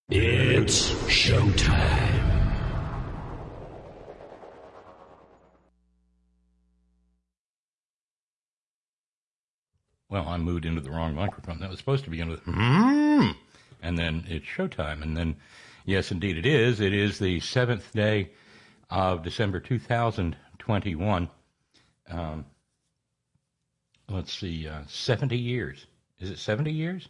It's showtime. Well, I moved into the wrong microphone. That was supposed to be into the and then it's showtime. And then, yes, indeed it is. It is the 7th day of December 2021. Let's see, 70 years. Is it 70 years?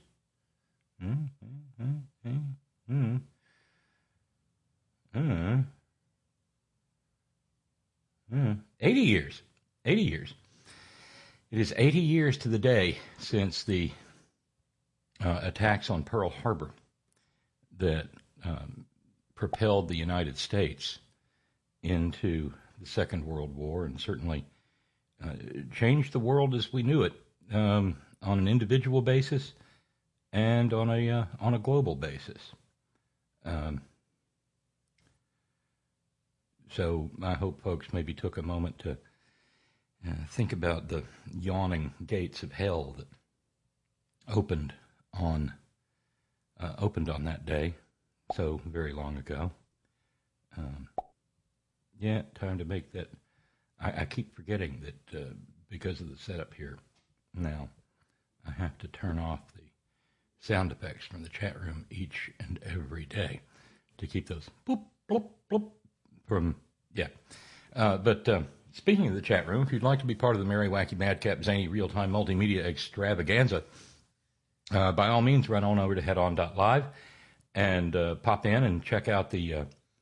80 years. 80 years. It is 80 years to the day since the attacks on Pearl Harbor that propelled the United States into the Second World War and certainly changed the world as we knew it on an individual basis and on a global basis. So I hope folks maybe took a moment to think about the yawning gates of hell that opened on that day so very long ago. Time to make that. I keep forgetting that because of the setup here now, I have to turn off the sound effects from the chat room each and every day to keep those bloop, bloop, bloop from, But speaking of the chat room, if you'd like to be part of the Merry Wacky Madcap Zany Real-Time Multimedia Extravaganza, by all means, run on over to headon.live and pop in and check out the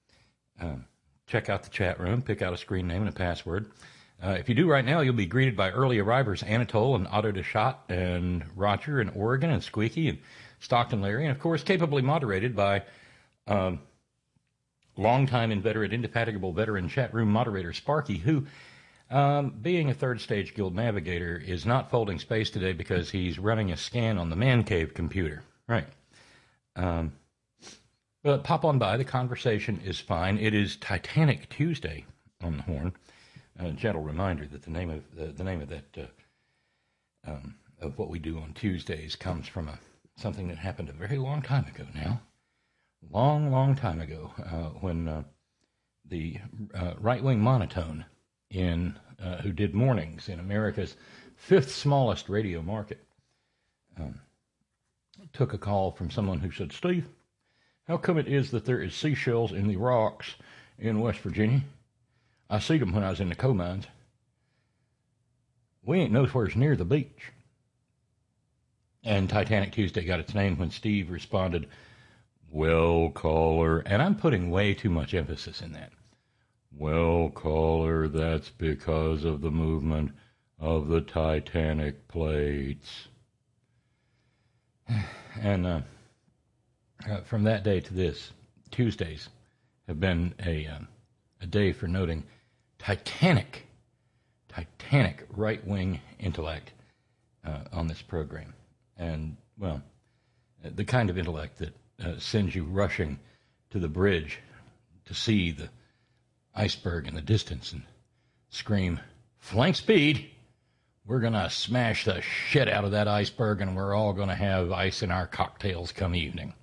chat room, pick out a screen name and a password. If you do right now, you'll be greeted by early arrivers Anatole and Otto DeShot and Roger and Oregon and Squeaky and Stockton Larry, and of course capably moderated by longtime inveterate, indefatigable veteran chat room moderator Sparky, who, being a third stage guild navigator, is not folding space today because he's running a scan on the man cave computer. Right. But pop on by. The conversation is fine. It is Titanic Tuesday on the horn. A gentle reminder that the name of that of what we do on Tuesdays comes from something that happened a very long time ago now. Long time ago, when the right-wing monotone who did mornings in America's fifth smallest radio market took a call from someone who said, "Steve, how come it is that there is seashells in the rocks in West Virginia? I seen them when I was in the coal mines. We ain't nowhere near the beach." And Titanic Tuesday got its name when Steve responded, "Well, caller," and I'm putting way too much emphasis in that. "Well, caller, that's because of the movement of the Titanic plates." And from that day to this, Tuesdays have been a day for noting Titanic right-wing intellect on this program. And, well, the kind of intellect that sends you rushing to the bridge to see the iceberg in the distance and scream, "Flank speed! We're going to smash the shit out of that iceberg and we're all going to have ice in our cocktails come evening."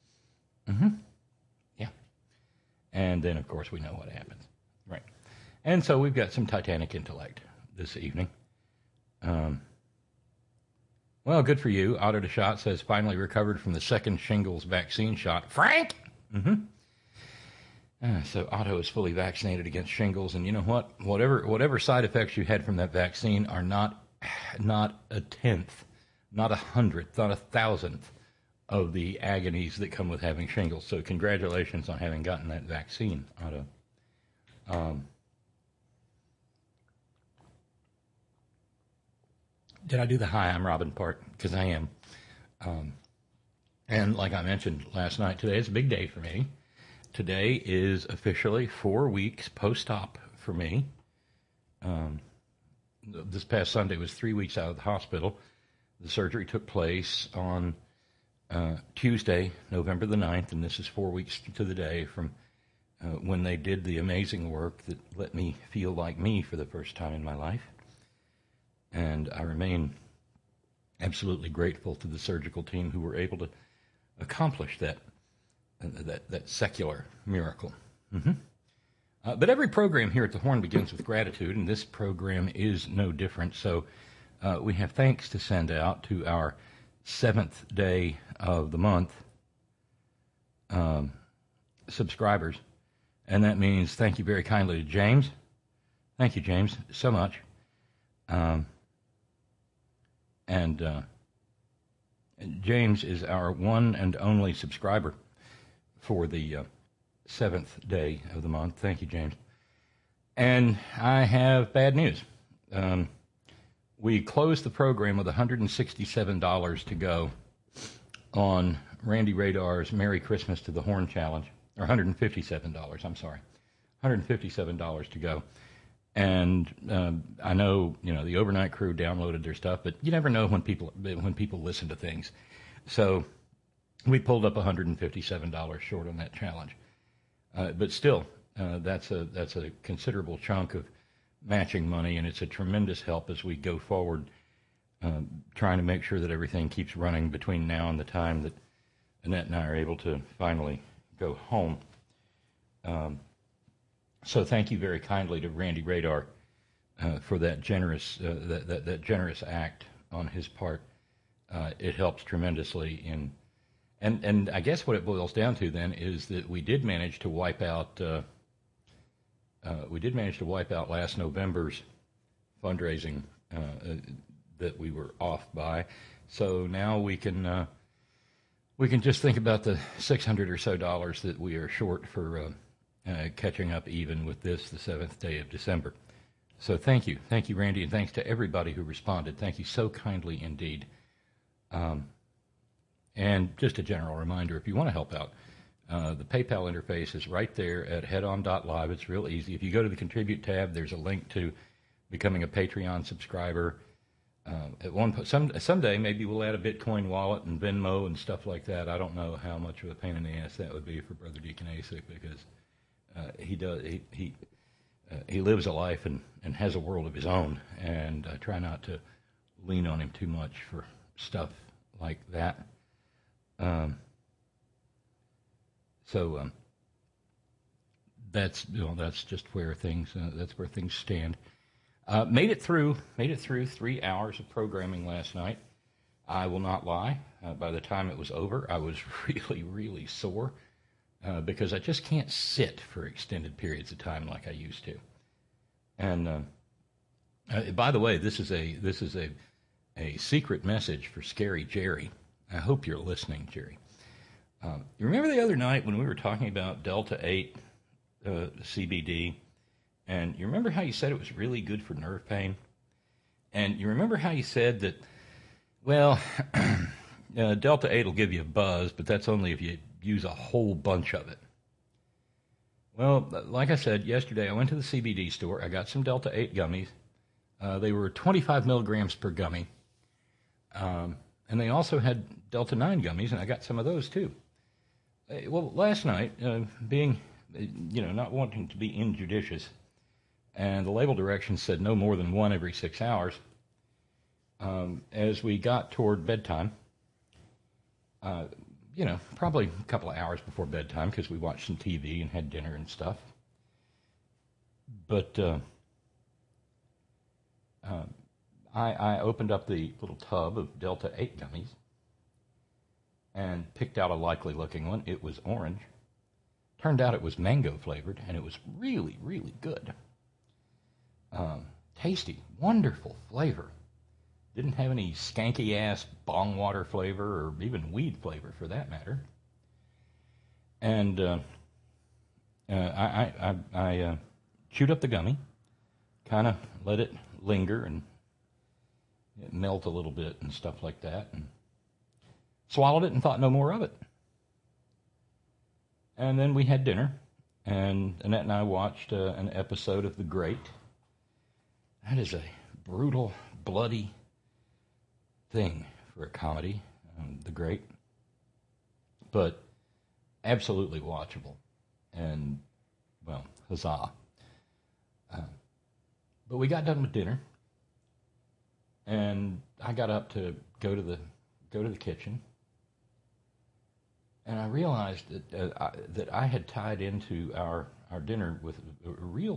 Yeah. And then, of course, we know what happens. Right. And so we've got some Titanic intellect this evening. Well, good for you. Otto DeShot says, finally recovered from the second shingles vaccine shot. Frank! So Otto is fully vaccinated against shingles, and you know what? Whatever side effects you had from that vaccine are not a tenth, not 100th, not 1,000th of the agonies that come with having shingles. So congratulations on having gotten that vaccine, Otto. Did I do the "Hi, I'm Robin" part? Because I am. And like I mentioned last night, today is a big day for me. Today is officially 4 weeks post-op for me. This past Sunday was 3 weeks out of the hospital. The surgery took place on Tuesday, November the 9th, and this is 4 weeks to the day from when they did the amazing work that let me feel like me for the first time in my life. And I remain absolutely grateful to the surgical team who were able to accomplish that that secular miracle. But every program here at the Horn begins with gratitude, and this program is no different. So we have thanks to send out to our seventh day of the month subscribers, and that means thank you very kindly to James. Thank you, James, so much. And James is our one and only subscriber for the seventh day of the month. Thank you, James. And I have bad news. We closed the program with $167 to go on Randy Radar's Merry Christmas to the Horn Challenge, or $157, I'm sorry. $157 to go. And I know, the overnight crew downloaded their stuff, but you never know when people listen to things. So we pulled up $157 short on that challenge. But still, that's a considerable chunk of matching money, and it's a tremendous help as we go forward, trying to make sure that everything keeps running between now and the time that Annette and I are able to finally go home. So thank you very kindly to Randy Radar for that generous that generous act on his part. It helps tremendously and I guess what it boils down to then is that we did manage to wipe out last November's fundraising that we were off by. So now we can just think about the $600 or so that we are short for catching up even with this, the 7th day of December. So thank you, Randy, and thanks to everybody who responded. Thank you so kindly indeed. And just a general reminder, if you want to help out, the PayPal interface is right there at headon.live. It's real easy. If you go to the Contribute tab, there's a link to becoming a Patreon subscriber. Someday maybe we'll add a Bitcoin wallet and Venmo and stuff like that. I don't know how much of a pain in the ass that would be for Brother Deacon Asik, because he lives a life and has a world of his own, and I try not to lean on him too much for stuff like that. So that's just where things stand. Made it through 3 hours of programming last night. I will not lie. By the time it was over, I was really, really sore because I just can't sit for extended periods of time like I used to. And by the way, this is a secret message for Scary Jerry. I hope you're listening, Jerry. You remember the other night when we were talking about Delta 8 CBD, and you remember how you said it was really good for nerve pain? And you remember how you said that, well, Delta 8 will give you a buzz, but that's only if you use a whole bunch of it. Well, like I said, yesterday I went to the CBD store. I got some Delta 8 gummies. They were 25 milligrams per gummy. And they also had Delta 9 gummies, and I got some of those too. Well, last night, being, not wanting to be injudicious, and the label directions said no more than one every 6 hours, as we got toward bedtime, probably a couple of hours before bedtime because we watched some TV and had dinner and stuff. But I opened up the little tub of Delta 8 gummies and picked out a likely-looking one. It was orange. Turned out it was mango-flavored, and it was really, really good. Tasty, wonderful flavor. Didn't have any skanky-ass bong water flavor or even weed flavor, for that matter. And I chewed up the gummy, kind of let it linger and melt a little bit and stuff like that, and swallowed it and thought no more of it. And then we had dinner, and Annette and I watched an episode of The Great. That is a brutal, bloody thing for a comedy, The Great, but absolutely watchable, and, well, huzzah. But we got done with dinner, and I got up to go to the kitchen, And I realized that I had tied into our dinner with a real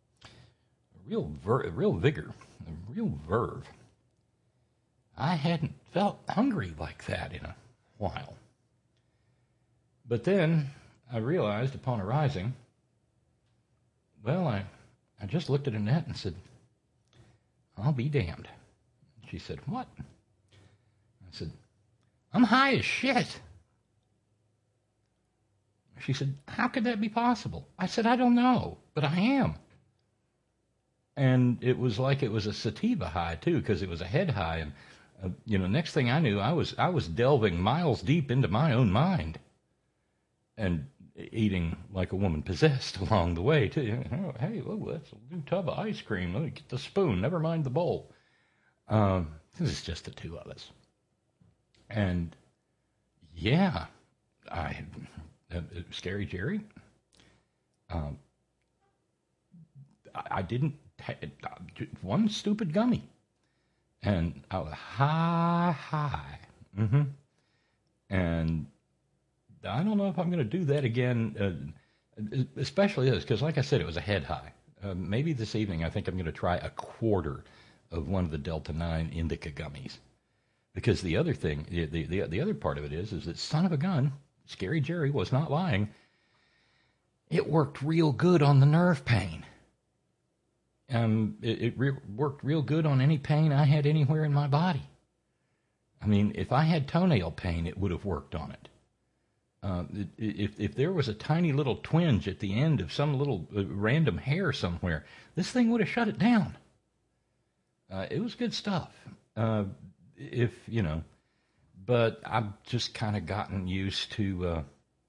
vigor, a real verve. I hadn't felt hungry like that in a while. But then I realized upon arising, well, I just looked at Annette and said, I'll be damned. She said, what? I said, I'm high as shit. She said, how could that be possible? I said, I don't know, but I am. And it was like it was a sativa high, too, because it was a head high. And, next thing I knew, I was delving miles deep into my own mind and eating like a woman possessed along the way, too. Oh, hey, that's a new tub of ice cream. Let me get the spoon. Never mind the bowl. This is just the two of us. And, yeah, Scary Jerry, I didn't one stupid gummy, and I was high. And I don't know if I'm going to do that again, especially this, because like I said, it was a head high. Maybe this evening I think I'm going to try a quarter of one of the Delta 9 indica gummies, because the other thing, the other part of it is that son of a gun, Scary Jerry was not lying. It worked real good on the nerve pain. It worked real good on any pain I had anywhere in my body. I mean, if I had toenail pain, it would have worked on it. If there was a tiny little twinge at the end of some little random hair somewhere, this thing would have shut it down. It was good stuff. But I've just kind of gotten used to,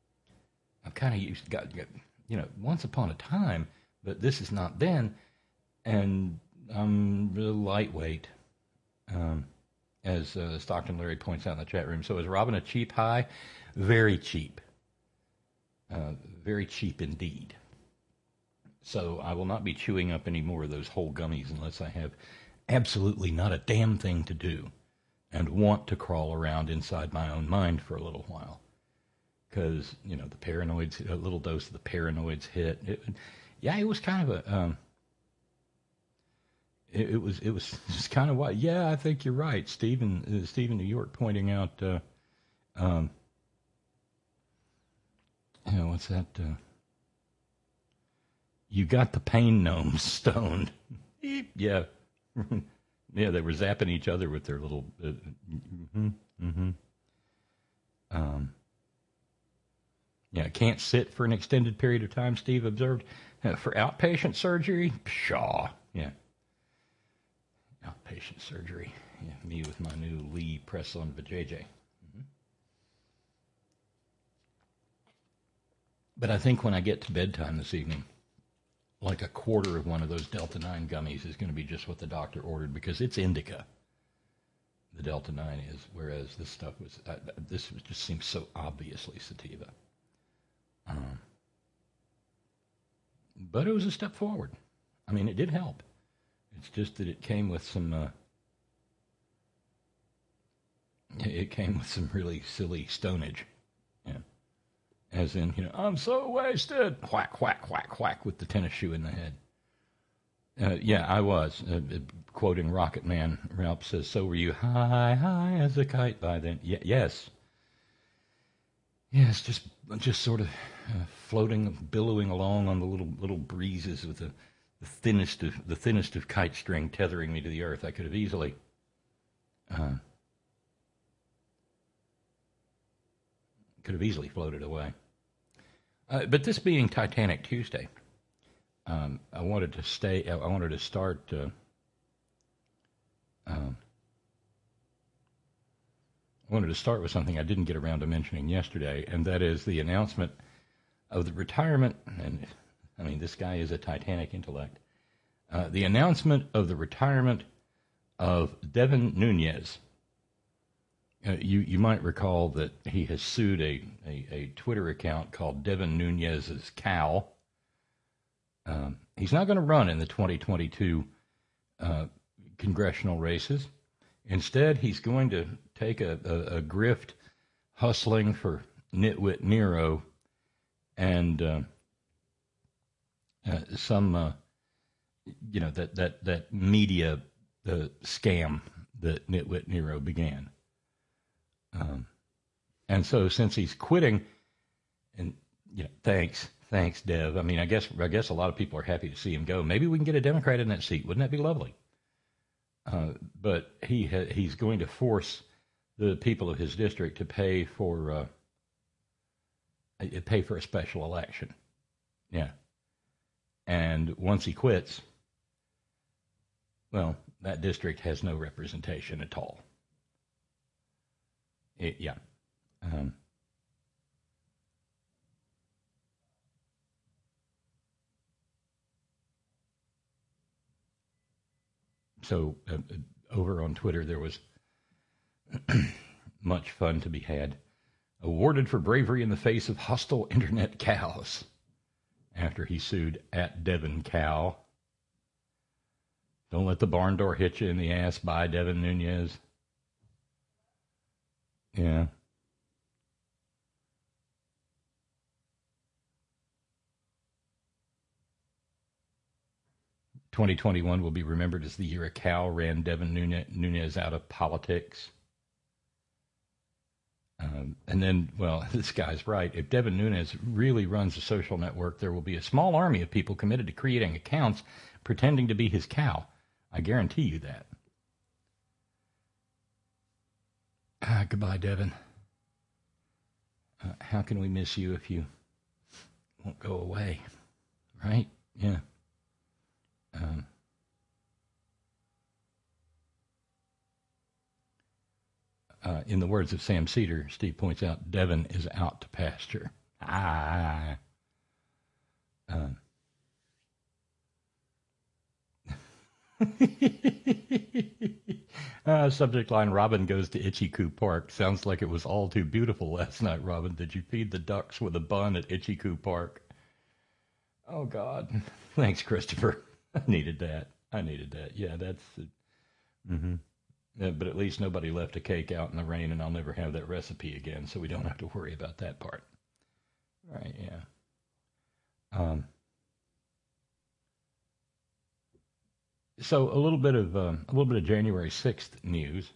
once upon a time, but this is not then. And I'm real lightweight, as Stockton Larry points out in the chat room. So is Robin a cheap high? Very cheap. Very cheap indeed. So I will not be chewing up any more of those whole gummies unless I have absolutely not a damn thing to do and want to crawl around inside my own mind for a little while. Because, the paranoids, a little dose of the paranoids hit. It was kind of a... It was just kind of what, yeah, I think you're right. Stephen New York pointing out, what's that? You got the pain gnomes stoned. Yeah. Yeah, they were zapping each other with their little, can't sit for an extended period of time, Steve observed. For outpatient surgery, pshaw, yeah. Outpatient surgery. Yeah, me with my new Lee press-on vajayjay. But I think when I get to bedtime this evening, like a quarter of one of those Delta 9 gummies is going to be just what the doctor ordered, because it's indica. The Delta 9 is, whereas this stuff was, just seems so obviously sativa. But it was a step forward. I mean, it did help. It's just that it came with some really silly stonage. Yeah. As in, I'm so wasted. Whack, whack, whack, whack with the tennis shoe in the head. Yeah, I was. Quoting Rocket Man, Ralph says, so were you high as a kite by then? Yes. Yes, just sort of floating, billowing along on the little breezes with the thinnest of kite string tethering me to the earth. I could have easily floated away. But this being Titanic Tuesday, I wanted to start. I wanted to start with something I didn't get around to mentioning yesterday, and that is the announcement of the retirement. And I mean, this guy is a Titanic intellect. The announcement of the retirement of Devin Nunes. You might recall that he has sued a Twitter account called Devin Nunes's Cow. He's not going to run in the 2022 congressional races. Instead, he's going to take a grift hustling for Nitwit Nero and some, that media scam that Nitwit Nero began. And so since he's quitting, and thanks, Dev. I mean, I guess a lot of people are happy to see him go. Maybe we can get a Democrat in that seat. Wouldn't that be lovely? But he's going to force the people of his district to pay for a special election. Yeah. And once he quits, well, that district has no representation at all. Yeah. So over on Twitter, there was much fun to be had. Awarded for bravery in the face of hostile internet cows after he sued @DevinCow. Don't let the barn door hit you in the ass by Devin Nunes. Yeah. "2021 will be remembered as the year a cow ran Devin Nunes out of politics." And then, well, this guy's right. If Devin Nunes really runs a social network, there will be a small army of people committed to creating accounts pretending to be his cow. I guarantee you that. Goodbye, Devin. How can we miss you if you won't go away? Right? Yeah. In the words of Sam Cedar, Steve points out, Devin is out to pasture. Subject line, Robin goes to Itchy-Coo Park. Sounds like it was all too beautiful last night, Robin. Did you feed the ducks with a bun at Itchy-Coo Park? Oh, God. Thanks, Christopher. I needed that. Yeah, that's... but at least nobody left a cake out in the rain, and I'll never have that recipe again, so we don't have to worry about that part. Right, yeah. So a little bit of January 6th news.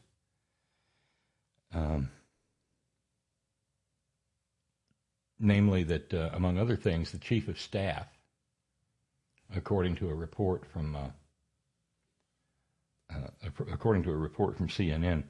Namely that, among other things, the chief of staff, according to a report from CNN,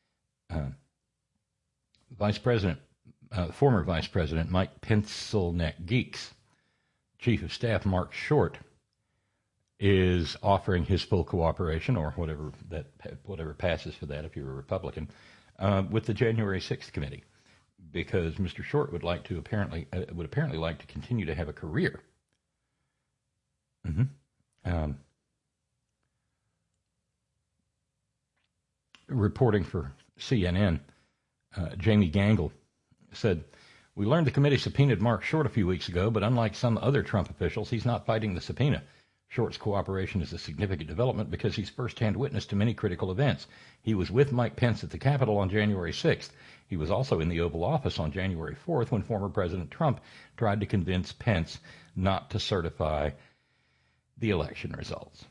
former Vice President Mike Pencilneck Geeks, Chief of Staff Mark Short, is offering his full cooperation, or whatever passes for that if you're a Republican, with the January 6th committee, because Mr. Short would apparently like to continue to have a career. Reporting for CNN, Jamie Gangle said, "We learned the committee subpoenaed Mark Short a few weeks ago, but unlike some other Trump officials, he's not fighting the subpoena. Short's cooperation is a significant development because he's first-hand witness to many critical events. He was with Mike Pence at the Capitol on January 6th. He was also in the Oval Office on January 4th when former President Trump tried to convince Pence not to certify the election results."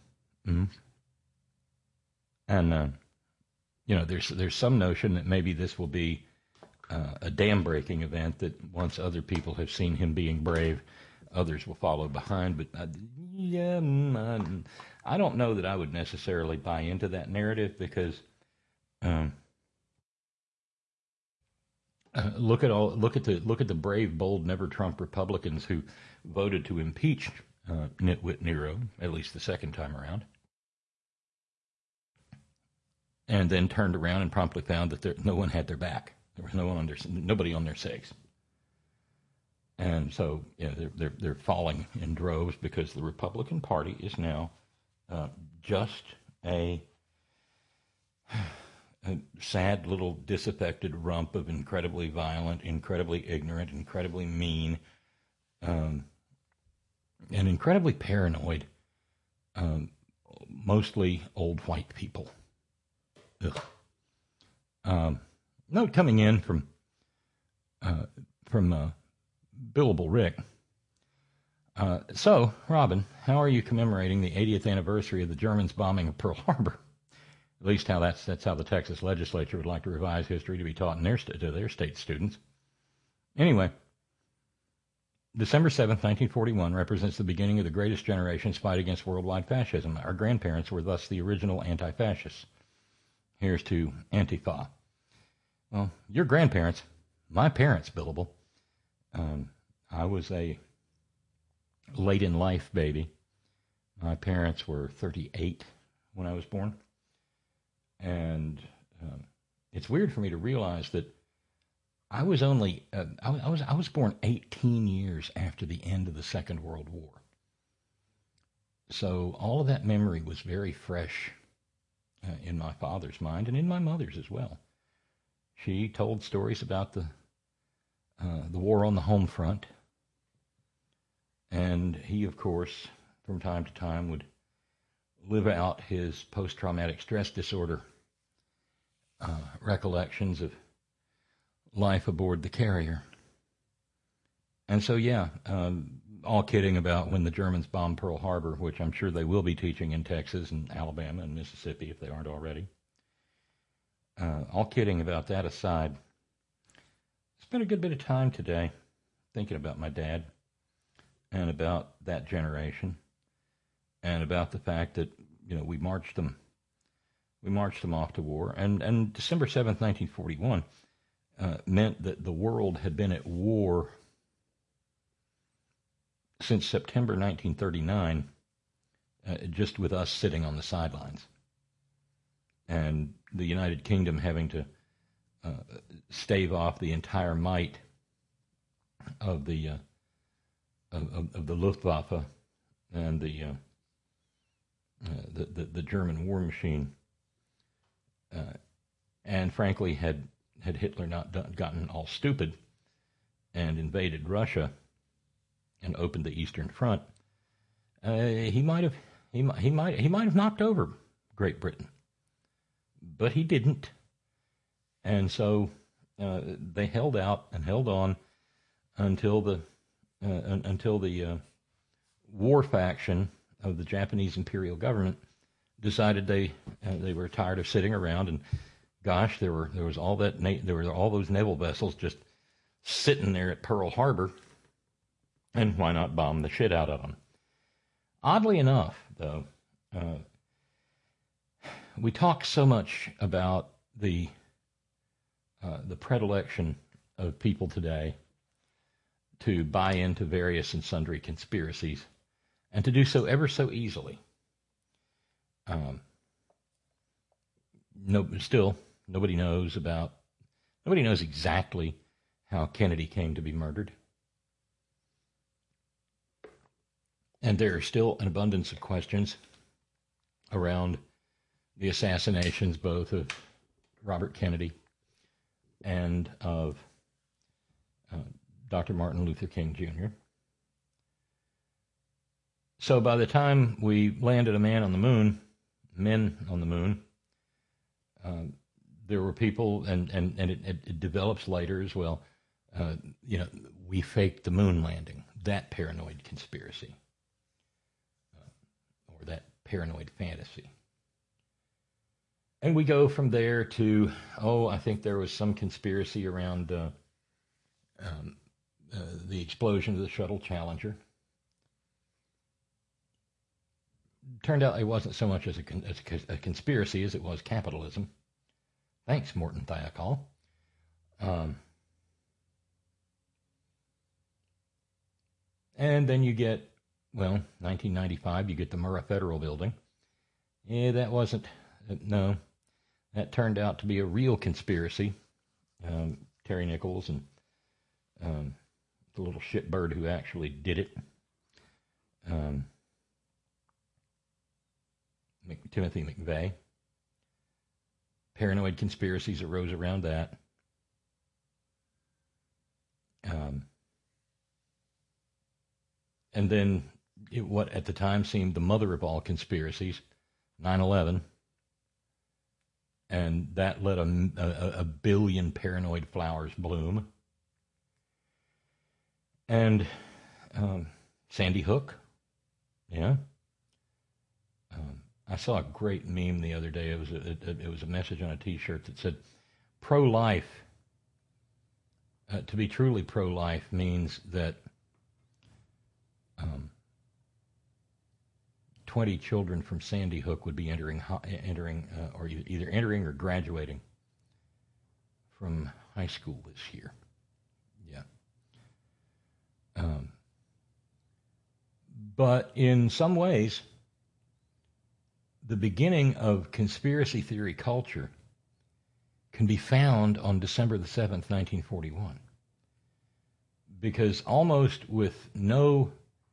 And there's some notion that maybe this will be a dam-breaking event, that once other people have seen him being brave, others will follow behind. But I don't know that I would necessarily buy into that narrative, because look at the brave, bold, never Trump Republicans who voted to impeach Nitwit Nero, at least the second time around, and then turned around and promptly found that no one had their back. There was nobody on their side. And so, they're falling in droves because the Republican Party is now just a sad little disaffected rump of incredibly violent, incredibly ignorant, incredibly mean, and incredibly paranoid, mostly old white people. Ugh. Note coming in from from Billable Rick. So, Robin, how are you commemorating the 80th anniversary of the Germans' bombing of Pearl Harbor? At least that's how the Texas legislature would like to revise history to be taught in to their state students. Anyway, December 7th, 1941 represents the beginning of the greatest generation's fight against worldwide fascism. Our grandparents were thus the original anti-fascists. Here's to Antifa. Well, your grandparents, my parents, Billable. I was a late in life baby. My parents were 38 when I was born. And it's weird for me to realize that I was only I was born 18 years after the end of the Second World War. So all of that memory was very fresh in my father's mind and in my mother's as well. She told stories about the war on the home front, and he, of course, from time to time would live out his post-traumatic stress disorder recollections of life aboard the carrier. And so, yeah, all kidding about when the Germans bombed Pearl Harbor, which I'm sure they will be teaching in Texas and Alabama and Mississippi if they aren't already. All kidding about that aside, spent a good bit of time today thinking about my dad and about that generation and about the fact that, we marched them off to war. And December 7th, 1941 meant that the world had been at war since September 1939, just with us sitting on the sidelines. And the United Kingdom having to stave off the entire might of the Luftwaffe and the German war machine, and frankly, had Hitler not gotten all stupid and invaded Russia and opened the Eastern Front, he might have knocked over Great Britain. But he didn't. And so they held out and held on until the war faction of the Japanese imperial government decided they were tired of sitting around, and gosh, there were all those naval vessels just sitting there at Pearl Harbor, and why not bomb the shit out of them? Oddly enough, though, we talk so much about the predilection of people today to buy into various and sundry conspiracies, and to do so ever so easily. Nobody knows exactly how Kennedy came to be murdered. And there are still an abundance of questions around the assassinations both of Robert Kennedy and of Dr. Martin Luther King Jr. So by the time we landed men on the moon, there were people, and it develops later as well, we faked the moon landing, that paranoid conspiracy, or that paranoid fantasy. And we go from there to, I think there was some conspiracy around the explosion of the shuttle Challenger. Turned out it wasn't so much as a conspiracy as it was capitalism. Thanks, Morton Thiokol. And then you get, 1995, you get the Murrah Federal Building. Yeah, that turned out to be a real conspiracy. Terry Nichols and the little shitbird who actually did it. Timothy McVeigh. Paranoid conspiracies arose around that. And then what at the time seemed the mother of all conspiracies, 9/11. And that let a billion paranoid flowers bloom. And Sandy Hook, yeah. I saw a great meme the other day. It was a message on a T-shirt that said, "Pro-life." To be truly pro-life means that 20 children from Sandy Hook would be entering or either entering or graduating from high school this year. Yeah. But in some ways, the beginning of conspiracy theory culture can be found on December the 7th, 1941. Because almost with no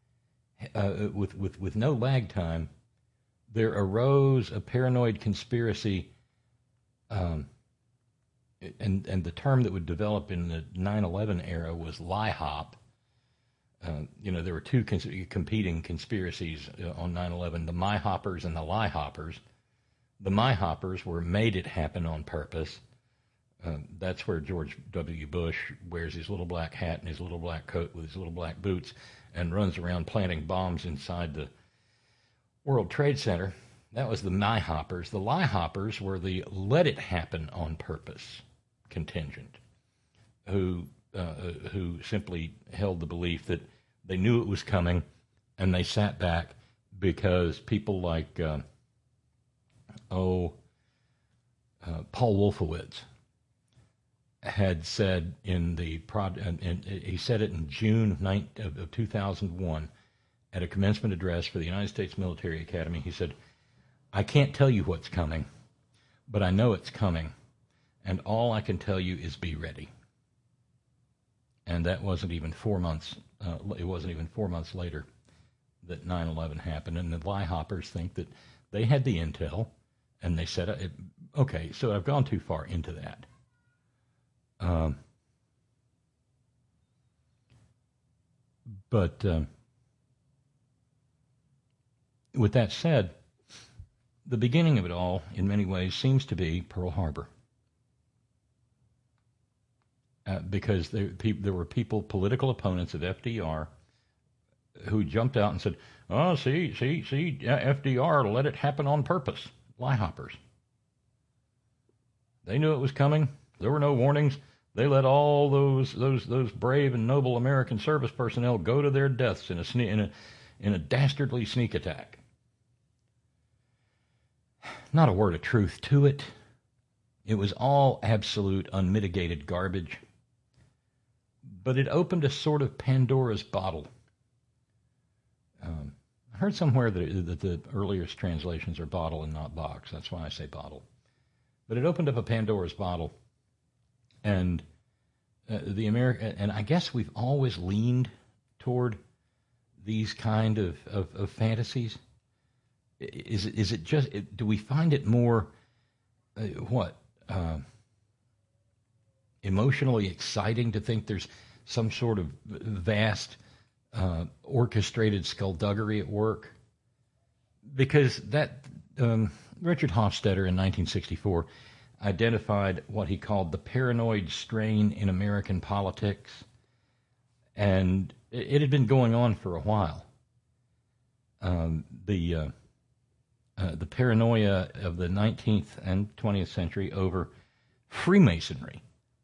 lag time, there arose a paranoid conspiracy, and the term that would develop in the 9/11 era was lie hop. There were two competing conspiracies on 9/11, the My Hoppers and the Lie Hoppers. The My Hoppers were made it happen on purpose. That's where George W. Bush wears his little black hat and his little black coat with his little black boots and runs around planting bombs inside the World Trade Center. That was the My Hoppers. The Lie Hoppers were the let it happen on purpose contingent, who simply held the belief that they knew it was coming and they sat back because people like Paul Wolfowitz had said and he said it in June of 2001 at a commencement address for the United States Military Academy. He said, "I can't tell you what's coming, but I know it's coming, and all I can tell you is be ready." And that wasn't even 4 months. It wasn't even 4 months later that 9/11 happened. And the Lie Hoppers think that they had the intel, and they said, "Okay, so I've gone too far into that." But with that said, the beginning of it all, in many ways, seems to be Pearl Harbor. Because there were people, political opponents of FDR, who jumped out and said, "Oh, see, FDR let it happen on purpose." Lie hoppers. They knew it was coming. There were no warnings. They let all those brave and noble American service personnel go to their deaths in a dastardly sneak attack. Not a word of truth to it. It was all absolute, unmitigated garbage. But it opened a sort of Pandora's bottle. I heard somewhere that the earliest translations are bottle and not box. That's why I say bottle. But it opened up a Pandora's bottle. And and I guess we've always leaned toward these kind of fantasies. Is it just, do we find it more, emotionally exciting to think there's some sort of vast orchestrated skullduggery at work? Because that Richard Hofstadter in 1964 identified what he called the paranoid strain in American politics, and it had been going on for a while. The paranoia of the 19th and 20th century over Freemasonry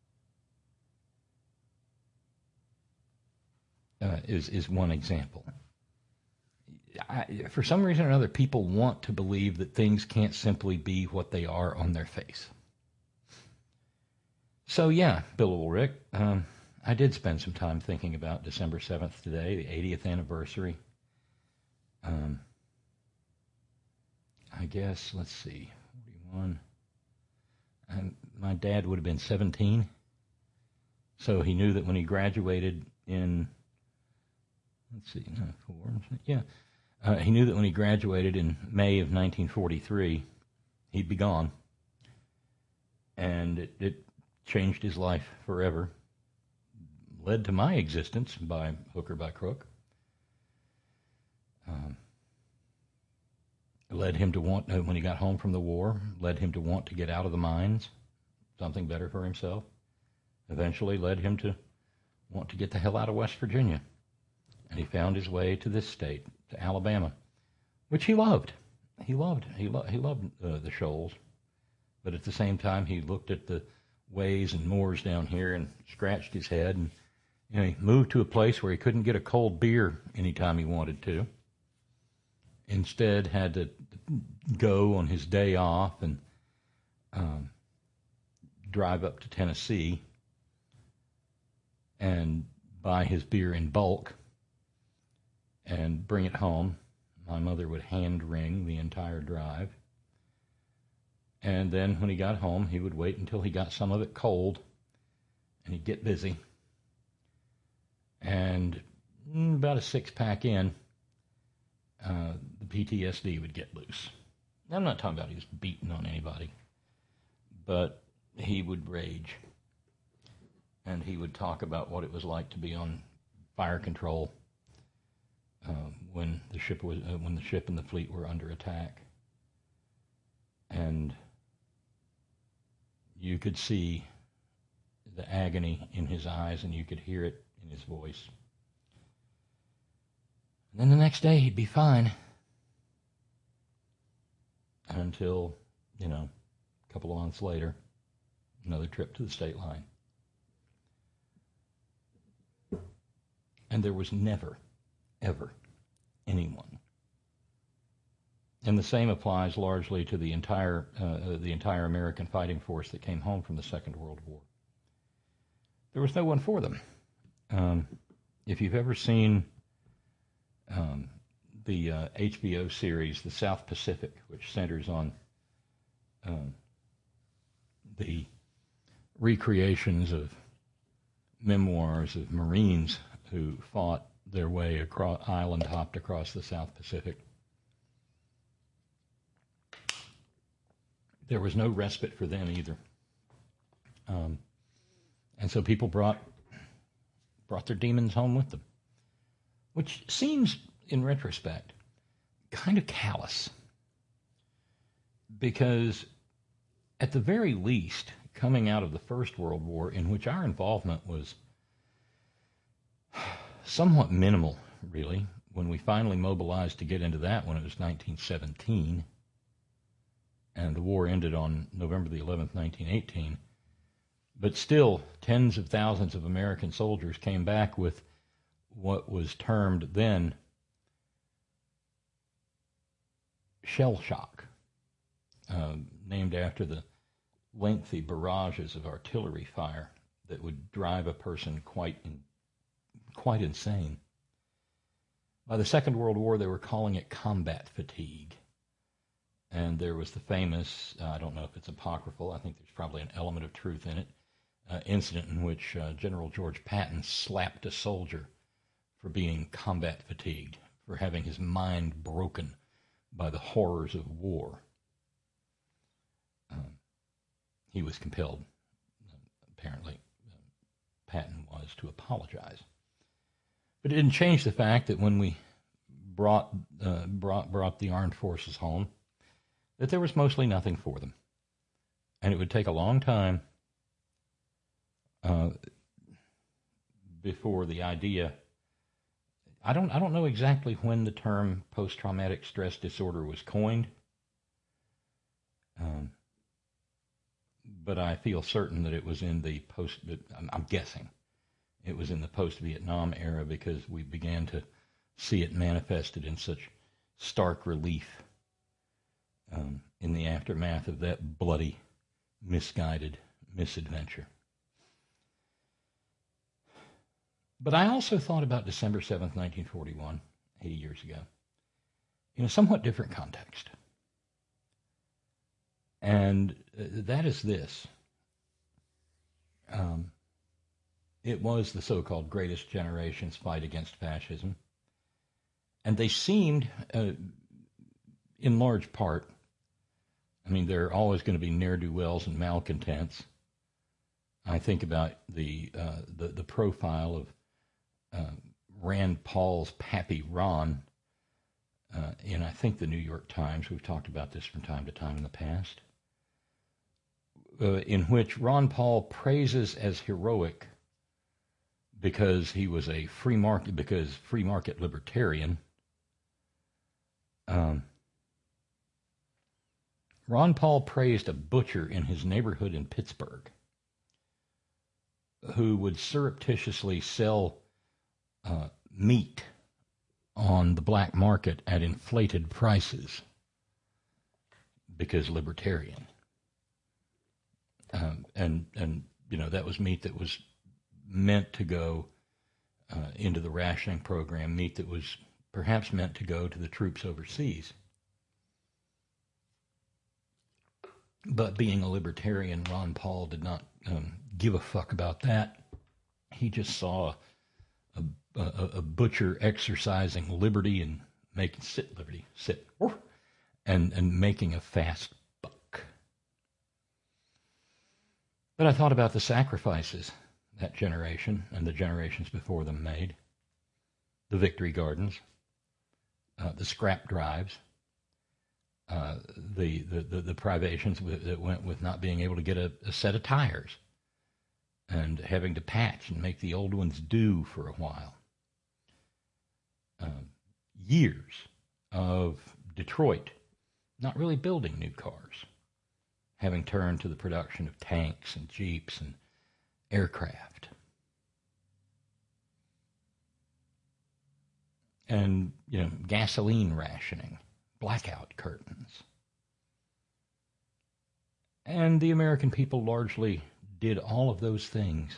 is one example. For some reason or another, people want to believe that things can't simply be what they are on their face. So yeah, Billable Rick, I did spend some time thinking about December 7th today, the 80th anniversary. I guess, let's see, 41. And my dad would have been 17. So he knew that when he graduated in, he knew that when he graduated in May of 1943, he'd be gone. And it changed his life forever. Led to my existence by hook or by crook. Led him to want, when he got home from the war, led him to want to get out of the mines, something better for himself. Eventually led him to want to get the hell out of West Virginia. And he found his way to this state, to Alabama, which he loved. He loved the shoals. But at the same time, he looked at the ways and moors down here and scratched his head. And he moved to a place where he couldn't get a cold beer anytime he wanted to. Instead, had to go on his day off and drive up to Tennessee and buy his beer in bulk and bring it home. My mother would hand wring the entire drive. And then when he got home, he would wait until he got some of it cold, and he'd get busy. And about a six-pack in, the PTSD would get loose. I'm not talking about he was beating on anybody, but he would rage. And he would talk about what it was like to be on fire control when the ship and the fleet were under attack. And you could see the agony in his eyes, and you could hear it in his voice. And then the next day he'd be fine. Until, a couple of months later, another trip to the state line. And there was never, ever anyone. And the same applies largely to the entire American fighting force that came home from the Second World War. There was no one for them. If you've ever seen the HBO series, The South Pacific, which centers on the recreations of memoirs of Marines who fought their way hopped across the South Pacific. There was no respite for them either. And so people brought their demons home with them, which seems, in retrospect, kind of callous. Because at the very least, coming out of the First World War, in which our involvement was somewhat minimal, really, when we finally mobilized to get into that when it was 1917, and the war ended on November the 11th, 1918, but still tens of thousands of American soldiers came back with what was termed then shell shock, named after the lengthy barrages of artillery fire that would drive a person quite insane. By the Second World War, they were calling it combat fatigue. And there was the famous, I don't know if it's apocryphal, I think there's probably an element of truth in it, incident in which General George Patton slapped a soldier for being combat fatigued, for having his mind broken by the horrors of war. He was compelled, apparently, Patton was, to apologize. But it didn't change the fact that when we brought the armed forces home, that there was mostly nothing for them. And it would take a long time before the idea, I don't know exactly when the term post-traumatic stress disorder was coined, but I feel certain that it was in the I'm guessing it was in the post-Vietnam era, because we began to see it manifested in such stark relief in the aftermath of that bloody, misguided misadventure. But I also thought about December 7th, 1941, 80 years ago, in a somewhat different context. And that is this. It was the so-called greatest generation's fight against fascism. And they seemed, in large part, there are always going to be ne'er-do-wells and malcontents. I think about the profile of Rand Paul's Pappy Ron in, I think, the New York Times. We've talked about this from time to time in the past, in which Ron Paul praises as heroic because he was a free market libertarian. Ron Paul praised a butcher in his neighborhood in Pittsburgh who would surreptitiously sell meat on the black market at inflated prices because libertarian. And that was meat that was meant to go into the rationing program, meat that was perhaps meant to go to the troops overseas. But being a libertarian, Ron Paul did not give a fuck about that. He just saw a butcher exercising liberty and and making a fast buck. But I thought about the sacrifices that generation and the generations before them made. The victory gardens, the scrap drives, the privations that went with not being able to get a set of tires and having to patch and make the old ones do for a while. Years of Detroit not really building new cars, having turned to the production of tanks and jeeps and aircraft. And, gasoline rationing, blackout curtains. And the American people largely did all of those things.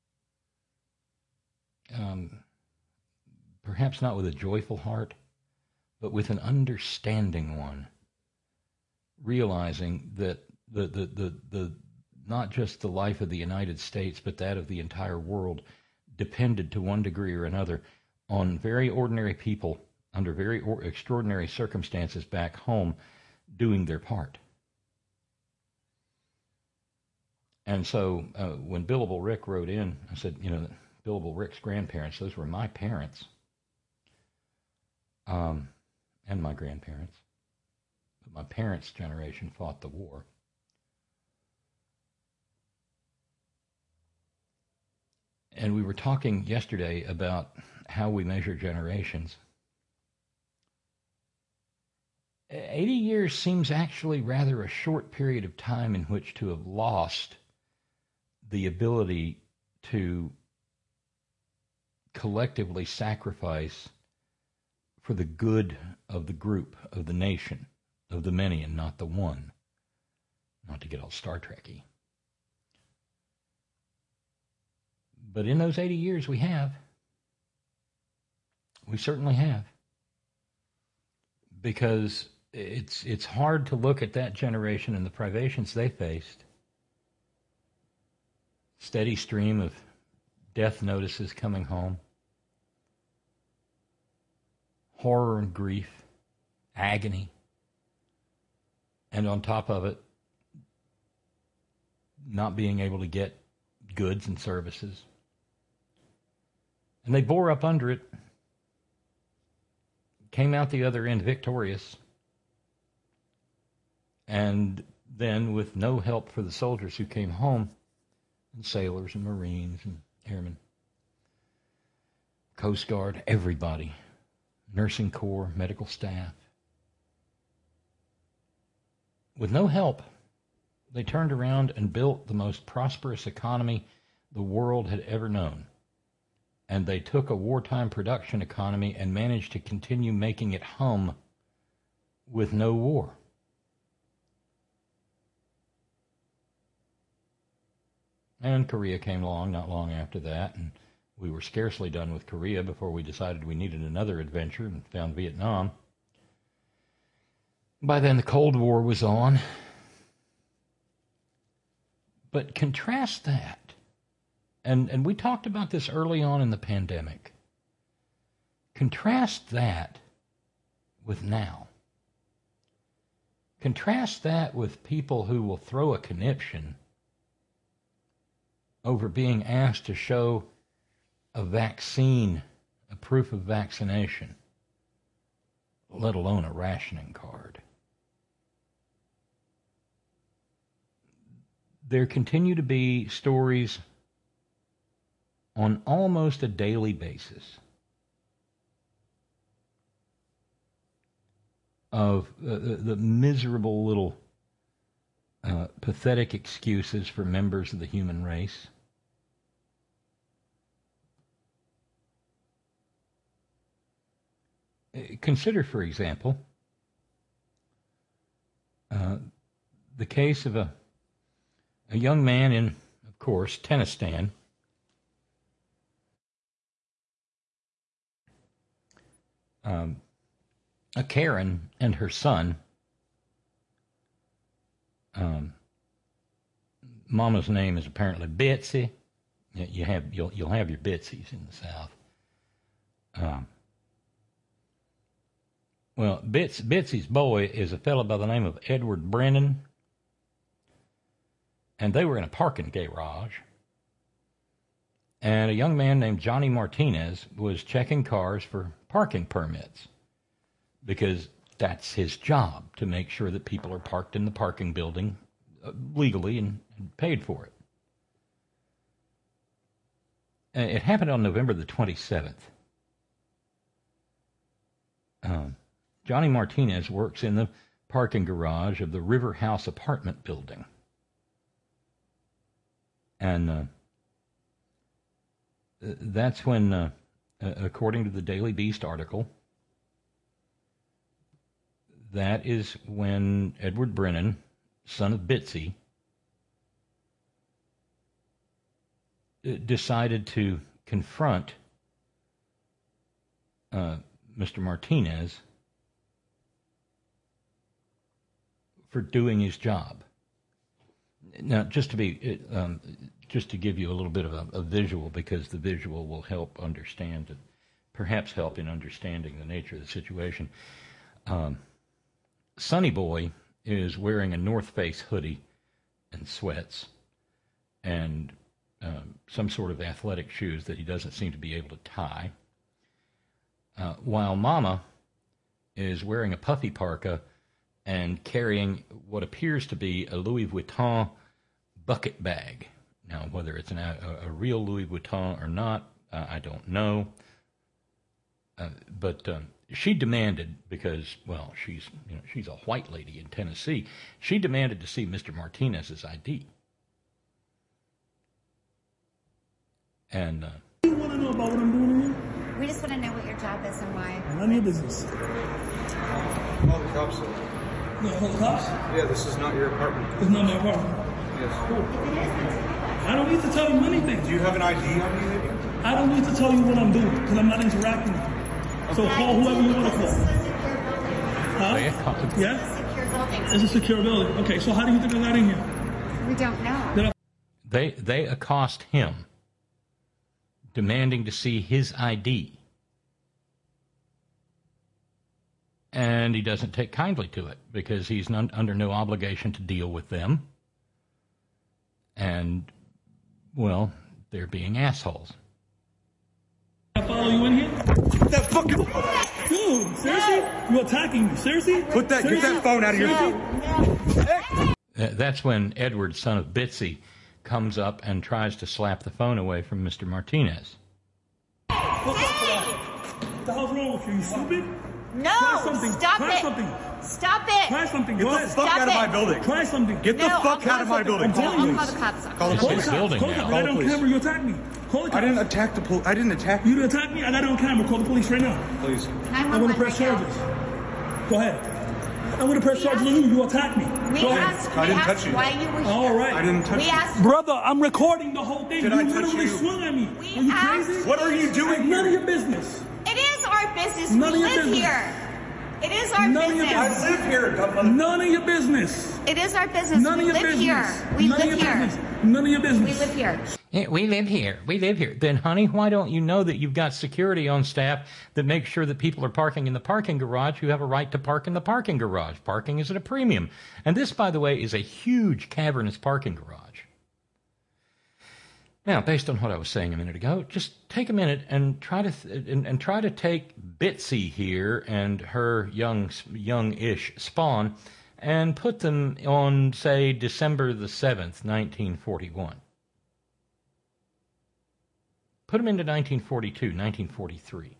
Perhaps not with a joyful heart, but with an understanding one, realizing that the not just the life of the United States, but that of the entire world depended to one degree or another on very ordinary people under very extraordinary circumstances back home doing their part. And so when Billable Rick wrote in, I said, Billable Rick's grandparents, those were my parents, and my grandparents. But my parents' generation fought the war. And we were talking yesterday about how we measure generations. 80 years seems actually rather a short period of time in which to have lost the ability to collectively sacrifice for the good of the group, of the nation, of the many and not the one. Not to get all Star Trek-y. But in those 80 years we have. We certainly have. Because it's hard to look at that generation and the privations they faced. Steady stream of death notices coming home. Horror and grief. Agony. And on top of it, not being able to get goods and services. And they bore up under it. Came out the other end victorious. And then with no help for the soldiers who came home, and sailors and Marines and airmen, Coast Guard, everybody, nursing corps, medical staff. With no help, they turned around and built the most prosperous economy the world had ever known. And they took a wartime production economy and managed to continue making it hum with no war. And Korea came along not long after that, and we were scarcely done with Korea before we decided we needed another adventure and found Vietnam. By then the Cold War was on. But contrast that. And we talked about this early on in the pandemic. Contrast that with now. Contrast that with people who will throw a conniption over being asked to show a vaccine, a proof of vaccination, let alone a rationing card. There continue to be stories on almost a daily basis of the miserable little pathetic excuses for members of the human race. Consider, for example, the case of a young man in, of course, Tennistan, a Karen and her son. Mama's name is apparently Betsy. You'll have your Betsy's in the South. Well, Betsy's boy is a fellow by the name of Edward Brennan, and they were in a parking garage, and a young man named Johnny Martinez was checking cars for parking permits, because that's his job, to make sure that people are parked in the parking building legally and paid for it. It happened on November the 27th. Johnny Martinez works in the parking garage of the River House apartment building. And that's when, according to the Daily Beast article, that is when Edward Brennan, son of Bitsy, decided to confront Mr. Martinez for doing his job. Now, just to give you a little bit of a visual, because the visual will help understand, perhaps help in understanding the nature of the situation. Sonny Boy is wearing a North Face hoodie and sweats and some sort of athletic shoes that he doesn't seem to be able to tie, while Mama is wearing a puffy parka and carrying what appears to be a Louis Vuitton bucket bag. Now, whether it's a real Louis Vuitton or not, I don't know. But she demanded, because, well, she's a white lady in Tennessee, she demanded to see Mr. Martinez's ID. And you want to know about what I'm doing here? We just want to know what your job is and why. None of your business. Call the cops. No, call the cops? Yeah, this is not your apartment. It's not my apartment. Yes. Cool. I don't need to tell you anything. Do you have an ID on you, maybe? I don't need to tell you what I'm doing, because I'm not interacting with you. So call whoever you want to call. Huh? Yeah? Secure building. It's a secure building. Okay, so how do you think I got in here? We don't know. they accost him, demanding to see his ID. And he doesn't take kindly to it, because he's under no obligation to deal with them. And, well, they're being assholes. I follow you in here? That fucking... Dude, seriously? You're attacking me. Seriously? Get that phone out of your... Seriously? That's when Edward, son of Bitsy, comes up and tries to slap the phone away from Mr. Martinez. What the hell's wrong with you? You stupid? No! Try something. Stop Try it! something. Stop it! Try something. Get Go the ahead. fuck Stop out of it. my building. Try something. Get the fuck out of my building. I'm telling you. I'll call the cops. Call the Call the police. cops. building Call the now. cops. Call I the got on police. camera. You attacked me. Call the cops. I didn't attack the police. I didn't attack You you. didn't attack me. I got it on camera. Call the police right now. Please. I'm going to press charges. Go ahead. I'm going to press charges on you. You attacked me. We Go ahead. asked, I we didn't asked touch you. why you were here. All right. I didn't touch We you. asked... Brother, I'm recording the whole thing. Did You I touch literally you? swung at me. We Are you asked- crazy? What are you doing None of here? your business. It is our business. None We of your live business. here. It is our None of your business. business. I live here, dumb. None of your business. It is our business. None of We your live business. here. We None of live your here. business. None of your We business. live here. Yeah, we live here. We live here. Then, honey, why don't you know that you've got security on staff that makes sure that people are parking in the parking garage? You have a right to park in the parking garage. Parking is at a premium. And this, by the way, is a huge cavernous parking garage. Now, based on what I was saying a minute ago, just take a minute and try to take Bitsy here and her young-ish spawn and put them on, say, December the 7th, 1941. Put them into 1942, 1943.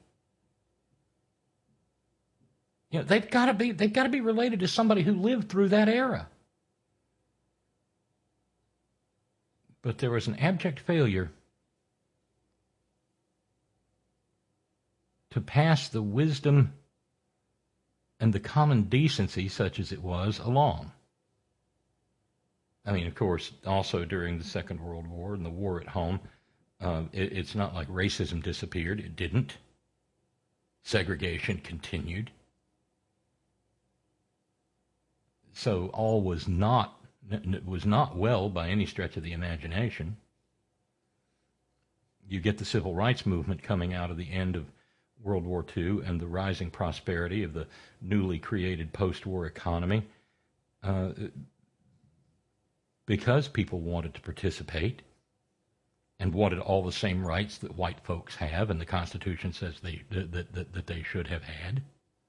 You know, they've got to be related to somebody who lived through that era. But there was an abject failure to pass the wisdom and the common decency, such as it was, along. I mean, of course, also during the Second World War and the war at home, it's not like racism disappeared. It didn't. Segregation continued. So all was not well by any stretch of the imagination. You get the civil rights movement coming out of the end of World War II and the rising prosperity of the newly created post-war economy, because people wanted to participate and wanted all the same rights that white folks have, and the Constitution says that they should have had.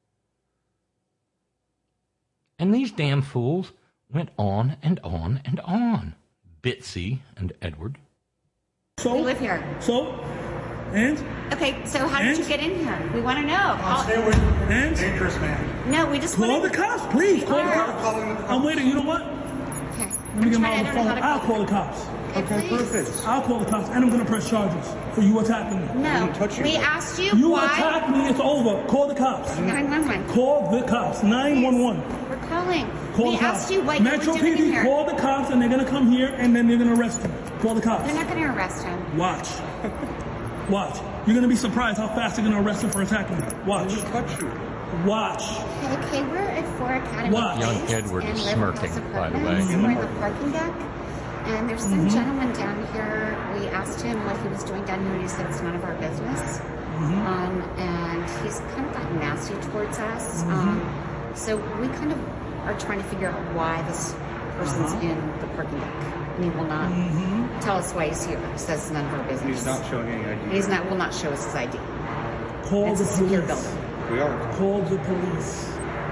And these damn fools went on and on and on. Bitsy and Edward. So, We live here. So? And? Okay, so how did you get in here? We want to know. Stay away from him. And? Dangerous man. No, we just Call want the cops, please. Call the cops. Calling the cops. I'm waiting. You know what? Okay. Let me get my I other don't know phone. how to I'll call the cops. Okay, please. perfect. I'll call the cops, and I'm going to press charges for you attacking me. No, didn't touch you. we asked you You why. attacked me, it's over. Call the cops. 911. Call the cops. 911. We're calling. Call We the cops. asked you what Metro you were doing in PD, here. call the cops, and they're going to come here, and then they're going to arrest him. Call the cops. They're not going to arrest him. Watch. Watch. You're going to be surprised how fast they're going to arrest him for attacking me. Watch. Just touch you. Watch. Okay, we're at 4 Academy What? Place Young Edward and is live in smirking, House by the Apartments. way. We're in the parking deck, and there's some gentleman down here. We asked him what he was doing down here, and he said it's none of our business. And he's kind of gotten nasty towards us. So we kind of are trying to figure out why this person's in the parking deck, and he will not tell us why he's here. He says it's none of our business. He's not showing any ID. He's not. Will not show us his ID. Call It's the a secure police. building. We are. Call the police.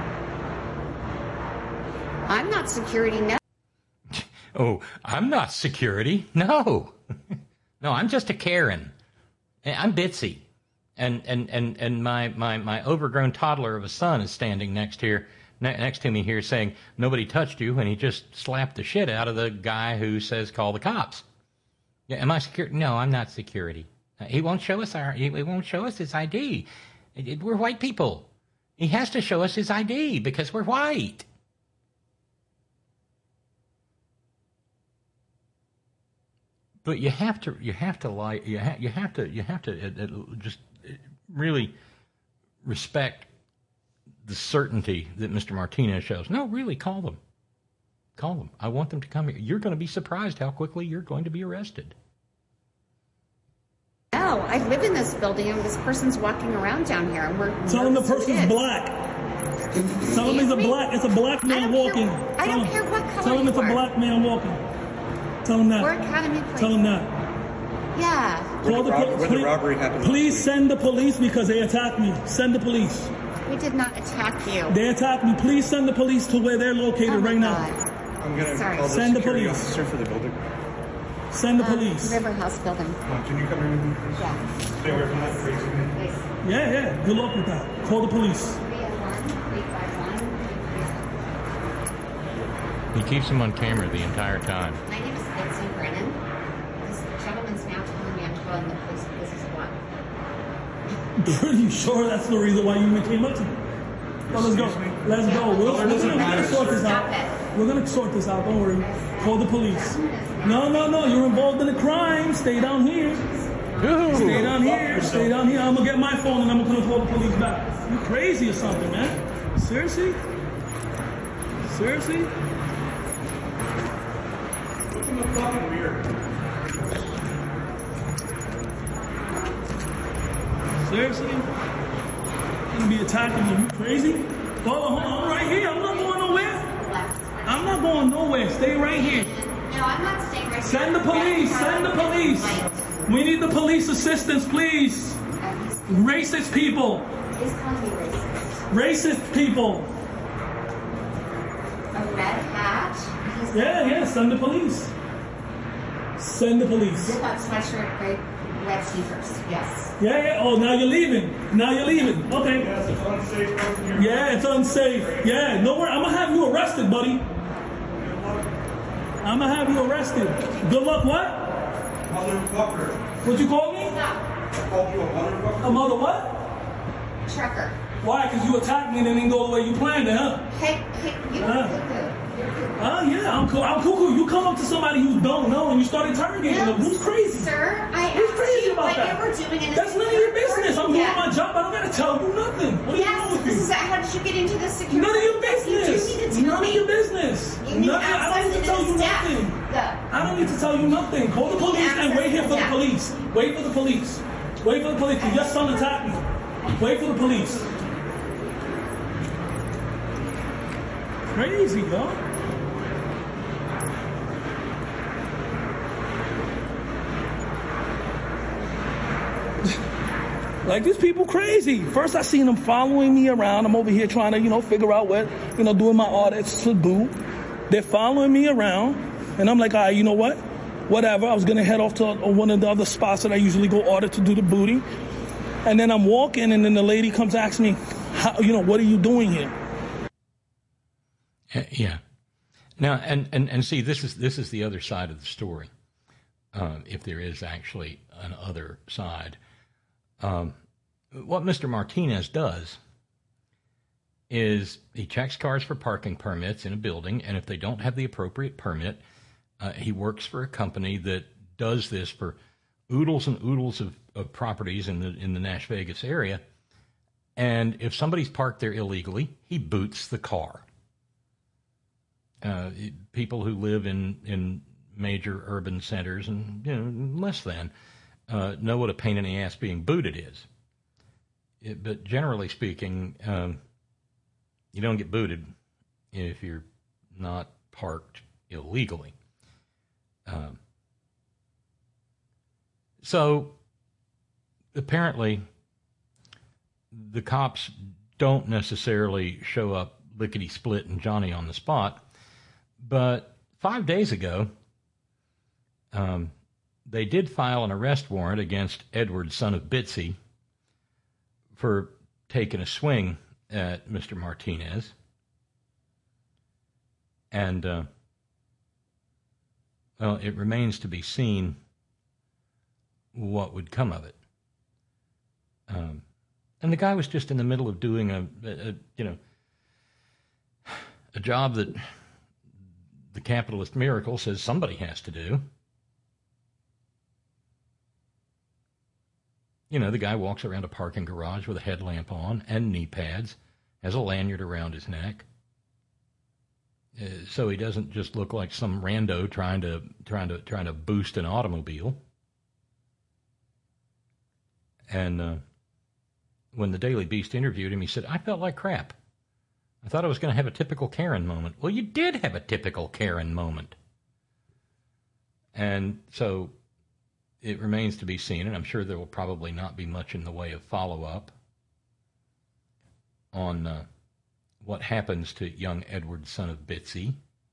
I'm not security. No. Oh, I'm not security. No. No, I'm just a Karen. I'm Bitsy. And my overgrown toddler of a son is standing next to me here saying, nobody touched you, and he just slapped the shit out of the guy who says, call the cops. Yeah, am I security? No, I'm not security. He won't show us his ID. We're white people. He has to show us his ID because we're white. But you have to just really respect the certainty that Mr. Martinez shows. No, really, call them. Call them. I want them to come here. You're going to be surprised how quickly you're going to be arrested. No, I live in this building, and this person's walking around down here, and we're Tell him the nervous as person's it is. black. Tell him it's a black man walking. I don't care what color Tell him it's you a are. black man walking. Tell him that. We're Academy Place. Tell him that. Yeah. When the robbery happened. Please send the police because they attacked me. Send the police. We did not attack you. They attacked me. Please send the police to where they're located Oh my right now. God. I'm going to Sorry. call the Send the security police. officer for the building. Send the police. River House building. Can you come here with me, please? Yeah. Stay away from that crazy man. Please. Yeah. Good luck with that. Call the police. 301-351. He keeps him on camera the entire time. My name is Betsy Brennan. This gentleman's now telling me I'm calling the police. This is what? Pretty sure that's the reason why you even came up to me. Well, let's go. Let's go. We're gonna sort this out. We're gonna sort this out. Don't worry. Call the police. No. You're involved in a crime. Stay down here. Stay down here. Stay down here. I'm gonna get my phone and I'm gonna call the police back. You crazy or something, man? Seriously? Seriously? Looking the fucking weird. Seriously? You're gonna be attacking me. You crazy? Hold on. I'm right here. I'm not going nowhere. I'm not going nowhere. Stay right here. No, I'm not staying right here. Send the police. Send the police. We need the police assistance, please. Racist people. He's calling me racist. Racist people. A red hat. Yeah. Send the police. Send the police. Zip up sweatshirt, right? Wet sneakers, yes. Yeah, yeah. Oh, now you're leaving. Now you're leaving. Okay. Yes, it's unsafe working here. Yeah, it's unsafe. Yeah, no worry. I'm gonna have you arrested, buddy. I'm gonna have you arrested. Good luck. What? Motherfucker. What you call me? Stop. I called you a motherfucker. A mother what? Trucker. Why? Because you attacked me and it didn't go the way you planned it, huh? Hey, you Huh? Yeah, I'm cool. I'm cool. You come up to somebody you don't know and you start interrogating them. Who's crazy? Sir, I Who's asked crazy you about what that? you were doing in That's none of your business. I'm doing my job. I don't gotta tell you nothing. What is wrong with Yes, you? how did you get into the security? None of your You business. do need to tell None of me. your business. You need I don't access need to to tell this you staff. nothing. Go. I don't need to tell you nothing. Call the You need police and access wait here to for the that. police. Wait for the police. Wait for the police. Your son attacked me. Wait for the police. Crazy, yo. Like, these people crazy. First, I seen them following me around. I'm over here trying to, figure out what, doing my audits to do. They're following me around. And I'm like, all right, you know what? Whatever. I was going to head off to one of the other spots that I usually go audit to do the booty. And then I'm walking, and then the lady comes asking me, what are you doing here? Yeah. Now, and see, this is the other side of the story. If there is actually an other side. What Mr. Martinez does is he checks cars for parking permits in a building, and if they don't have the appropriate permit, he works for a company that does this for oodles and oodles of properties in the Nash Vegas area. And if somebody's parked there illegally, he boots the car. People who live in major urban centers and less than know what a pain in the ass being booted is. But generally speaking, you don't get booted if you're not parked illegally. So apparently the cops don't necessarily show up lickety-split and Johnny on the spot. But 5 days ago, they did file an arrest warrant against Edward, son of Bitsy, for taking a swing at Mr. Martinez. And, well, it remains to be seen what would come of it. And the guy was just in the middle of doing a job that the capitalist miracle says somebody has to do. The guy walks around a parking garage with a headlamp on and knee pads, has a lanyard around his neck, so he doesn't just look like some rando trying to boost an automobile. And when the Daily Beast interviewed him, he said, "I felt like crap. I thought I was going to have a typical Karen moment." Well, you did have a typical Karen moment. And so it remains to be seen, and I'm sure there will probably not be much in the way of follow-up on what happens to young Edward, son of Bitsy.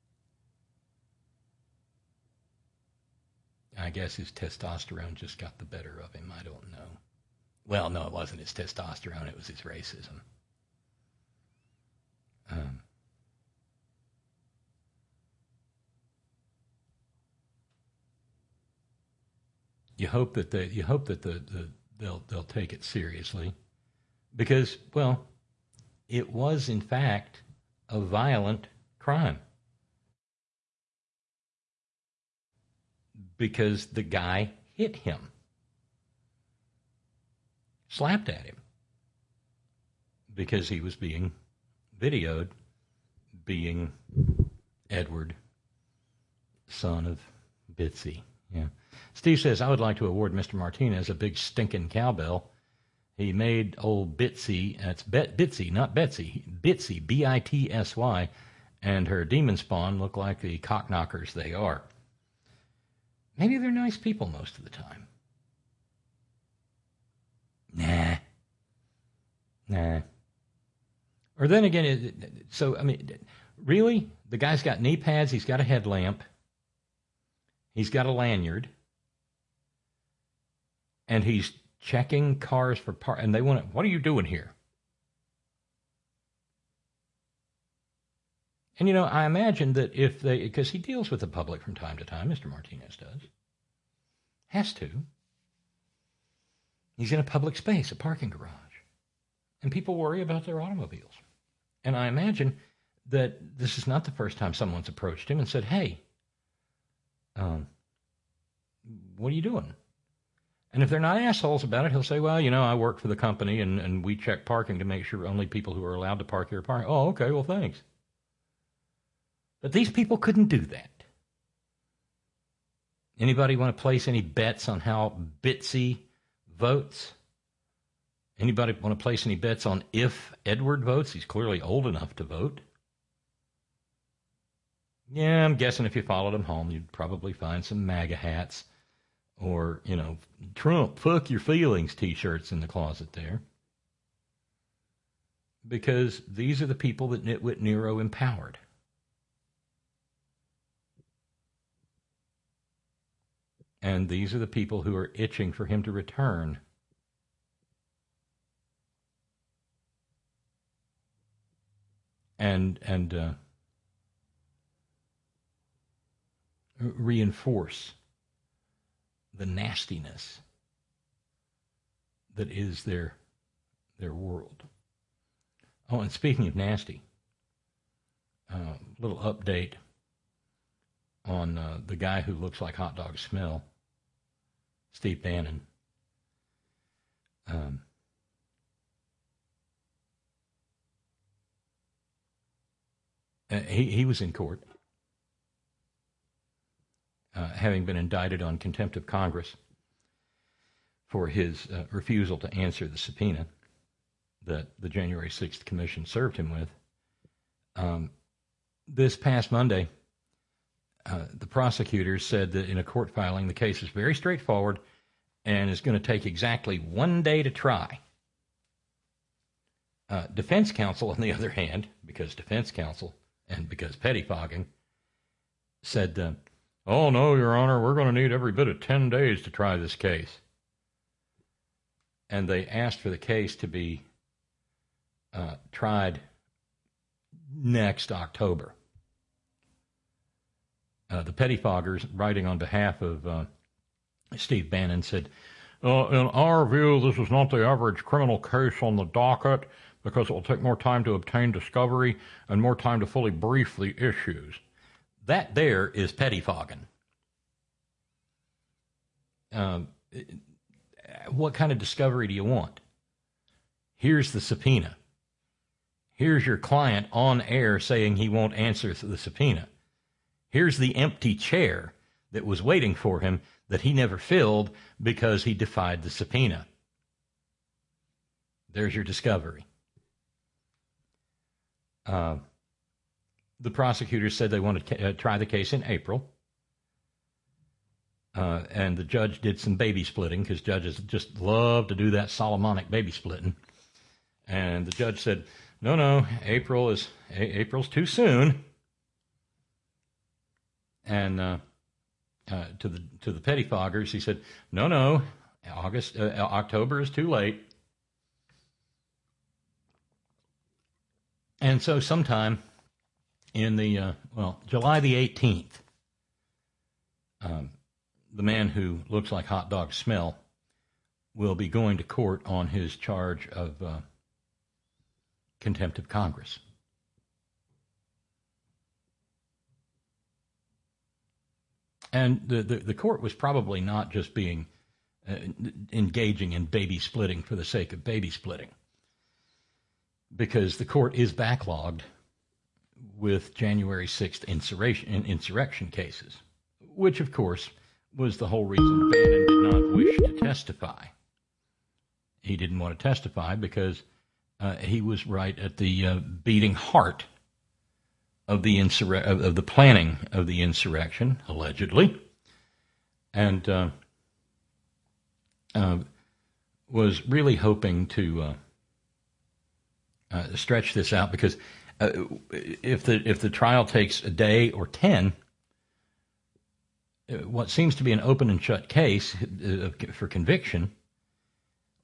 I guess his testosterone just got the better of him. I don't know. Well, no, it wasn't his testosterone. It was his racism. You hope that they'll take it seriously, because, well, it was in fact a violent crime, because the guy hit him, slapped at him, because he was being videoed being Edward, son of Bitsy. Yeah. Steve says, "I would like to award Mr. Martinez a big stinking cowbell. He made old Bitsy, that's Bitsy, not Betsy, Bitsy, B-I-T-S-Y, and her demon spawn look like the cockknockers they are." Maybe they're nice people most of the time. Nah. Or then again, really? The guy's got knee pads, he's got a headlamp, he's got a lanyard. and he's checking cars for and they want to, what are you doing here? And, I imagine that because he deals with the public from time to time, Mr. Martinez does, has to. He's in a public space, a parking garage, and people worry about their automobiles. And I imagine that this is not the first time someone's approached him and said, hey, what are you doing? And if they're not assholes about it, he'll say, well, I work for the company and we check parking to make sure only people who are allowed to park here park. Oh, okay, well, thanks. But these people couldn't do that. Anybody want to place any bets on how Bitsy votes? Anybody want to place any bets on if Edward votes? He's clearly old enough to vote. Yeah, I'm guessing if you followed him home, you'd probably find some MAGA hats or, Trump, fuck your feelings T-shirts in the closet there. Because these are the people that Nitwit Nero empowered. And these are the people who are itching for him to return. And reinforce the nastiness that is their world. Oh, and speaking of nasty, little update on the guy who looks like hot dog smell, Steve Bannon. He was in court, having been indicted on contempt of Congress for his refusal to answer the subpoena that the January 6th Commission served him with. This past Monday, the prosecutors said that in a court filing, the case is very straightforward and is going to take exactly 1 day to try. Defense counsel, on the other hand, because defense counsel and because pettifogging, said, oh, no, Your Honor, we're going to need every bit of 10 days to try this case. And they asked for the case to be tried next October. The pettifoggers, writing on behalf of Steve Bannon, said, in our view, this is not the average criminal case on the docket because it will take more time to obtain discovery and more time to fully brief the issues. That there is pettifogging. What kind of discovery do you want? Here's the subpoena. Here's your client on air saying he won't answer the subpoena. Here's the empty chair that was waiting for him that he never filled because he defied the subpoena. There's your discovery. The prosecutors said they wanted to try the case in April. And the judge did some baby splitting because judges just love to do that Solomonic baby splitting. And the judge said, no, April's too soon. And to the pettifoggers, he said, no, October is too late. And so sometime in the, July the 18th, the man who looks like hot dog smell will be going to court on his charge of contempt of Congress. And the court was probably not just being engaging in baby splitting for the sake of baby splitting, because the court is backlogged with January 6th insurrection cases, which, of course, was the whole reason Bannon did not wish to testify. He didn't want to testify because he was right at the beating heart of the of the planning of the insurrection, allegedly, and was really hoping to stretch this out because if the trial takes a day or 10, what seems to be an open and shut case for conviction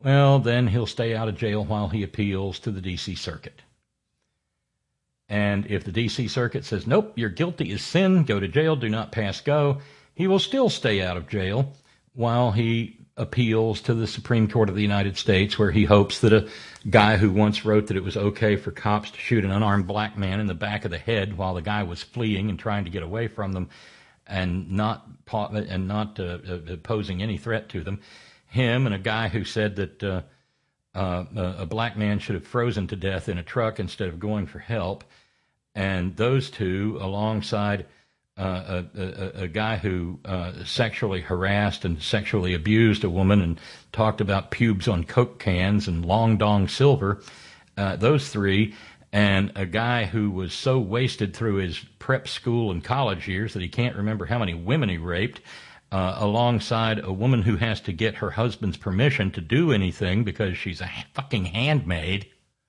well, then he'll stay out of jail while he appeals to the D.C. Circuit. And if the D.C. Circuit says, nope, you're guilty as sin, go to jail, do not pass go, he will still stay out of jail while he appeals to the Supreme Court of the United States, where he hopes that a guy who once wrote that it was okay for cops to shoot an unarmed black man in the back of the head while the guy was fleeing and trying to get away from them and not posing any threat to them, him and a guy who said that a black man should have frozen to death in a truck instead of going for help, and those two alongside a guy who sexually harassed and sexually abused a woman and talked about pubes on Coke cans and long dong silver, those three, and a guy who was so wasted through his prep school and college years that he can't remember how many women he raped, alongside a woman who has to get her husband's permission to do anything because she's a fucking handmaid,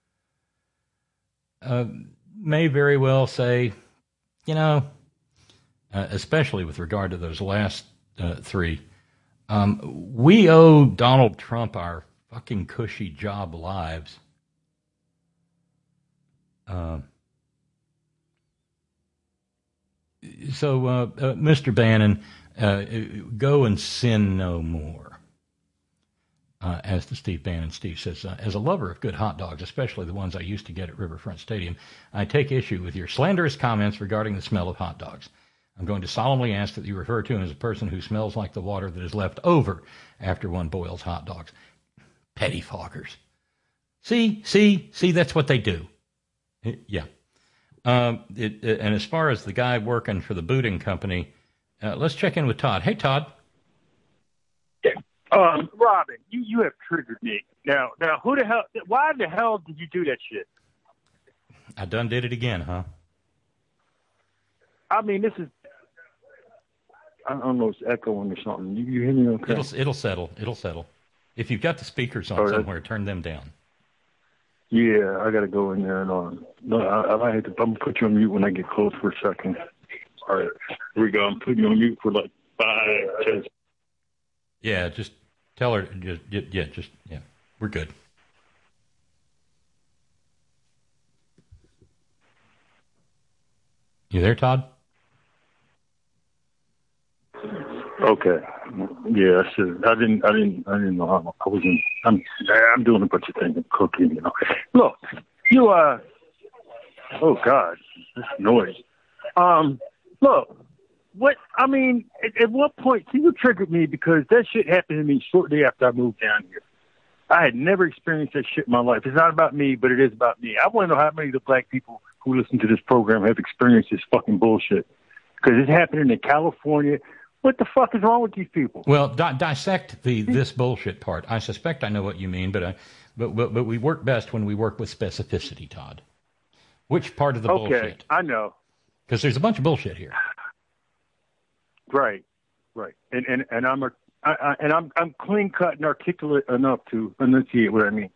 may very well say, you know, especially with regard to those last three, we owe Donald Trump our fucking cushy job lives. So, Mr. Bannon, go and sin no more. As to Steve Bannon, Steve says, as a lover of good hot dogs, especially the ones I used to get at Riverfront Stadium, I take issue with your slanderous comments regarding the smell of hot dogs. I'm going to solemnly ask that you refer to him as a person who smells like the water that is left over after one boils hot dogs. Petty foggers. See, that's what they do. Yeah. And as far as the guy working for the booting company, let's check in with Todd. Hey, Todd. Robin, you have triggered me. Now, why the hell did you do that shit? I done did it again, huh? I mean, this is, I don't know, it's echoing or something. You hear me okay? It'll settle. If you've got the speakers on somewhere, turn them down. Yeah, I got to go in there and no, I'm going to put you on mute when I get close for a second. All right, here we go. I'm putting you on mute for like 5, 10. Yeah, just tell her. Yeah, we're good. You there, Todd? Okay. Yeah, I didn't know. I'm doing a bunch of things. I'm cooking, you know. Look, oh God, this noise. Look, at what point, you triggered me because that shit happened to me shortly after I moved down here. I had never experienced that shit in my life. It's not about me, but it is about me. I want to know how many of the black people who listen to this program have experienced this fucking bullshit. Because it's happening in California. What the fuck is wrong with these people? Well, dissect this bullshit part. I suspect I know what you mean, but we work best when we work with specificity, Todd. Which part of the bullshit? Okay, I know. Because there's a bunch of bullshit here. Right. And I'm clean cut and articulate enough to enunciate what I mean.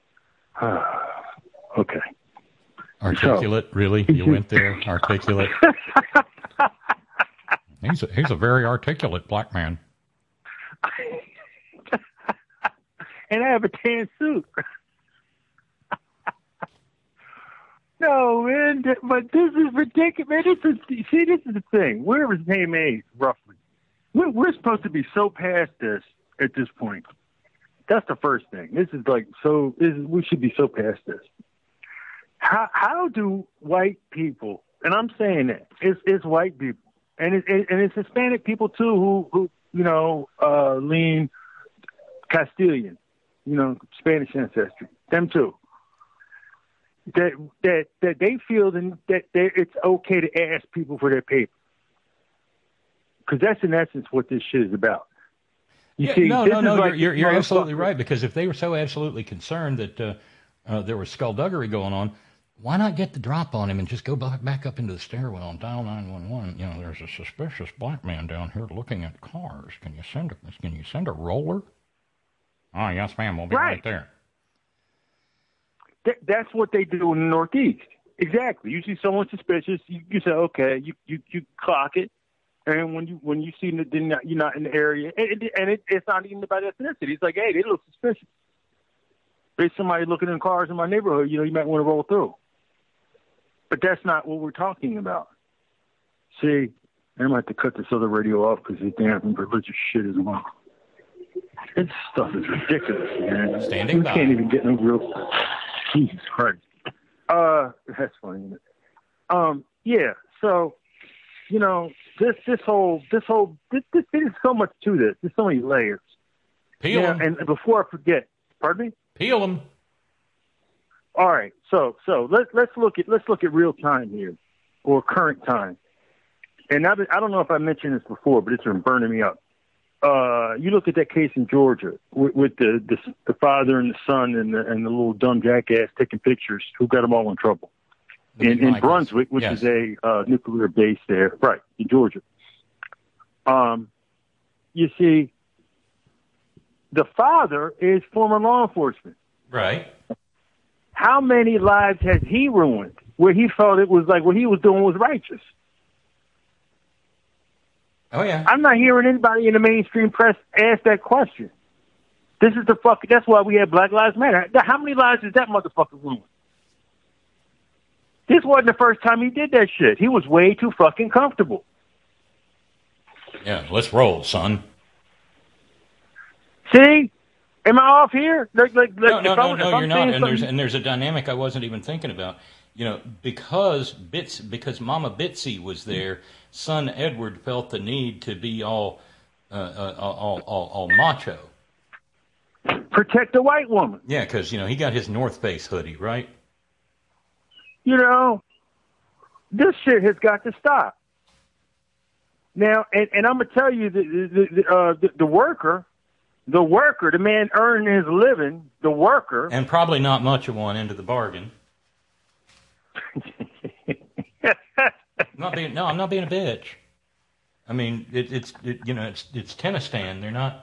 Okay. Articulate, really? You went there? Articulate? He's a very articulate black man. And I have a tan suit. No, man, but this is ridiculous. Man, this is the thing. We're the same age, roughly. We're supposed to be so past this at this point. That's the first thing. This is like we should be so past this. How do white people, and I'm saying that, it's white people, and it's Hispanic people too who lean Castilian, Spanish ancestry, them too. That they feel that it's okay to ask people for their paper. Because that's in essence what this shit is about. You're absolutely right. Because if they were so absolutely concerned that there was skullduggery going on, why not get the drop on him and just go back up into the stairwell and dial 911? There's a suspicious black man down here looking at cars. Can you send a roller? Oh, yes, ma'am. We'll be right there. That's what they do in the Northeast. Exactly. You see someone suspicious, you say, okay, you clock it. And when you see that you're not in the area, and it's not even about ethnicity. It's like, hey, they look suspicious. There's somebody looking in cars in my neighborhood, you might want to roll through. But that's not what we're talking about. See, I might have to cut this other radio off because this damn religious shit is on. This stuff is ridiculous, man. Standing by. You can't even get no real. Jesus Christ. That's funny, isn't it? Yeah. So, there's so much to this. There's so many layers. Peel them. And before I forget, pardon me? Peel them. All right. So let's look at real time here, or current time. And I don't know if I mentioned this before, but it's been burning me up. You look at that case in Georgia with the father and the son and the little dumb jackass taking pictures who got them all in trouble. In Brunswick, which is a nuclear base there, right, in Georgia. You see, the father is former law enforcement. Right. How many lives has he ruined where he felt it was like what he was doing was righteous? Oh, yeah. I'm not hearing anybody in the mainstream press ask that question. That's why we have Black Lives Matter. How many lives has that motherfucker ruined? This wasn't the first time he did that shit. He was way too fucking comfortable. Yeah, let's roll, son. See? Am I off here? No, you're not. And there's a dynamic I wasn't even thinking about. Because Mama Bitsy was there, son Edward felt the need to be all macho. Protect the white woman. Yeah, because he got his North Face hoodie, right? This shit has got to stop. Now, and I'm gonna tell you, the worker, the man earning his living, the worker, and probably not much of one into the bargain. I'm not being a bitch. I mean, it's Tennistan. They're not,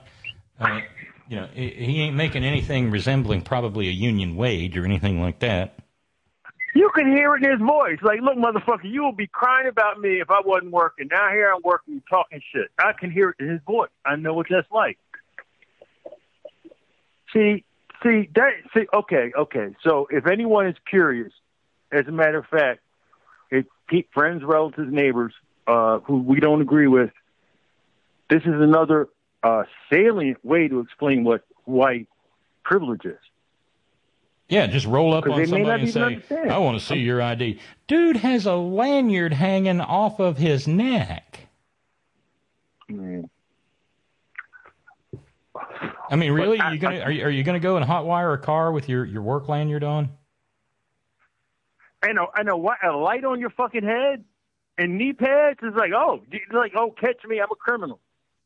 he ain't making anything resembling probably a union wage or anything like that. You can hear it in his voice. Like, look, motherfucker, you will be crying about me if I wasn't working. Now here I'm working, talking shit. I can hear it in his voice. I know what that's like. Okay. So if anyone is curious, as a matter of fact, it's friends, relatives, neighbors who we don't agree with. This is another salient way to explain what white privilege is. Yeah, just roll up on somebody and say, I want to see your ID. Dude has a lanyard hanging off of his neck. Man. I mean, really? Are you gonna go and hotwire a car with your work lanyard on? I know. What, a light on your fucking head and knee pads is like, catch me, I'm a criminal.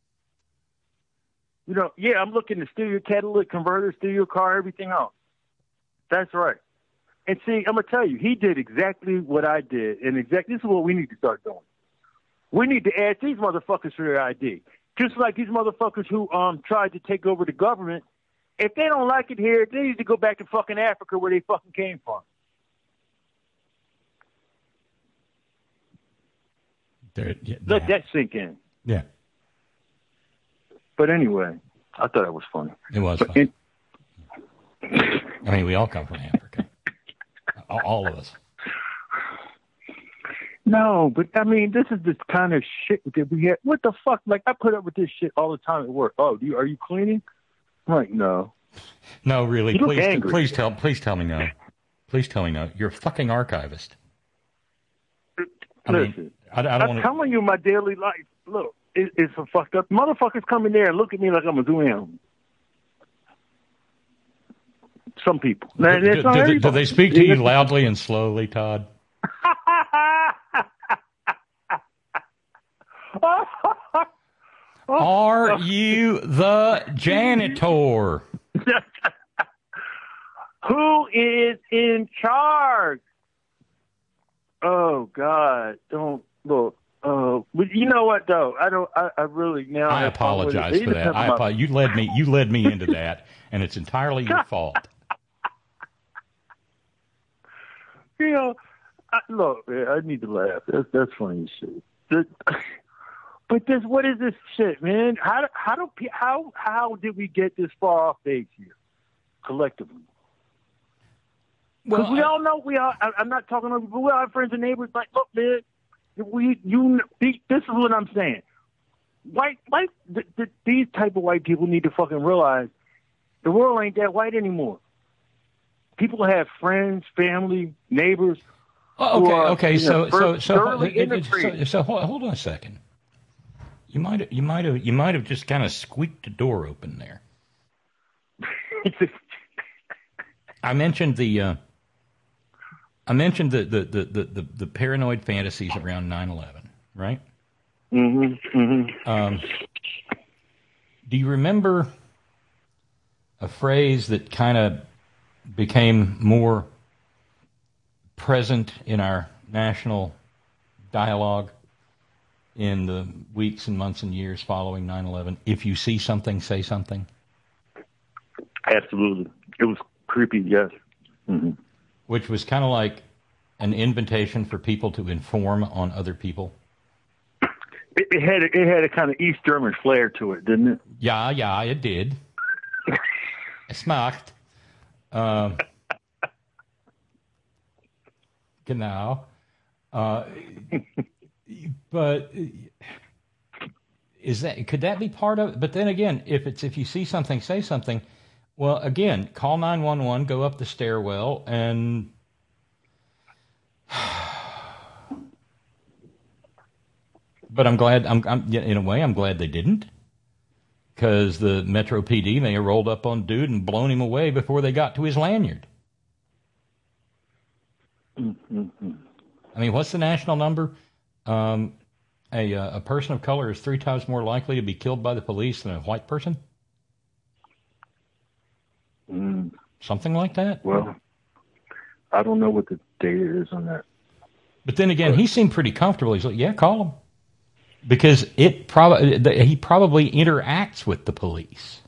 I'm looking to steal your catalytic converter, steal your car, everything else. That's right. And see, I'm gonna tell you, he did exactly what I did, and this is what we need to start doing. We need to ask these motherfuckers for their ID. Just like these motherfuckers who tried to take over the government. If they don't like it here, they need to go back to fucking Africa where they fucking came from. Let that sink in. Yeah. But anyway, I thought it was funny. It was funny. I mean, we all come from Africa. All of us. No, but I mean, this is the kind of shit that we have. What the fuck? Like, I put up with this shit all the time at work. Oh, are you cleaning? I'm like, no. No, really. You look angry. Please tell me no. Please tell me no. You're a fucking archivist. Listen, I'm telling you my daily life. Look, it's a fucked up. Motherfuckers come in there and look at me like I'm a zoo animal. Some people. Do they speak to you loudly and slowly, Todd? Are you the janitor? Who is in charge? Oh God! Don't look. But you know what though? I really now. I apologize for that. You led me into that, and it's entirely your fault. Look, man, I need to laugh. That's funny as shit. But what is this shit, man? How did we get this far off base here, collectively? Because Well, we all know I'm not talking over, but we all have friends and neighbors. Like, look, man, this is what I'm saying. These type of white people need to fucking realize the world ain't that white anymore. People have friends, family, neighbors. okay. So integrated. hold on a second. You might have just kind of squeaked the door open there. I mentioned the paranoid fantasies around 9/11, right? Mm-hmm. Do you remember a phrase that kind of became more present in our national dialogue in the weeks and months and years following 9/11? If you see something, say something. Absolutely. It was creepy, yes. Mm-hmm. Which was kind of like an invitation for people to inform on other people. It had a kind of East German flair to it, didn't it? Yeah, it did. Es macht. Genau. But could that be part of it? But then again, if you see something, say something. Well, again, call 911, go up the stairwell, and but I'm glad. In a way, I'm glad they didn't, because the Metro PD may have rolled up on dude and blown him away before they got to his lanyard. Mm-hmm. I mean, what's the national number? A person of color is 3 times more likely to be killed by the police than a white person? Something like that? Well, I don't know what the data is on that. But then again, he seemed pretty comfortable. He's like, yeah, call him. Because he probably interacts with the police.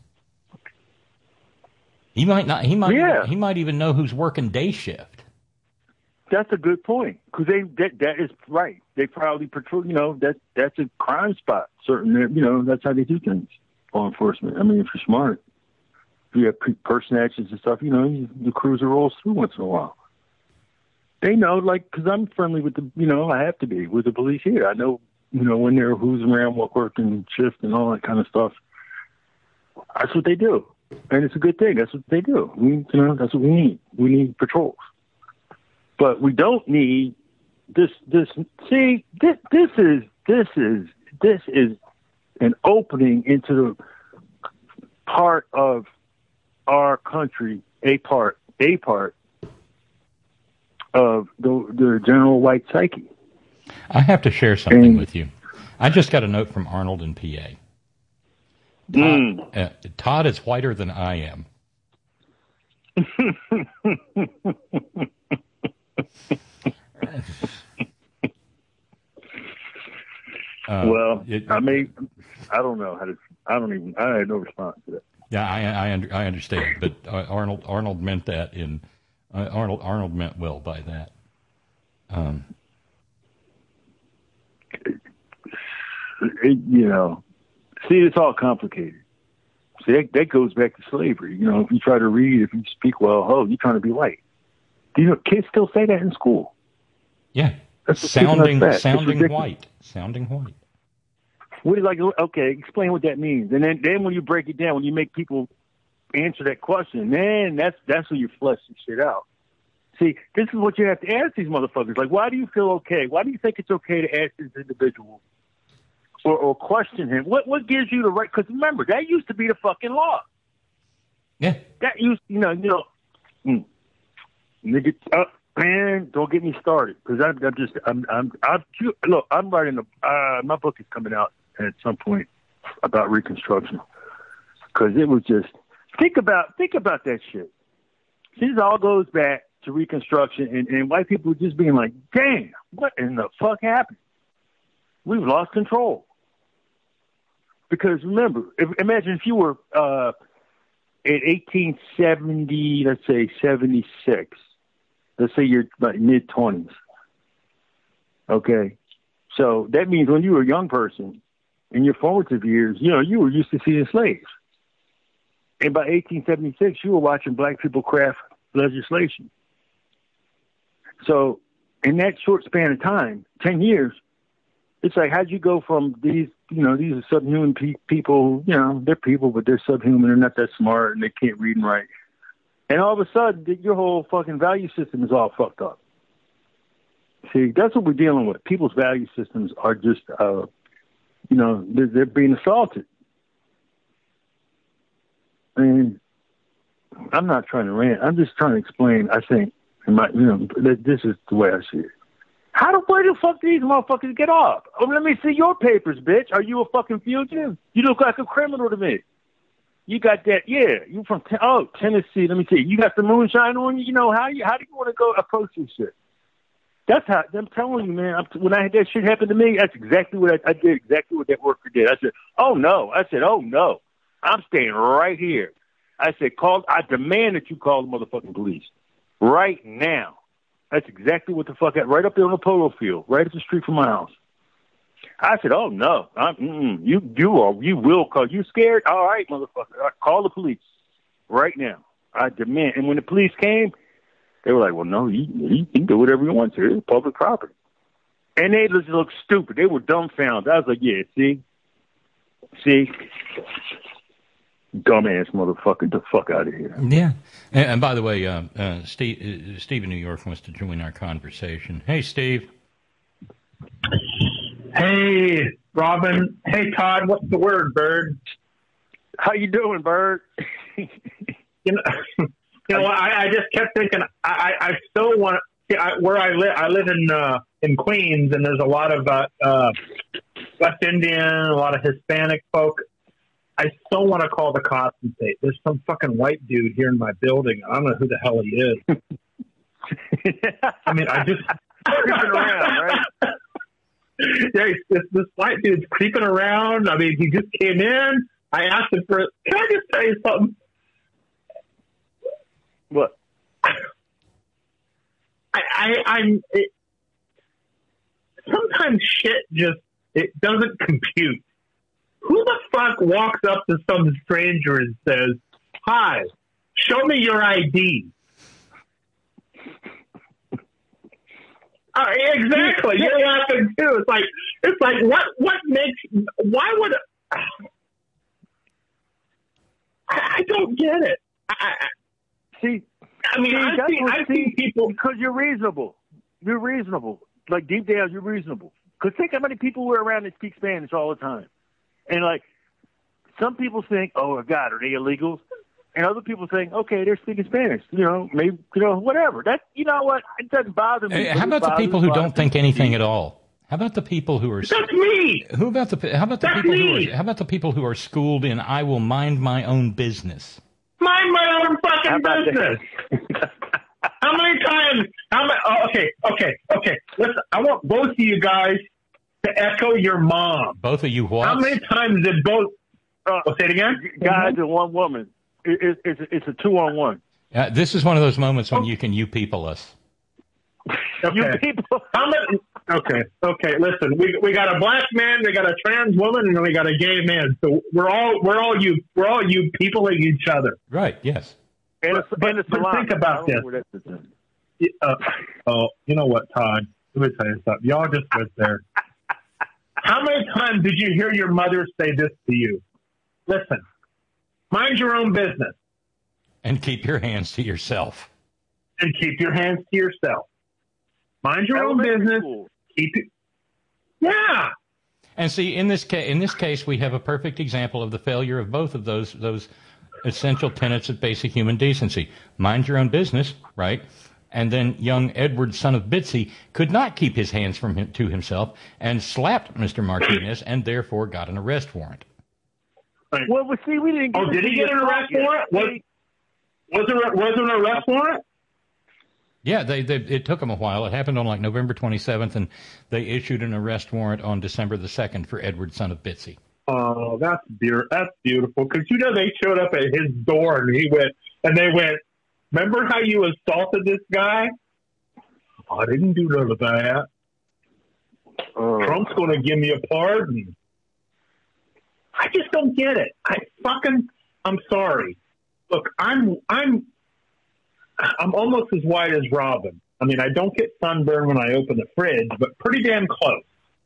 He might not. He might even know who's working day shift. That's a good point, because that is right. They probably patrol. That's a crime spot. Certainly, that's how they do things. Law enforcement. I mean, if you're smart, if you have person actions and stuff, the cruiser rolls through once in a while. They know, because I'm friendly with I have to be with the police here. I know, when they're who's around, what working shift and all that kind of stuff. That's what they do, and it's a good thing. That's what they do. That's what we need. We need patrols. But we don't need this. This is an opening into the part of our country, a part of the general white psyche. I have to share something with you. I just got a note from Arnold in PA. Todd is whiter than I am. I don't know how to. I had no response to that. Yeah, I understand, but Arnold meant that Arnold meant well by that. See, it's all complicated. See, that goes back to slavery. If you try to read, if you speak well, you're trying to be white. Kids still say that in school. Yeah, sounding white. What is okay, explain what that means. And then when you break it down, when you make people answer that question, man, that's when you flesh the shit out. See, this is what you have to ask these motherfuckers. Like, why do you feel okay? Why do you think it's okay to ask this individual or question him? What gives you the right? Because remember, that used to be the fucking law. Yeah. That used, nigga, man, don't get me started, because I'm writing my book is coming out at some point about Reconstruction, because it was just think about that shit. See, this all goes back to Reconstruction, and white people just being like, damn, what in the fuck happened? We've lost control. Because remember, imagine if you were in 1870, let's say 76. Let's say you're like mid-20s. Okay? So that means when you were a young person, in your formative years, you were used to seeing slaves. And by 1876, you were watching black people craft legislation. So in that short span of time, 10 years, it's like, how'd you go from these, these are subhuman people, they're people, but they're subhuman, they're not that smart, and they can't read and write. And all of a sudden, your whole fucking value system is all fucked up. See, that's what we're dealing with. People's value systems are just, they're being assaulted. And I'm not trying to rant. I'm just trying to explain, I think, that this is the way I see it. Where the fuck do these motherfuckers get off? Oh, let me see your papers, bitch. Are you a fucking fugitive? You look like a criminal to me. You got that, yeah. You from Tennessee. Let me see. You got the moonshine on you. How do you want to go approach this shit? That's how I'm telling you, man. When I had that shit happen to me, that's exactly what I did. Exactly what that worker did. I said, oh no. I'm staying right here. I said, I demand that you call the motherfucking police right now. That's exactly what the fuck happened. Right up there on the polo field, right up the street from my house. I said, oh no, you will call. You scared? All right, motherfucker. Call the police right now. I demand. And when the police came, they were like, well, no, you can do whatever you want to. It's public property. And they just looked stupid. They were dumbfounded. I was like, yeah, see? Dumbass motherfucker, get the fuck out of here. Yeah. And by the way, Steve in New York wants to join our conversation. Hey, Steve. Hey, Robin. Hey, Todd. What's the word, Bird? How you doing, Bird? I just kept thinking. I still want where I live. I live in Queens, and there's a lot of West Indian, a lot of Hispanic folk. I still want to call the cops and say, there's some fucking white dude here in my building. I don't know who the hell he is. I mean, I just creeping around, right? Yeah, this white dude's creeping around. I mean, he just came in. I asked him can I just tell you something? What? Sometimes shit it doesn't compute. Who the fuck walks up to some stranger and says, hi, show me your ID? Exactly. You're laughing too. It's like what makes, why would, I don't get it. I've seen people. Because you're reasonable. You're reasonable. Like, deep down, you're reasonable. Because think how many people were around that speak Spanish all the time. And, like, some people think, oh, God, are they illegals? And other people think, okay, they're speaking Spanish. Maybe, whatever. That, you know what? It doesn't bother me. How about the people who don't think anything at all? How about the people who are... That's me! How about the people who are schooled in, I will mind my own business? Mind my own fucking business! How many times... Okay. Listen, I want both of you guys to echo your mom. Both of you what? How many times did both... say it again? Guys and one woman. It's a 2-on-1. This is one of those moments when you can you people us. Okay. You people. How many... Okay. Listen, we got a black man, we got a trans woman, and then we got a gay man. So we're all you peopling each other. Right. Yes. But think about this. You know what, Todd? Let me tell you something. Y'all just went there. How many times did you hear your mother say this to you? Listen, mind your own business. And keep your hands to yourself. Mind your own business. Yeah. And see, in this case, we have a perfect example of the failure of both of those essential tenets of basic human decency. Mind your own business, right? And then young Edward, son of Bitsy, could not keep his hands to himself and slapped Mr. Martinez and therefore got an arrest warrant. Right. Well, see, we didn't get... Oh, did he get an arrest warrant? Was there an arrest warrant? Yeah, it took them a while. It happened on like November 27th, and they issued an arrest warrant on December the 2nd for Edward, son of Bitsy. Oh, that's beautiful. Because, they showed up at his door, and they went, remember how you assaulted this guy? I didn't do none of that. Trump's going to give me a pardon. I just don't get it. I'm sorry. Look, I'm almost as white as Robin. I mean, I don't get sunburn when I open the fridge, but pretty damn close.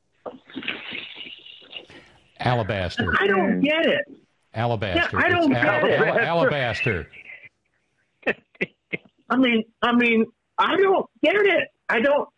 Alabaster. I don't get it. Alabaster. Yeah, I don't get it. Alabaster. I mean, I don't get it. I don't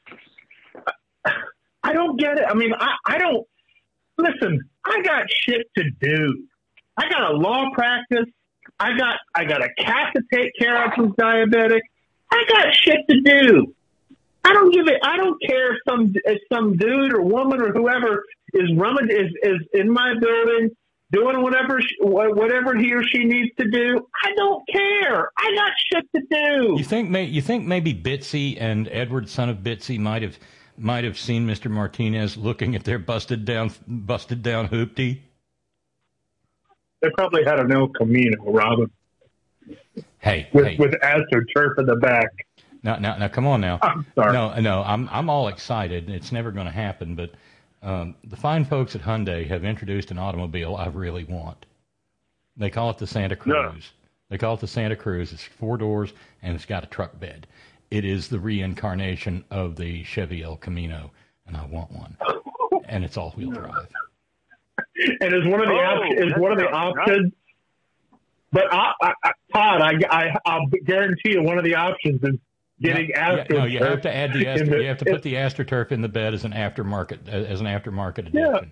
get it. I mean, I don't listen. I got shit to do. I got a law practice. I got a cat to take care of who's diabetic. I got shit to do. I don't care if some dude or woman or whoever is in my building doing whatever he or she needs to do. I don't care. I got shit to do. You think maybe Bitsy and Edward, son of Bitsy, might have seen Mr. Martinez looking at their busted down hoopty? They probably had an El Camino, Robin. Hey, with AstroTurf in the back. Now, come on now. I'm sorry. No, I'm all excited. It's never going to happen, but the fine folks at Hyundai have introduced an automobile I really want. They call it the Santa Cruz. No. They call it the Santa Cruz. It's 4 doors, and it's got a truck bed. It is the reincarnation of the Chevy El Camino, and I want one. And it's all-wheel drive. And is one of the options? But Todd, I'll guarantee you one of the options is getting AstroTurf. No, you have to add you have to put the AstroTurf in the bed as an aftermarket addition. Yeah.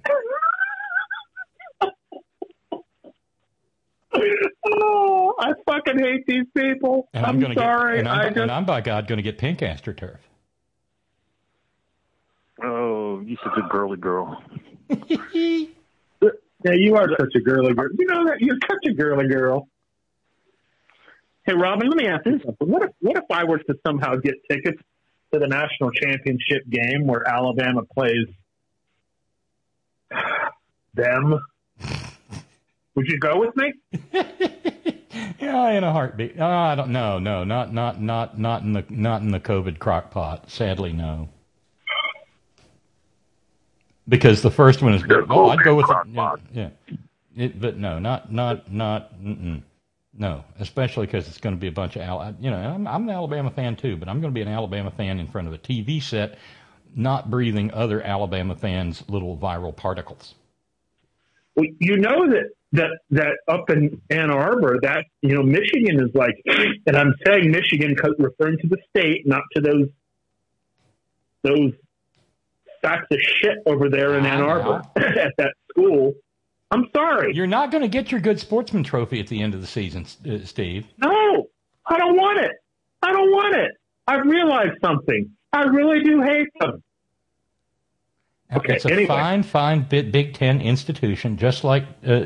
Oh, I fucking hate these people. And I'm sorry. I'm by God going to get pink AstroTurf. Oh, you're such a girly girl. Yeah, you are such a girly girl. You know that? You're such a girly girl. Hey, Robin, let me ask you something. What if I were to somehow get tickets to the national championship game where Alabama plays them? Would you go with me? Yeah, in a heartbeat. Oh, I don't. No, not in the COVID crock pot. Sadly, no. Because the first one is good. Oh, I'd go with it. Yeah. But no, not. No, especially because it's going to be a bunch of I'm an Alabama fan too, but I'm going to be an Alabama fan in front of a TV set, not breathing other Alabama fans' little viral particles. Well, you know that up in Ann Arbor, that Michigan is like, and I'm saying Michigan referring to the state, not to those sacks of shit over there in Ann Arbor at that school. I'm sorry. You're not going to get your good sportsman trophy at the end of the season, Steve. No, I don't want it. I've realized something. I really do hate them. Okay, it's a fine Big Ten institution, just like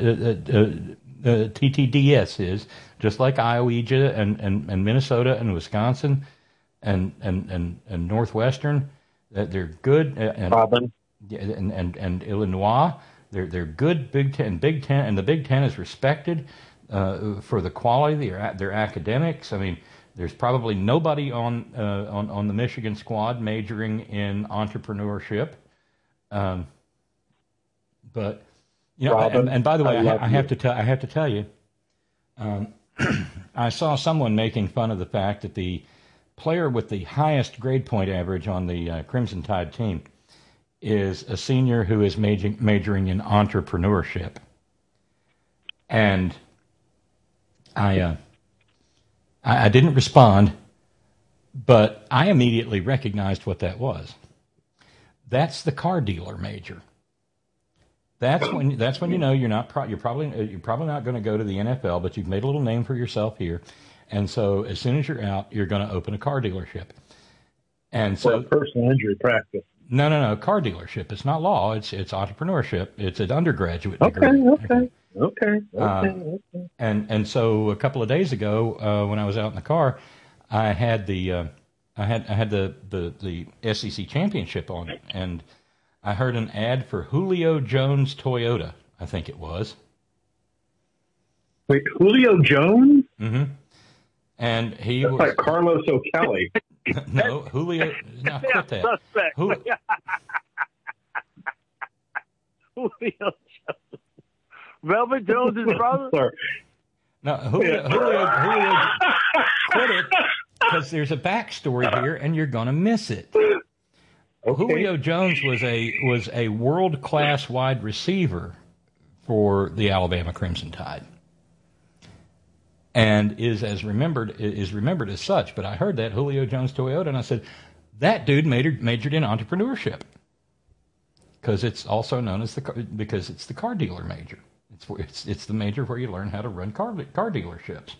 TTDS is, just like Iowa and Minnesota and Wisconsin and Northwestern. They're good, and Illinois. They're good Big Ten, and the Big Ten is respected for the quality of their academics. I mean, there's probably nobody on the Michigan squad majoring in entrepreneurship. But Robin, and by the way, I have to tell you, I saw someone making fun of the fact that the player with the highest grade point average on the Crimson Tide team is a senior who is majoring in entrepreneurship. And I didn't respond, but I immediately recognized what that was. That's the car dealer major. That's when you know you're probably not going to go to the NFL, but you've made a little name for yourself here. And so as soon as you're out, you're going to open a car dealership. And so personal injury practice. No, car dealership. It's not law. It's entrepreneurship. It's an undergraduate degree. Okay. And so a couple of days ago, when I was out in the car, I had the SEC championship on it, and I heard an ad for Julio Jones Toyota. I think it was. Wait, Julio Jones? Mm-hmm. And he That's was like Carlos O'Kelly. No, Julio. No, quit that. Suspect. Julio Jones. Velvet Jones' brother? Sorry. No, Julio. Quit it. because there's a backstory here, and you're going to miss it. Okay. Julio Jones was a world-class wide receiver for the Alabama Crimson Tide, and is remembered as such. But I heard that Julio Jones Toyota, and I said, that dude majored in entrepreneurship, because it's also known as because it's the car dealer major. It's the major where you learn how to run car dealerships.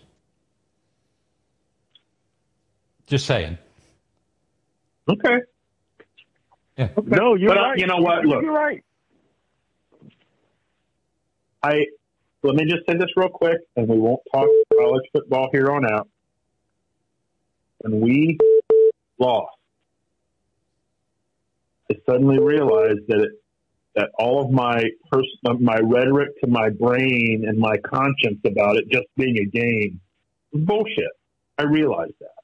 Just saying. Okay. Yeah. Okay. No, you're but, right. You know what? Look, you're right. Let me just say this real quick, and we won't talk college football here on out. When we lost, I suddenly realized that all of my rhetoric to my brain and my conscience about it just being a game was bullshit. I realized that.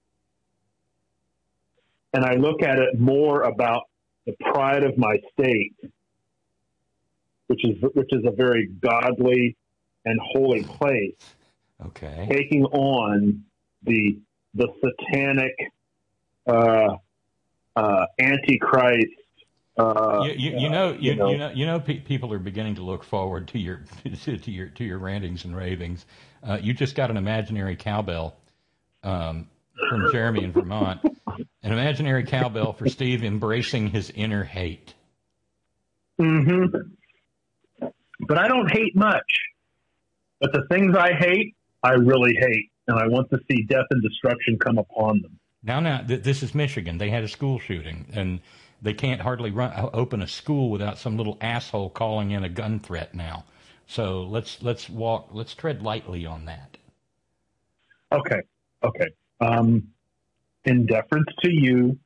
And I look at it more about the pride of my state, which is a very godly and holy place. Okay. Taking on the satanic antichrist. People are beginning to look forward to your rantings and ravings. You just got an imaginary cowbell from Jeremy in Vermont. An imaginary cowbell for Steve embracing his inner hate. Mm-hmm. But I don't hate much. But the things I hate, I really hate. And I want to see death and destruction come upon them. Now, this is Michigan. They had a school shooting, and they can't hardly open a school without some little asshole calling in a gun threat now. So let's tread lightly on that. Okay. In deference to you,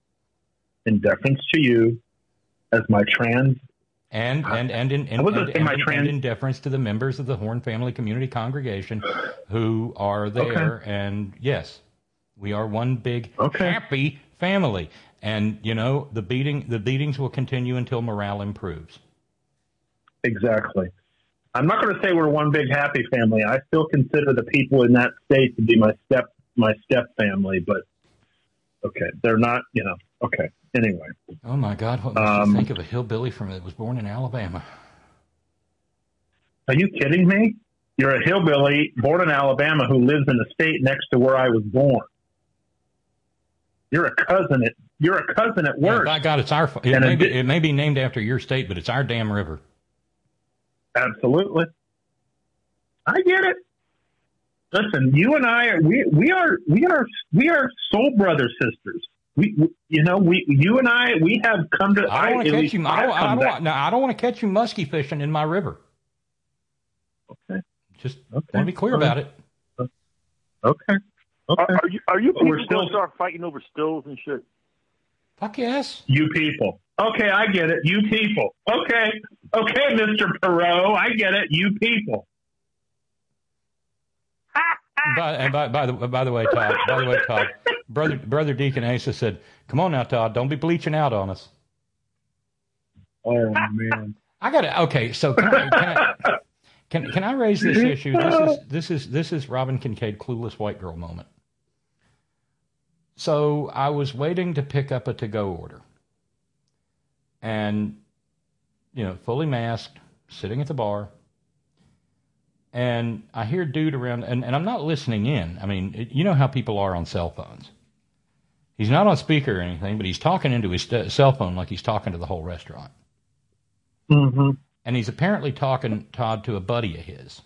as my trans, and in deference to the members of the Horn Family Community Congregation who are there, okay. And yes, we are one big okay. happy family, and the beatings will continue until morale improves. Exactly. I'm not going to say we're one big happy family. I still consider the people in that state to be my step family, but. Okay, they're not, okay. Anyway. Oh, my God. What makes you think of a hillbilly that was born in Alabama? Are you kidding me? You're a hillbilly born in Alabama who lives in the state next to where I was born. You're a cousin at worst. Yeah, by God, it's our. It may be named after your state, but it's our damn river. Absolutely. I get it. Listen, you and I we are soul brother sisters. You and I have come to. I don't want to catch you. I don't want to catch you musky fishing in my river. Okay. Just want to be clear about it. Okay. Are you people We're still going to start fighting over stills and shit? Fuck yes. You people. Okay, I get it. You people. Okay, Mr. Perot, I get it. You people. By the way, Todd. Brother Deacon Asa said, "Come on now, Todd. Don't be bleaching out on us." Oh man. I got it. Okay, so can I raise this issue? This is Robin Kincaid clueless white girl moment. So I was waiting to pick up a to-go order, and fully masked, sitting at the bar. And I hear dude around, and I'm not listening in. I mean, you know how people are on cell phones. He's not on speaker or anything, but he's talking into his cell phone like he's talking to the whole restaurant. Mm-hmm. And he's apparently talking, Todd, to a buddy of his.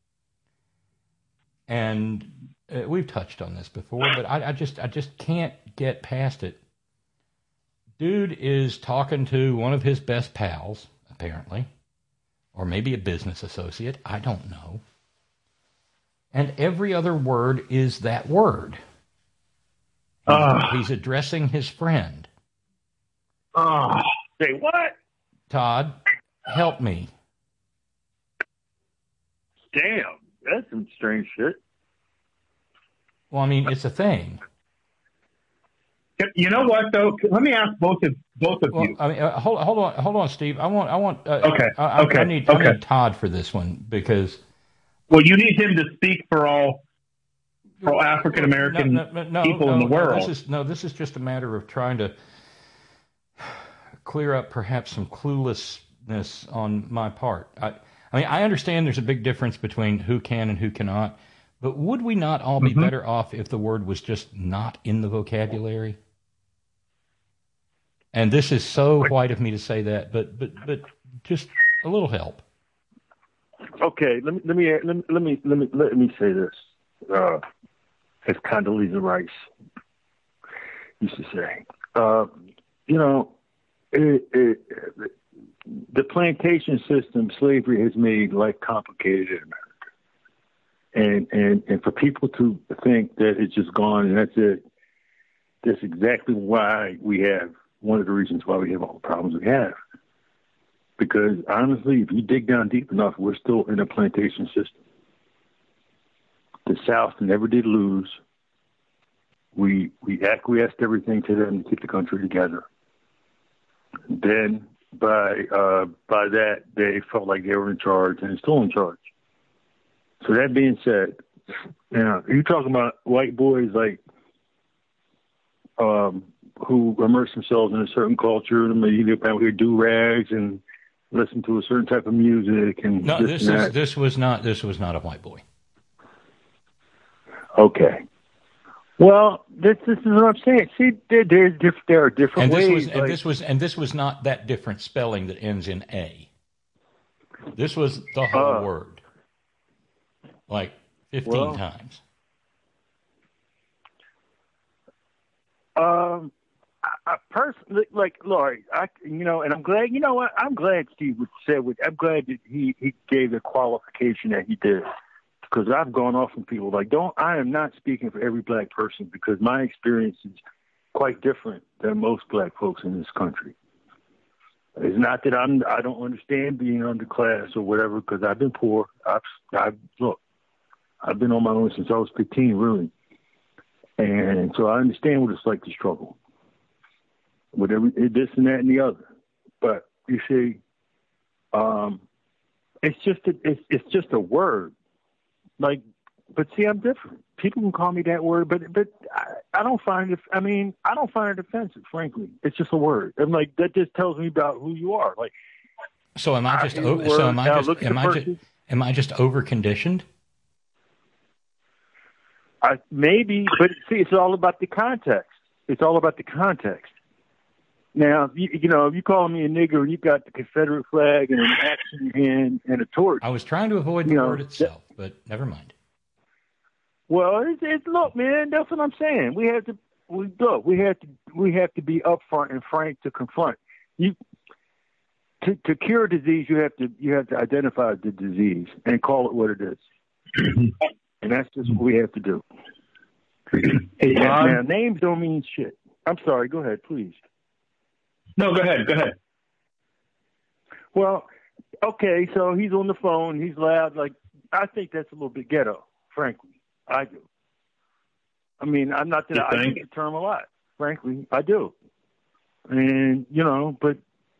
And we've touched on this before, but I just can't get past it. Dude is talking to one of his best pals, apparently. Or maybe a business associate. I don't know. And every other word is that word. He's addressing his friend. Say what? Todd, help me. Damn, that's some strange shit. Well, I mean, it's a thing. You know what, though? Let me ask both of you. I mean, hold on, Steve. I want. Okay. I need Todd for this one because. Well, you need him to speak for all for African American people in the world. This is just a matter of trying to clear up perhaps some cluelessness on my part. I mean, I understand there's a big difference between who can and who cannot, but would we not all be better off if the word was just not in the vocabulary? And this is so white of me to say that, but just a little help. Okay, let me say this. As Condoleezza Rice used to say, the plantation system, slavery has made life complicated in America. And for people to think that it's just gone and that's it, that's exactly why we have, one of the reasons why we have all the problems we have. Because honestly, if you dig down deep enough, we're still in a plantation system. The South never did lose. We acquiesced everything to them to keep the country together. Then by that, they felt like they were in charge and still in charge. So that being said, you're talking about white boys like who immerse themselves in a certain culture, maybe they wear do-rags and listen to a certain type of music. And no, this was not a white boy. Okay. Well, this is what I'm saying. See, there are different ways. This was not that different spelling that ends in A. This was the whole word, like 15 times. I personally, like Laurie, and I'm glad. You know what? I'm glad Steve said. I'm glad that he gave the qualification that he did. Because I've gone off on people I am not speaking for every black person because my experience is quite different than most black folks in this country. It's not that I don't understand being underclass or whatever because I've been poor. I've been on my own since I was 15, really. And so I understand what it's like to struggle with this and that and the other. But you see, it's just a word. But see, I'm different. People can call me that word, but I don't find it. I mean, I don't find it offensive. Frankly, it's just a word. I'm like that just tells me about who you are. Like, so am I just over conditioned? Maybe, but see, it's all about the context. It's all about the context. Now, if you call me a nigger and you got the Confederate flag and an axe in your hand and a torch. I was trying to avoid the word itself, but never mind. Well, look, man, that's what I'm saying. We have to be upfront and frank to confront. To cure a disease, you have to identify the disease and call it what it is, and that's just what we have to do. Hey, now, names don't mean shit. I'm sorry. Go ahead, please. No, go ahead. Well, okay, so he's on the phone. He's loud. Like, I think that's a little bit ghetto, frankly. I do. I mean, I'm not that I use the term a lot. Frankly, I do. And, but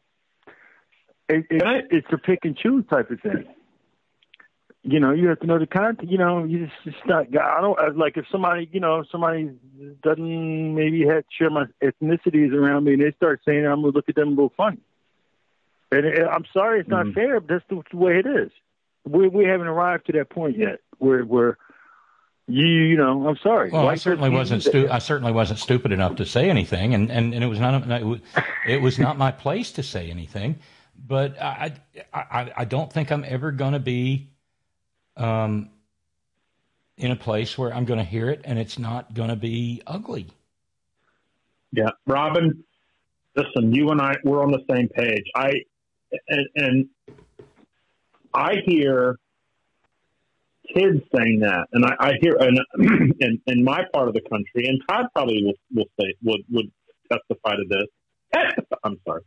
it's a pick and choose type of thing. You have to know the content. You just not. I don't like if somebody doesn't maybe share my ethnicities around me, and they start saying it, I'm gonna look at them a little funny. And I'm sorry, it's not fair, but that's the way it is. We haven't arrived to that point yet. Where I'm sorry. Well, I certainly wasn't stupid enough to say anything, and it was not my place to say anything. But I don't think I'm ever going to be in a place where I'm going to hear it and it's not going to be ugly. Yeah, Robin, listen, you and we're on the same page. I hear kids saying that, and I hear in my part of the country, and Todd probably would testify to this. I'm sorry.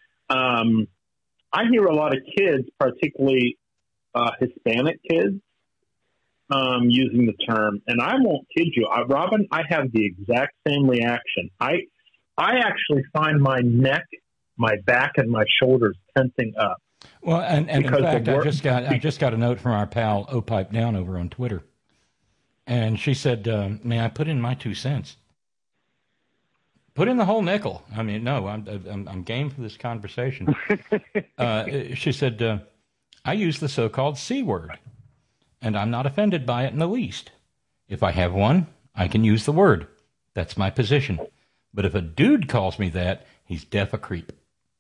I hear a lot of kids, particularly Hispanic kids, using the term, and I won't kid you, Robin, I have the exact same reaction. I actually find my neck, my back, and my shoulders tensing up. Well, and in fact, I just got a note from our pal O Pipe Down over on Twitter, And she said, may I put in my 2 cents? Put in the whole nickel. I mean, no, I'm game for this conversation. She said, I use the so-called C word, and I'm not offended by it in the least. If I have one, I can use the word. That's my position. But if a dude calls me that, he's deaf a creep.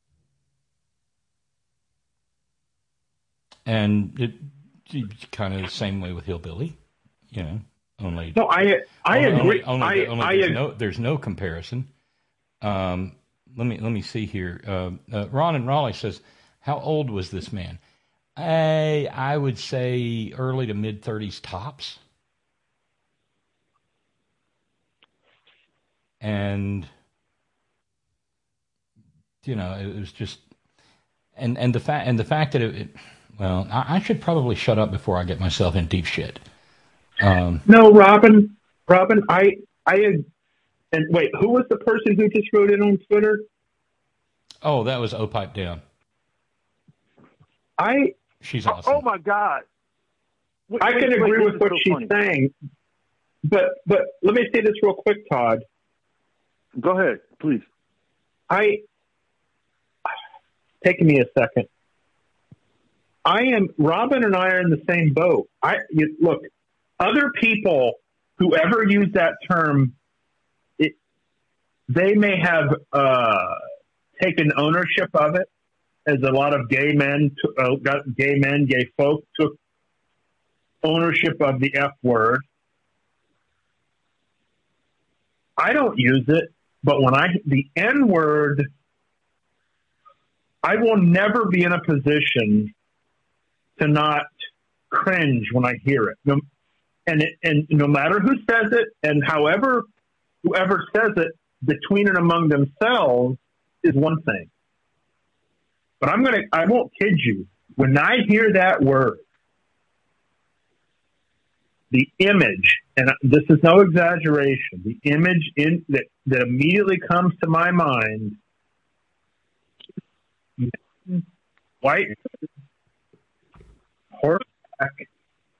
And it's kind of the same way with hillbilly, you know. Only no, I agree. There's no comparison. Let me see here. Ron in Raleigh says, how old was this man? I would say early to mid 30s tops. And you know, it was just, and the fact that it well, I should probably shut up before I get myself in deep shit. No, Robin, and wait, who was the person who just wrote in on Twitter? Oh, that was O-Pipe Down. She's awesome. Oh my God. I can agree with what she's saying, but let me say this real quick, Todd. Go ahead, please. Taking me a second. Robin and I are in the same boat. Look, other people who ever use that term, they may have taken ownership of it, as a lot of gay folk took ownership of the F word. I don't use it, but the N word, I will never be in a position to not cringe when I hear it. And no matter who says it, and whoever says it between and among themselves is one thing. But I won't kid you. When I hear that word, the image, and this is no exaggeration, the image that immediately comes to my mind, white, horseback,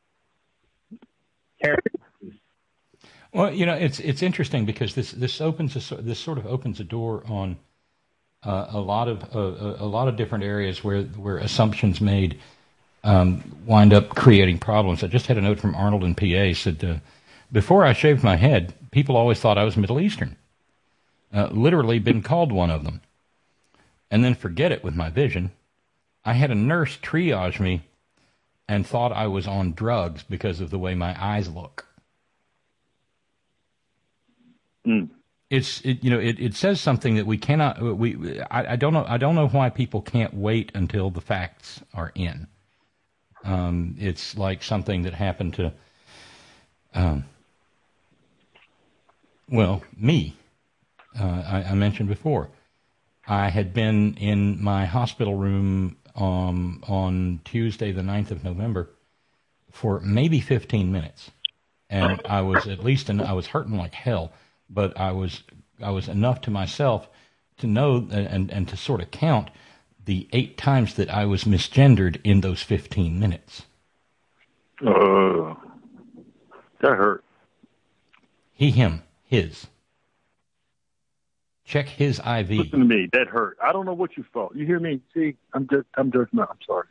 well, you know, it's interesting because this sort of opens a door on a lot of different areas where assumptions made wind up creating problems. I just had a note from Arnold in PA, said, before I shaved my head, people always thought I was Middle Eastern. Literally been called one of them. And then forget it with my vision. I had a nurse triage me and thought I was on drugs because of the way my eyes look. Mm. It says something that we cannot. I don't know why people can't wait until the facts are in. It's like something that happened to, me. I mentioned before. I had been in my hospital room on Tuesday, the 9th of November, for maybe 15 minutes, and I was I was hurting like hell. But I was enough to myself to know and to sort of count the 8 times that I was misgendered in those 15 minutes. That hurt. He, him, his. Check his IV. Listen to me. That hurt. I don't know what you felt. You hear me? See, I'm judgmental. I'm sorry.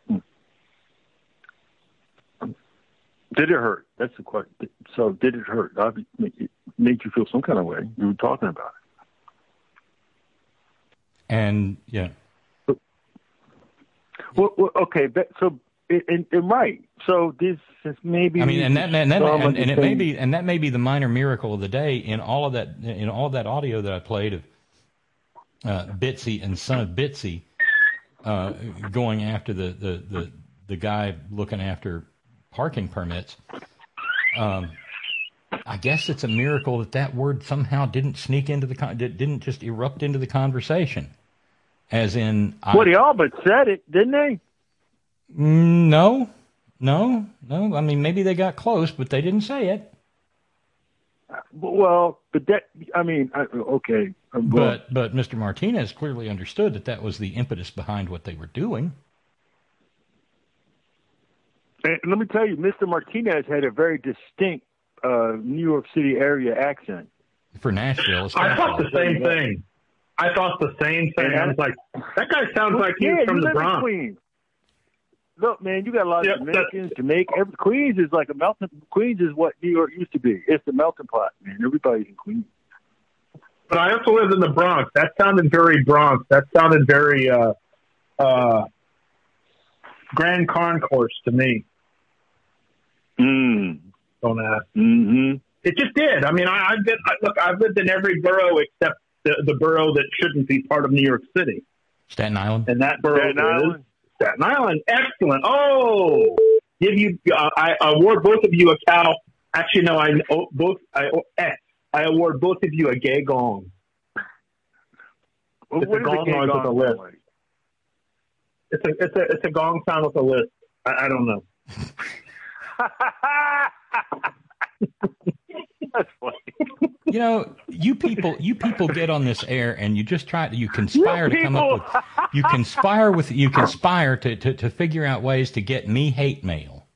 Did it hurt? That's the question. So did it hurt? It made you feel some kind of way. You were talking about it. And, yeah. Well okay. So, right. So this is maybe. I mean, and that may be the minor miracle of the day in all of that audio that I played of Bitsy and son of Bitsy going after the guy looking after parking permits. I guess it's a miracle that word somehow didn't sneak into didn't just erupt into the conversation. As in, they all but said it, didn't they? No. I mean, maybe they got close, but they didn't say it. Well, but that, I mean, okay. But Mr. Martinez clearly understood that was the impetus behind what they were doing. And let me tell you, Mr. Martinez had a very distinct New York City area accent. For Nashville, I thought the especially. same thing. I thought the same thing. I was like, that guy sounds like he's Yeah, from you the live in Bronx. Queens. Look, man, you got a lot Yep, of Jamaicans, Queens is like a melting. Queens is what New York used to be. It's the melting pot, man. Everybody's in Queens. But I also lived in the Bronx. That sounded very Bronx. That sounded very Grand Concourse to me. Don't ask. Mm-hmm. It just did. I mean, I've lived in every borough except the borough that shouldn't be part of New York City. Staten Island. And that borough Staten Island. Staten Island. Excellent. Oh, I award both of you a cow. Actually, no, I award both of you a gay gong. Well, It's what a is gong noise with a list. It's a gong sound with a list. I don't know. That's funny. You know, you people get on this air and you just you conspire to come up with, you conspire to figure out ways to get me hate mail.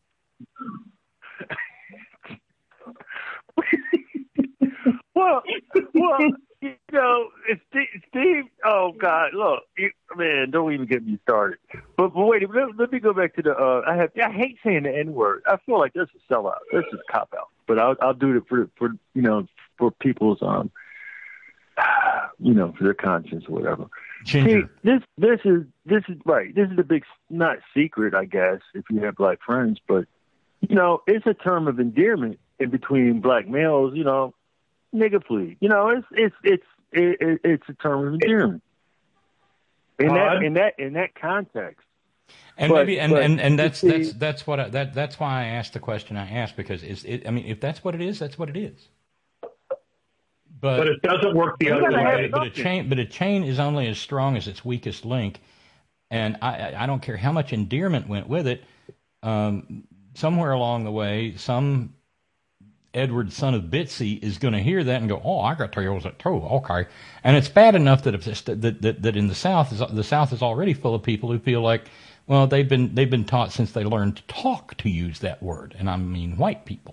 well, you know, Steve. Oh God, look, man, don't even get me started. But wait, let me go back to the. I hate saying the N word. I feel like this is sellout. This is cop out. But I'll do it for people's for their conscience or whatever. Ginger. See, this is right. This is the big, not secret, I guess, if you have black friends, but it's a term of endearment in between black males. Nigga, please. It's a term of endearment in that context. And that's why I asked the question I asked, because if that's what it is, that's what it is. But it doesn't work the other way. But a chain is only as strong as its weakest link, and I don't care how much endearment went with it. Somewhere along the way, some Edward, son of Bitsy, is going to hear that and go, "Oh, I got to use it too." Okay, and it's bad enough that that in the South is already full of people who feel like, well, they've been taught since they learned to talk to use that word, and I mean white people.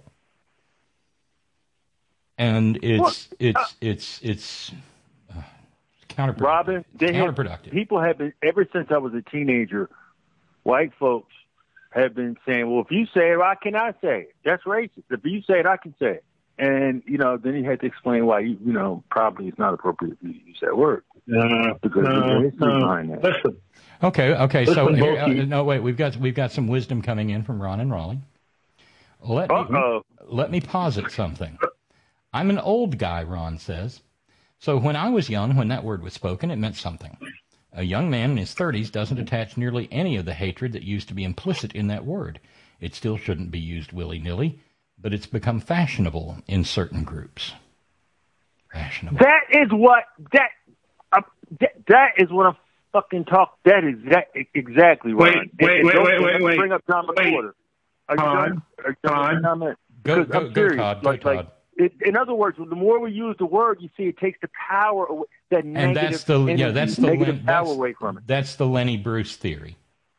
And it's counterproductive. Robin, counterproductive. People have been, ever since I was a teenager, white folks have been saying, well, if you say it, why can I say it? That's racist. If you say it, I can say it. And, then you had to explain why, probably it's not appropriate for you to use that word. Because there's history behind that. Listen. Okay. So no, wait. We've got some wisdom coming in from Ron and Raleigh. Let me posit something. I'm an old guy, Ron says. So when I was young, when that word was spoken, it meant something. A young man in his 30s doesn't attach nearly any of the hatred that used to be implicit in that word. It still shouldn't be used willy-nilly, but it's become fashionable in certain groups. Fashionable. That is what I'm fucking talking. That is exactly right. Wait. Bring up John McWhorter. Are you done? Go, Todd. In other words, the more we use the word, you see, it takes the power away, negative power away from it. That's the Lenny Bruce theory.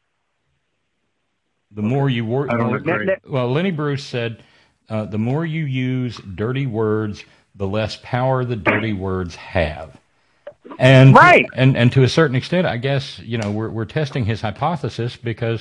The more you work, Lenny Bruce said, the more you use dirty words, the less power the dirty words have. And right. And to a certain extent, I guess we're testing his hypothesis because.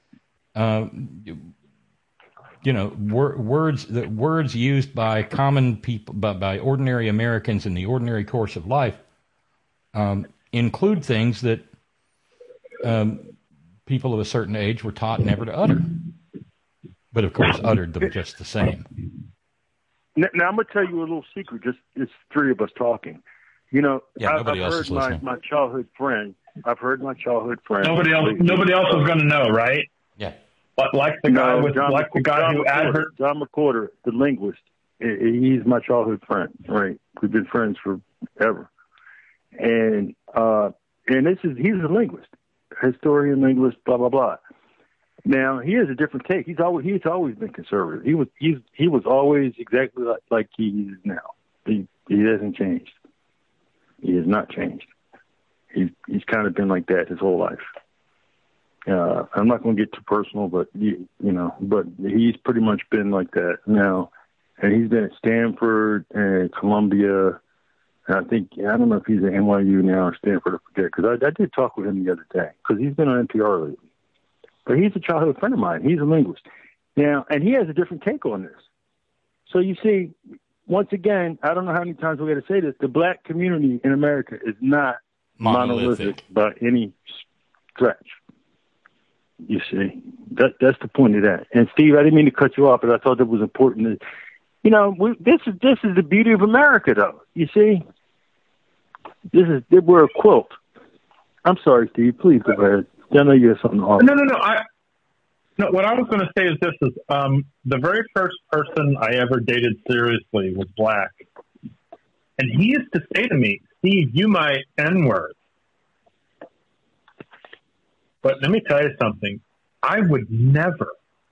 Words used by common people, by ordinary Americans in the ordinary course of life, include things that people of a certain age were taught never to utter, but of course uttered them just the same. Now I'm going to tell you a little secret. Just it's three of us talking. Nobody else is listening. My childhood friend. I've heard my childhood friend. Nobody else is going to know, right? Yeah. But John McWhorter, the linguist, he's my childhood friend. Right, we've been friends forever, and he's a linguist, historian, linguist, blah blah blah. Now he has a different take. He's always been conservative. He was always exactly like he is now. He hasn't changed. He has not changed. He's kind of been like that his whole life. I'm not going to get too personal, but but he's pretty much been like that. Now, and he's been at Stanford and Columbia. And I don't know if he's at NYU now or Stanford, I forget, because I did talk with him the other day, because he's been on NPR lately. But he's a childhood friend of mine. He's a linguist. Now, and he has a different take on this. So you see, once again, I don't know how many times we're going to say this, the black community in America is not monolithic by any stretch. You see, that's the point of that. And Steve, I didn't mean to cut you off, but I thought that was important. This is the beauty of America, though. You see, we're a quilt. I'm sorry, Steve. Please go ahead. I know you have something to offer. No. What I was going to say is this: the very first person I ever dated seriously was black, and he used to say to me, "Steve, you my N-word." But let me tell you something. I would never,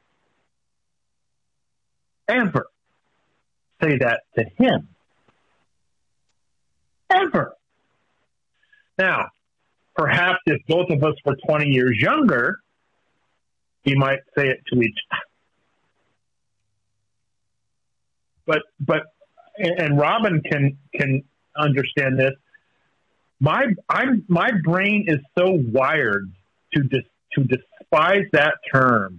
ever say that to him. Ever. Now, perhaps if both of us were 20 years younger, he might say it to each other. But Robin can understand this. My brain is so wired to despise that term.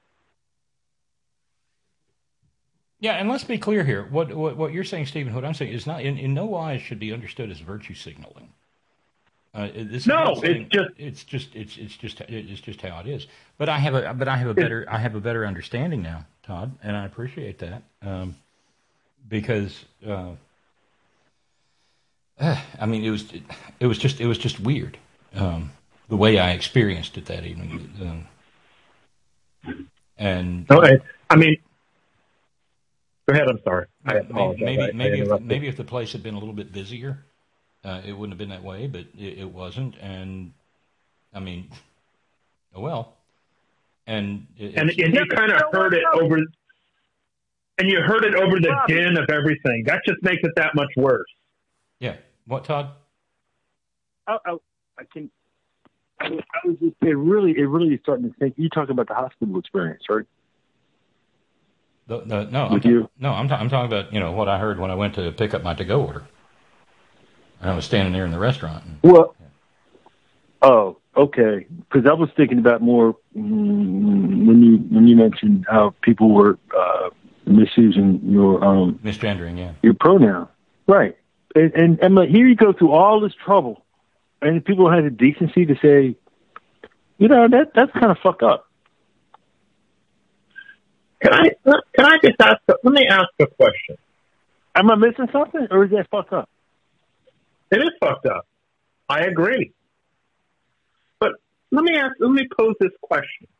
Yeah, and let's be clear here. What you're saying, Stephen, what I'm saying is not in no wise should be understood as virtue signaling. It's just how it is. But I have a better understanding now, Todd, and I appreciate that because I mean it was just weird the way I experienced it that evening. I mean. Go ahead. I'm sorry. I apologize. Maybe if the place had been a little bit busier, it wouldn't have been that way. But it wasn't, and I mean, oh well. And you kind of heard it over, and you heard it over the din of everything. That just makes it that much worse. Yeah. What, Todd? It really is starting to think. You're talking about the hospital experience, right? I'm talking about what I heard when I went to pick up my to-go order. And I was standing there in the restaurant. Oh, okay. Because I was thinking about more when you mentioned how people were misusing your misgendering, your pronoun, right? And here you go through all this trouble, and people had the decency to say, that's kind of fucked up. Can I just ask? Let me ask a question. Am I missing something, or is that fucked up? It is fucked up. I agree. But let me pose this question.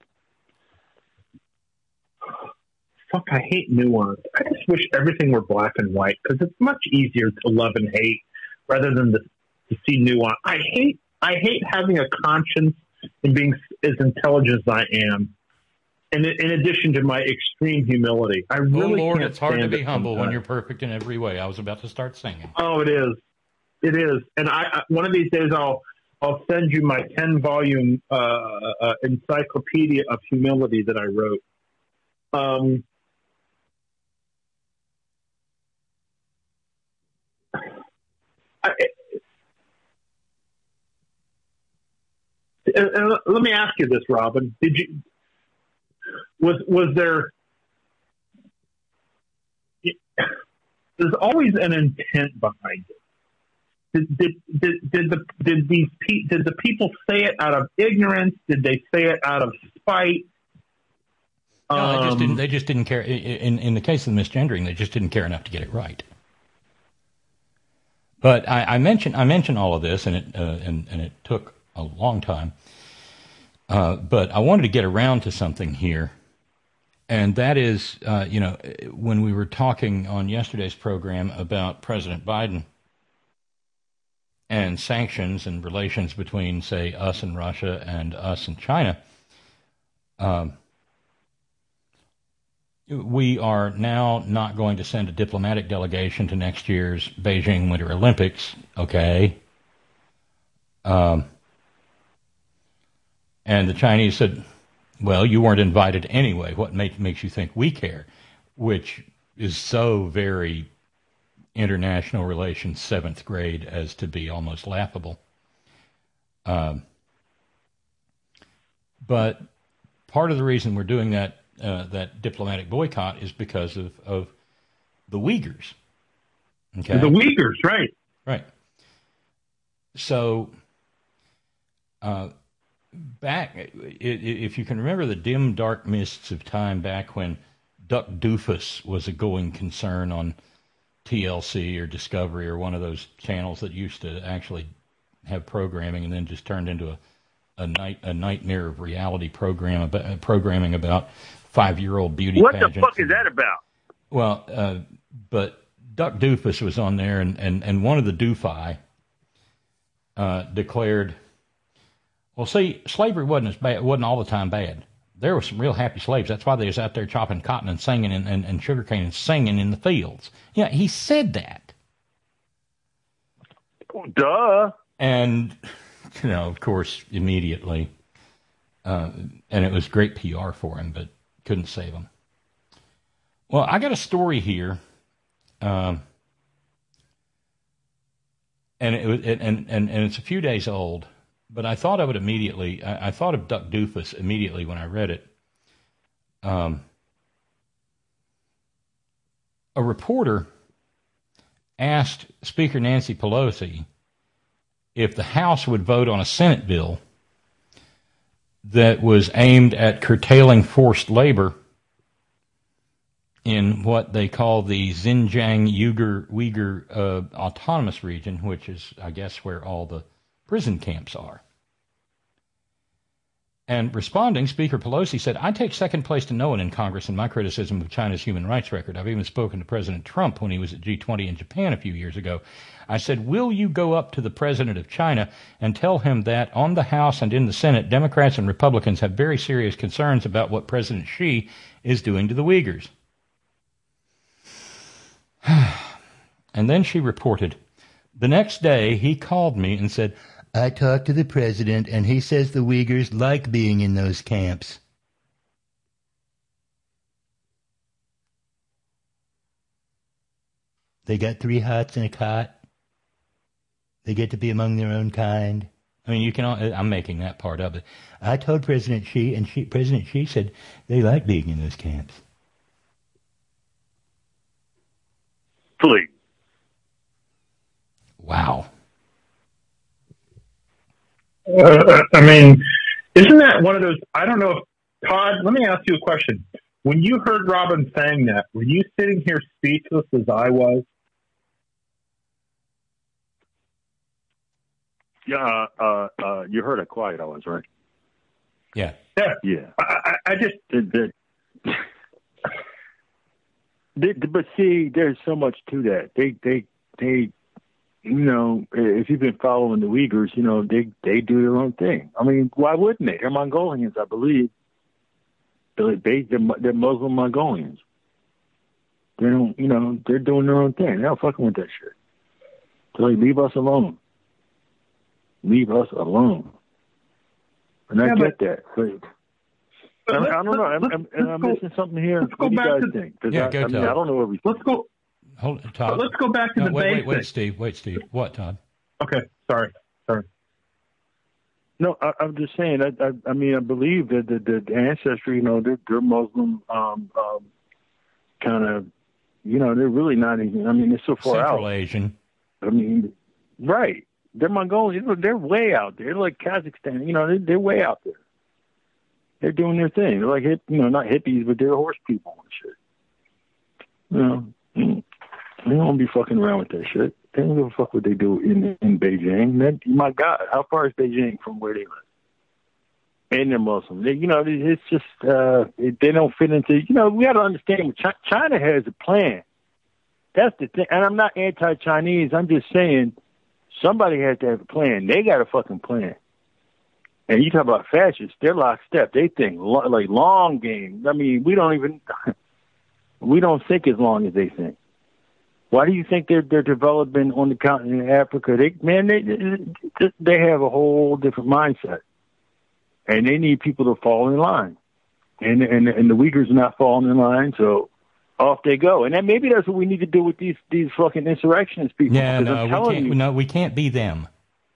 Fuck, I hate nuance. I just wish everything were black and white because it's much easier to love and hate rather than to see nuance. I hate having a conscience and being as intelligent as I am. And in addition to my extreme humility, I really Lord, can't it's hard to be stand humble when you're perfect in every way. I was about to start singing. Oh, it is. It is. And I one of these days I'll send you my 10-volume encyclopedia of humility that I wrote. Let me ask you this, Robin. Was there? There's always an intent behind it. Did the people say it out of ignorance? Did they say it out of spite? No, they just didn't care. In the case of the misgendering, they just didn't care enough to get it right. But I mentioned all of this, and it took a long time. But I wanted to get around to something here, and that is, when we were talking on yesterday's program about President Biden and sanctions and relations between, say, us and Russia and us and China, we are now not going to send a diplomatic delegation to next year's Beijing Winter Olympics, okay? And the Chinese said, well, you weren't invited anyway. What makes you think we care? Which is so very international relations 7th grade as to be almost laughable. But part of the reason we're doing that diplomatic boycott is because of the Uyghurs. Okay, the Uyghurs, right? Right. So, back, if you can remember the dim, dark mists of time back when Duck Doofus was a going concern on TLC or Discovery or one of those channels that used to actually have programming and then just turned into a nightmare of reality programming about 5-year-old beauty pageants. What the fuck is that about? Well, but Duck Doofus was on there, and one of the doofi declared, well, see, slavery wasn't as bad, wasn't all the time bad. There were some real happy slaves. That's why they was out there chopping cotton and singing and sugarcane and singing in the fields. Yeah, he said that. Duh. And, of course, immediately, and it was great PR for him, but couldn't save him. Well, I got a story here, and it's a few days old, but I thought of it immediately. I thought of Duck Doofus immediately when I read it. A reporter asked Speaker Nancy Pelosi if the House would vote on a Senate bill that was aimed at curtailing forced labor in what they call the Xinjiang Uyghur Autonomous Region, which is, I guess, where all the prison camps are. And responding, Speaker Pelosi said, I take second place to no one in Congress in my criticism of China's human rights record. I've even spoken to President Trump when he was at G20 in Japan a few years ago. I said, will you go up to the president of China and tell him that on the House and in the Senate, Democrats and Republicans have very serious concerns about what President Xi is doing to the Uyghurs? And then she reported, the next day he called me and said, I talked to the president and he says the Uyghurs like being in those camps. They got 3 huts and a cot. They get to be among their own kind. I mean, I'm making that part of it. I told President Xi, and President Xi said they like being in those camps. Please. Wow. I mean, isn't that one of those? I don't know if Todd. Let me ask you a question. When you heard Robin saying that, were you sitting here speechless as I was? Yeah. You heard how quiet I was, right? Yeah. Yeah. I just. But see, there's so much to that. They if you've been following the Uyghurs, they do their own thing. I mean, why wouldn't they? They're Mongolians, I believe. They're Muslim Mongolians. They don't, they're doing their own thing. They're not fucking with that shit. So leave us alone. Leave us alone. And I get that. But I don't know. I'm missing something here. What do you guys think? Yeah, go, Todd. I don't know everything. Let's go. Hold it, Todd. Let's go back to the basics. Wait, Steve. What, Todd? Okay, sorry. No, I'm just saying. I mean, I believe that the ancestry, they're Muslim, kind of, they're really not even. I mean, they're so far out. Central Asian. I mean, right? They're Mongolian. They're way out there. They're like Kazakhstan. They're way out there. They're doing their thing. They're like not hippies, but they're horse people and shit. They don't be fucking around with that shit. They don't give a fuck what they do in Beijing. My God, how far is Beijing from where they live? And they're Muslim. It's just they don't fit into. We got to understand. China has a plan. That's the thing. And I'm not anti-Chinese. I'm just saying somebody has to have a plan. They got a fucking plan. And you talk about fascists, they're lockstep. They think like long game. I mean, we don't think as long as they think. Why do you think they're developing on the continent of Africa? They have a whole different mindset, and they need people to fall in line. And the Uyghurs are not falling in line, so off they go. And then maybe that's what we need to do with these fucking insurrectionist people. Yeah, no, we can't be them.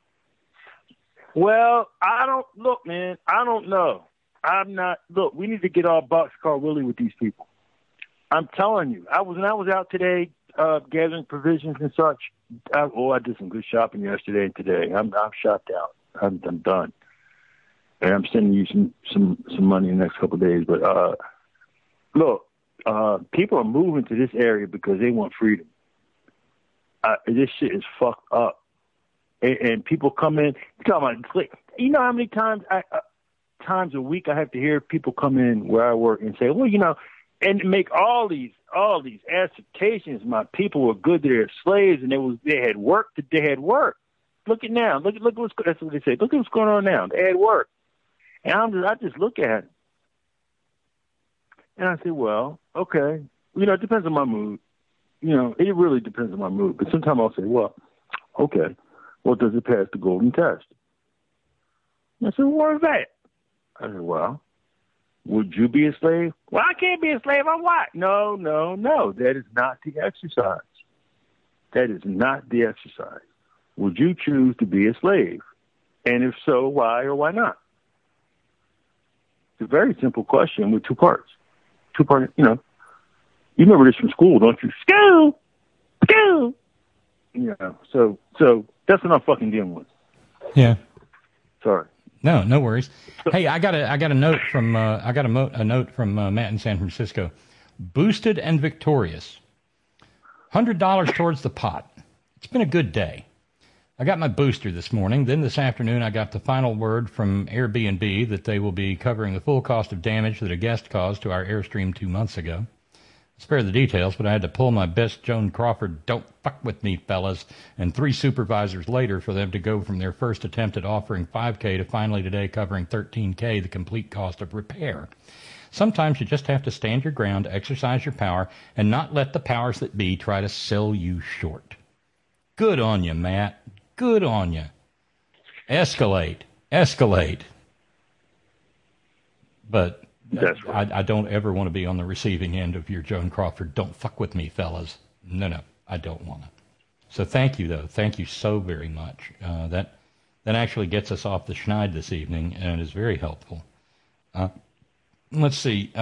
Well, I don't know. I'm not. Look, we need to get our Boxcar Willie with these people. I'm telling you. When I was out today gathering provisions and such. I did some good shopping yesterday and today. I'm shopped out. I'm done. And I'm sending you some money in the next couple of days. But look, people are moving to this area because they want freedom. This shit is fucked up. And people come in. You know how many times times a week I have to hear people come in where I work and say, well, and make all these assertions. My people were good to their slaves, and they had work. Look at now. Look what's, that's what they say. Look at what's going on now. They had work, and I just look at it, and I say, well, okay. It depends on my mood. It really depends on my mood. But sometimes I'll say, well, okay. Well, does it pass the golden test? I said, what is that? I said, well, would you be a slave? Well, I can't be a slave. I'm what? No. That is not the exercise. That is not the exercise. Would you choose to be a slave? And if so, why or why not? It's a very simple question with two parts. You remember this from school, don't you? School! So that's what I'm fucking dealing with. Yeah. Sorry. No worries. Hey, I got a note from Matt in San Francisco. Boosted and victorious. $100 towards the pot. It's been a good day. I got my booster this morning. Then this afternoon, I got the final word from Airbnb that they will be covering the full cost of damage that a guest caused to our Airstream 2 months ago. Spare the details, but I had to pull my best Joan Crawford, don't fuck with me, fellas, and 3 supervisors later for them to go from their first attempt at offering $5K to finally today covering $13K, the complete cost of repair. Sometimes you just have to stand your ground, exercise your power, and not let the powers that be try to sell you short. Good on you, Matt. Good on you. Escalate. But Right. I don't ever want to be on the receiving end of your Joan Crawford, don't fuck with me, fellas. No, I don't want to. So thank you, though. Thank you so very much. That actually gets us off the schneid this evening and is very helpful. Let's see.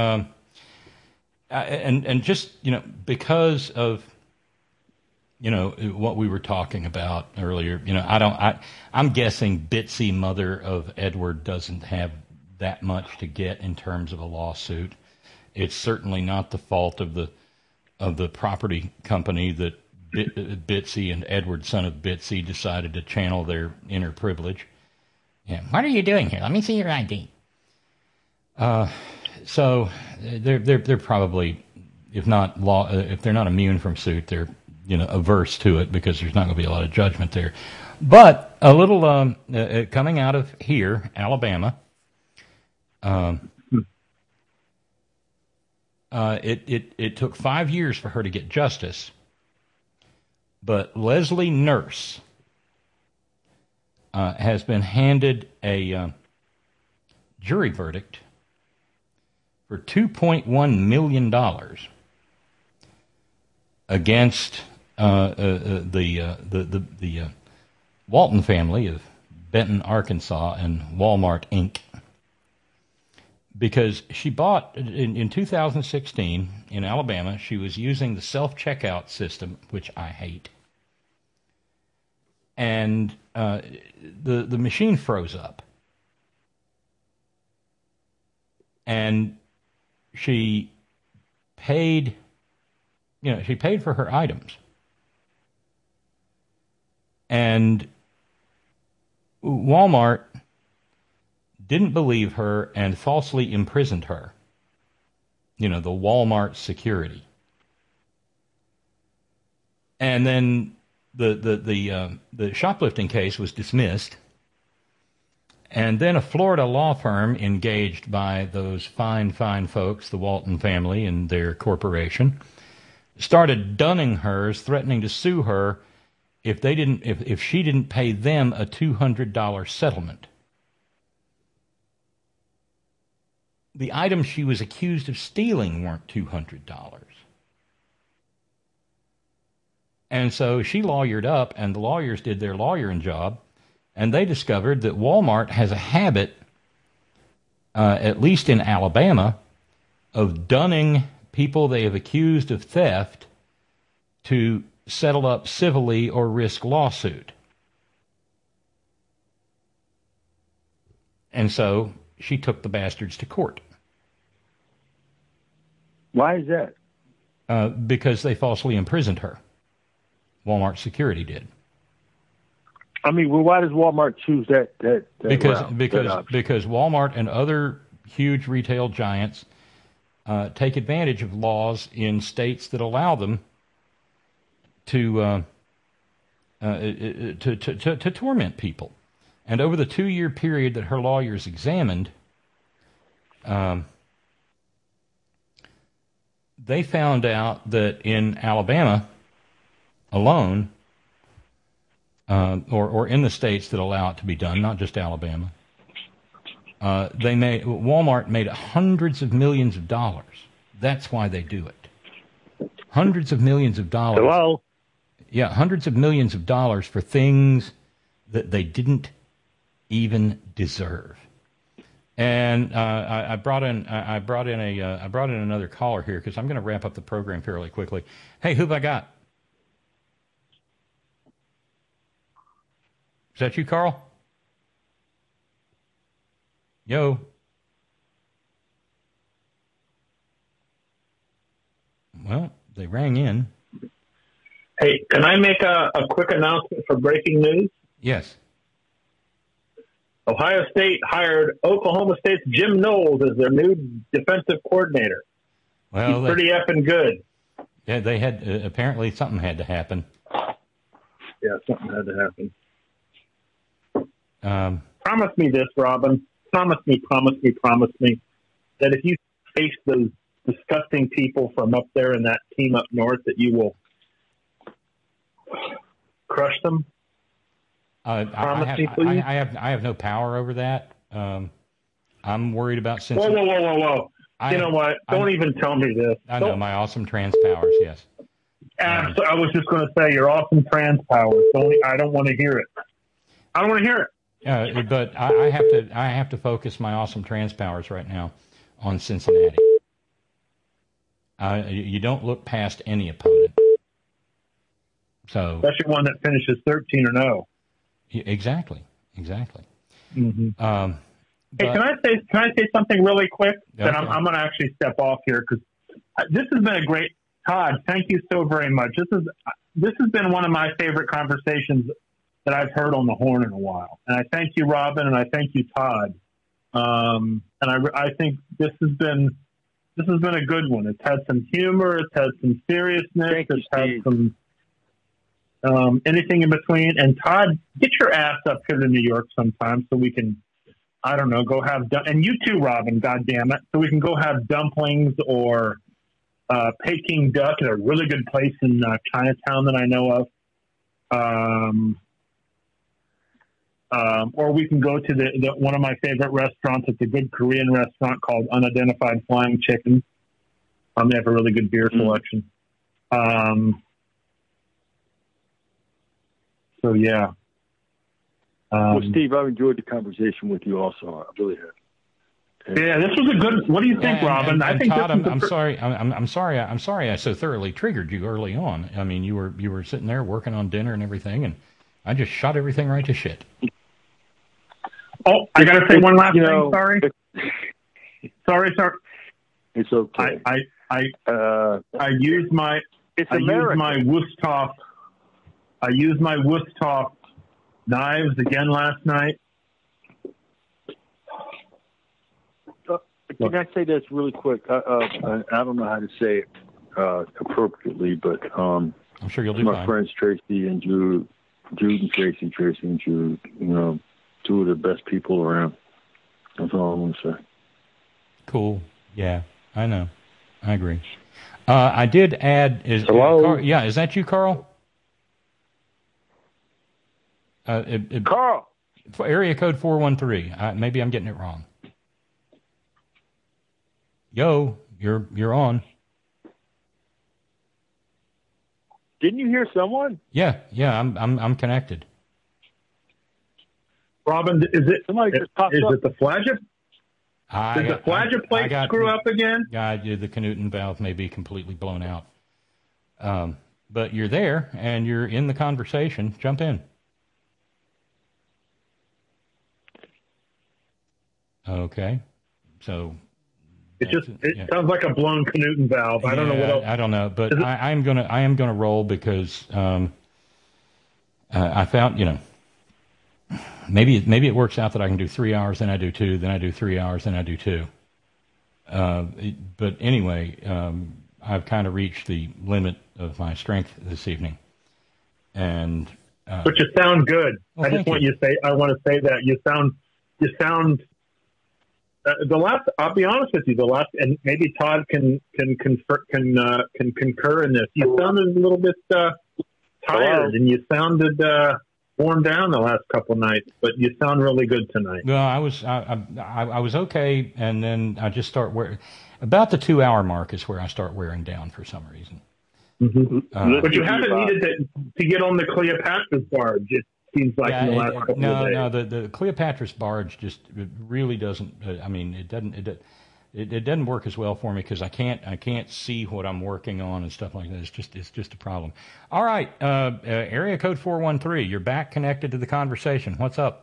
And just, because of, what we were talking about earlier, I'm guessing Bitsy, mother of Edward, doesn't have that much to get in terms of a lawsuit. It's certainly not the fault of the property company that Bitsy and Edward, son of Bitsy, decided to channel their inner privilege. Yeah, what are you doing here? Let me see your ID. So they're probably, if they're not immune from suit, they're averse to it because there's not going to be a lot of judgment there. But a little coming out of here, Alabama. It took 5 years for her to get justice, but Leslie Nurse has been handed a jury verdict for $2.1 million against the Walton family of Benton, Arkansas, and Walmart Inc. Because she bought, in 2016, in Alabama, she was using the self-checkout system, which I hate. And the machine froze up. And she paid for her items. And Walmart didn't believe her and falsely imprisoned her. The Walmart security. And then the shoplifting case was dismissed. And then a Florida law firm engaged by those fine folks, the Walton family and their corporation, started dunning her, threatening to sue her if she didn't pay them a $200 settlement. The items she was accused of stealing weren't $200. And so she lawyered up, and the lawyers did their lawyering job, and they discovered that Walmart has a habit, at least in Alabama, of dunning people they have accused of theft to settle up civilly or risk lawsuit. And so she took the bastards to court. Why is that? Because they falsely imprisoned her. Walmart security did. I mean, well, why does Walmart choose that Because route, because Walmart and other huge retail giants take advantage of laws in states that allow them to torment people. And over the 2-year period that her lawyers examined, they found out that in Alabama alone, or in the states that allow it to be done, not just Alabama, Walmart made hundreds of millions of dollars. That's why they do it. Hundreds of millions of dollars. Hello? Yeah, hundreds of millions of dollars for things that they didn't even deserve. And I brought in another caller here because I'm going to wrap up the program fairly quickly. Hey, who've I got? Is that you, Carl? Yo. Well, they rang in. Hey, can I make a quick announcement for breaking news? Yes. Ohio State hired Oklahoma State's Jim Knowles as their new defensive coordinator. Well, he's pretty effing good. Yeah, they had apparently something had to happen. Yeah, something had to happen. Promise me this, Robin. Promise me that if you face those disgusting people from up there in that team up north, that you will crush them. Promise me, please. I have no power over that. I'm worried about Cincinnati. Whoa. You know what? Don't even tell me this. I know my awesome trans powers, yes. I was just going to say your awesome trans powers. I don't want to hear it. I don't want to hear it. But I have to focus my awesome trans powers right now on Cincinnati. You don't look past any opponent. So especially one that finishes 13-0. Exactly. Mm-hmm. Hey, can I say something really quick? Okay. That I'm going to actually step off here because this has been a great. Todd, thank you so very much. This has been one of my favorite conversations that I've heard on the horn in a while, and I thank you, Robin, and I thank you, Todd. And I think this has been a good one. It's had some humor, it's had some seriousness, it's had some anything in between. And Todd, get your ass up here to New York sometime so we can, I don't know, go have and you too, Robin, goddammit, so we can go have dumplings or Peking duck at a really good place in Chinatown that I know of. Or we can go to the one of my favorite restaurants. It's a good Korean restaurant called Unidentified Flying Chicken. They have a really good beer selection. So, yeah. Well, Steve, I've enjoyed the conversation with you also. I really have. Yeah, this was a good. What do you think, Robin? I think Todd, I'm sorry. I'm sorry. I so thoroughly triggered you early on. I mean, you were sitting there working on dinner and everything, and I just shot everything right to shit. Oh, I got to say one last thing. Sorry. It's okay. I used my Wusthof. I used my Wusthof knives again last night. Can I say this really quick? I don't know how to say it appropriately, but I'm sure you'll do my fine. friends Tracy and Jude and Tracy and Jude, two of the best people around. That's all I'm going to say. Cool. Yeah, I know. I agree. I did add. Hello? Is that you, Carl? Carl! Area code 413. Maybe I'm getting it wrong. Yo, you're on. Didn't you hear someone? Yeah, I'm connected. Robin, is it Somebody just popped is up. it the flagella? Did the flagella plate screw up again? Yeah, the Knudsen valve may be completely blown out. But you're there, and you're in the conversation. Jump in. Okay. So... It sounds like a blown Knudsen valve. I don't know what else. I don't know, but I am gonna roll because I found, maybe it works out that I can do 3 hours, then I do 2, then I do 3 hours, then I do 2. But anyway, I've kind of reached the limit of my strength this evening, and but you sound good. Well, I want to say that you sound. I'll be honest with you. And maybe Todd can concur in this. You sounded a little bit tired, and you sounded worn down the last couple of nights. But you sound really good tonight. Well, I was okay, and then I just start wearing. About the 2 hour mark is where I start wearing down for some reason. Mm-hmm. But you haven't needed to get on the Cleopatra's barge. It seems like in the last couple of days. No, the Cleopatra's barge just really doesn't. It doesn't work as well for me because I can't see what I'm working on and stuff like that. It's just a problem. All right, area code 413. You're back connected to the conversation. What's up?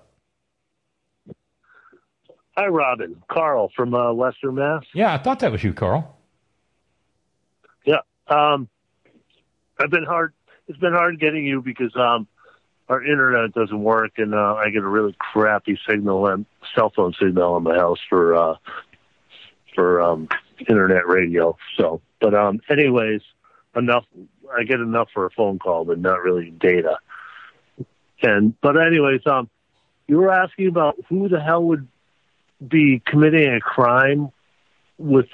Hi, Robin. Carl from Leicester, Mass. Yeah, I thought that was you, Carl. Yeah, it's been hard getting you because our internet doesn't work, and I get a really crappy cell phone signal in my house for internet radio. So, but anyways, enough. I get enough for a phone call, but not really data. But anyways, you were asking about who the hell would be committing a crime with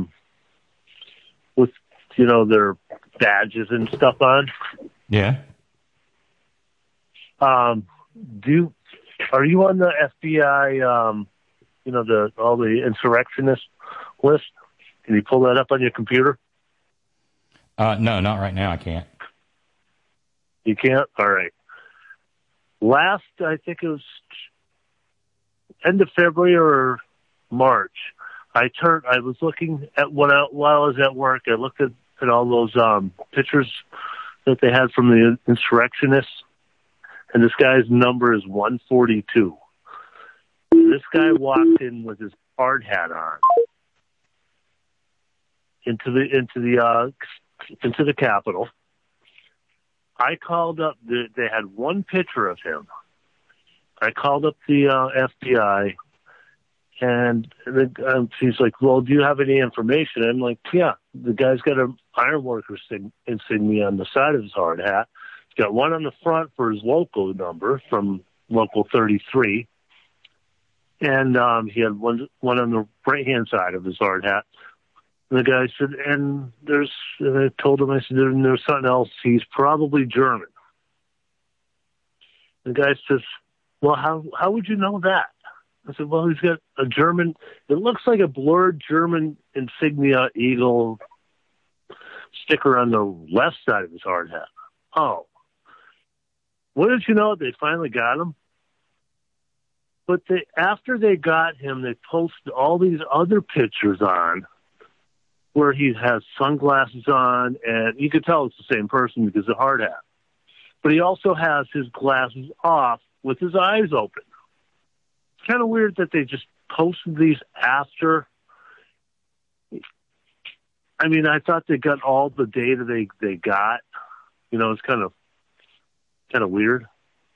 their badges and stuff on. Yeah. Are you on the FBI, all the insurrectionist list? Can you pull that up on your computer? No, not right now. I can't. You can't? All right. Last, I think it was end of February or March, I was looking at while I was at work, I looked at all those pictures that they had from the insurrectionists. And this guy's number is 142. This guy walked in with his hard hat on into the Capitol. I called up. They had one picture of him. I called up the FBI, and he's like, "Well, do you have any information?" I'm like, "Yeah, the guy's got an ironworker insignia on the side of his hard hat. He's got one on the front for his local number from local 33, and he had one on the right hand side of his hard hat." And the guy said, and I told him, I said, there's something else. He's probably German. The guy says, well, how would you know that? I said, well, he's got a German, it looks like a blurred German insignia eagle sticker on the left side of his hard hat. Oh. Wouldn't you know, they finally got him? But after they got him, they posted all these other pictures on where he has sunglasses on, and you could tell it's the same person because of the hard hat. But he also has his glasses off with his eyes open. It's kind of weird that they just posted these after. I mean, I thought they got all the data they got. You know, it's kind of weird.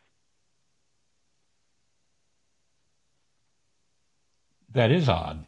That is odd.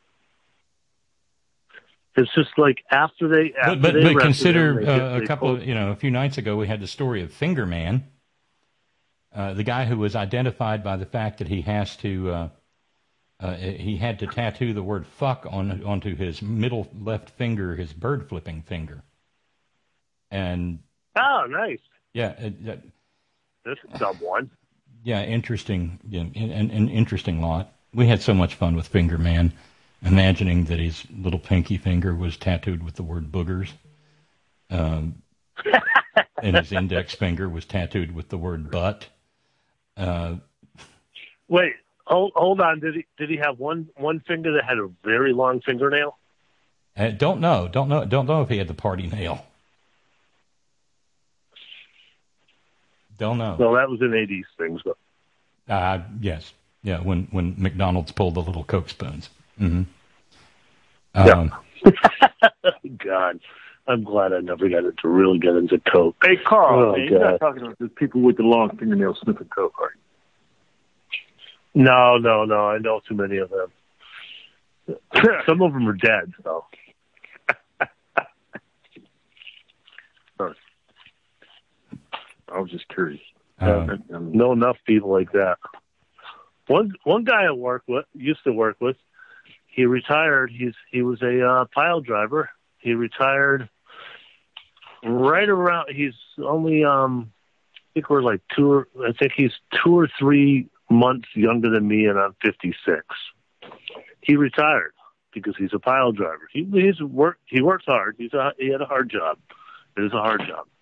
It's just like after they but consider a few nights ago we had the story of Finger Man, the guy who was identified by the fact that he had to tattoo the word "fuck" onto his middle left finger, his bird flipping finger. And nice. Yeah, that's a dumb one. Yeah, interesting. Yeah, an interesting lot. We had so much fun with Finger Man. Imagining that his little pinky finger was tattooed with the word boogers. and his index finger was tattooed with the word "butt." Wait, hold on. Did he have one finger that had a very long fingernail? Don't know if he had the party nail. Don't know. Well, that was an 80s thing. So. Yes. Yeah, when McDonald's pulled the little Coke spoons. Mm-hmm. Yeah. God, I'm glad I never got to really get into Coke. Hey, Carl, Oh, man, you're God. not talking about the people with the long fingernails sniffing Coke, are you? No. I know too many of them. Some of them are dead, though. Sorry. I was just curious. Know enough people like that. One guy I used to work with, he retired. He was a pile driver. He retired right around. He's only I think we're like he's 2 or 3 months younger than me, and I'm 56. He retired because he's a pile driver. He works hard. He had a hard job. It is a hard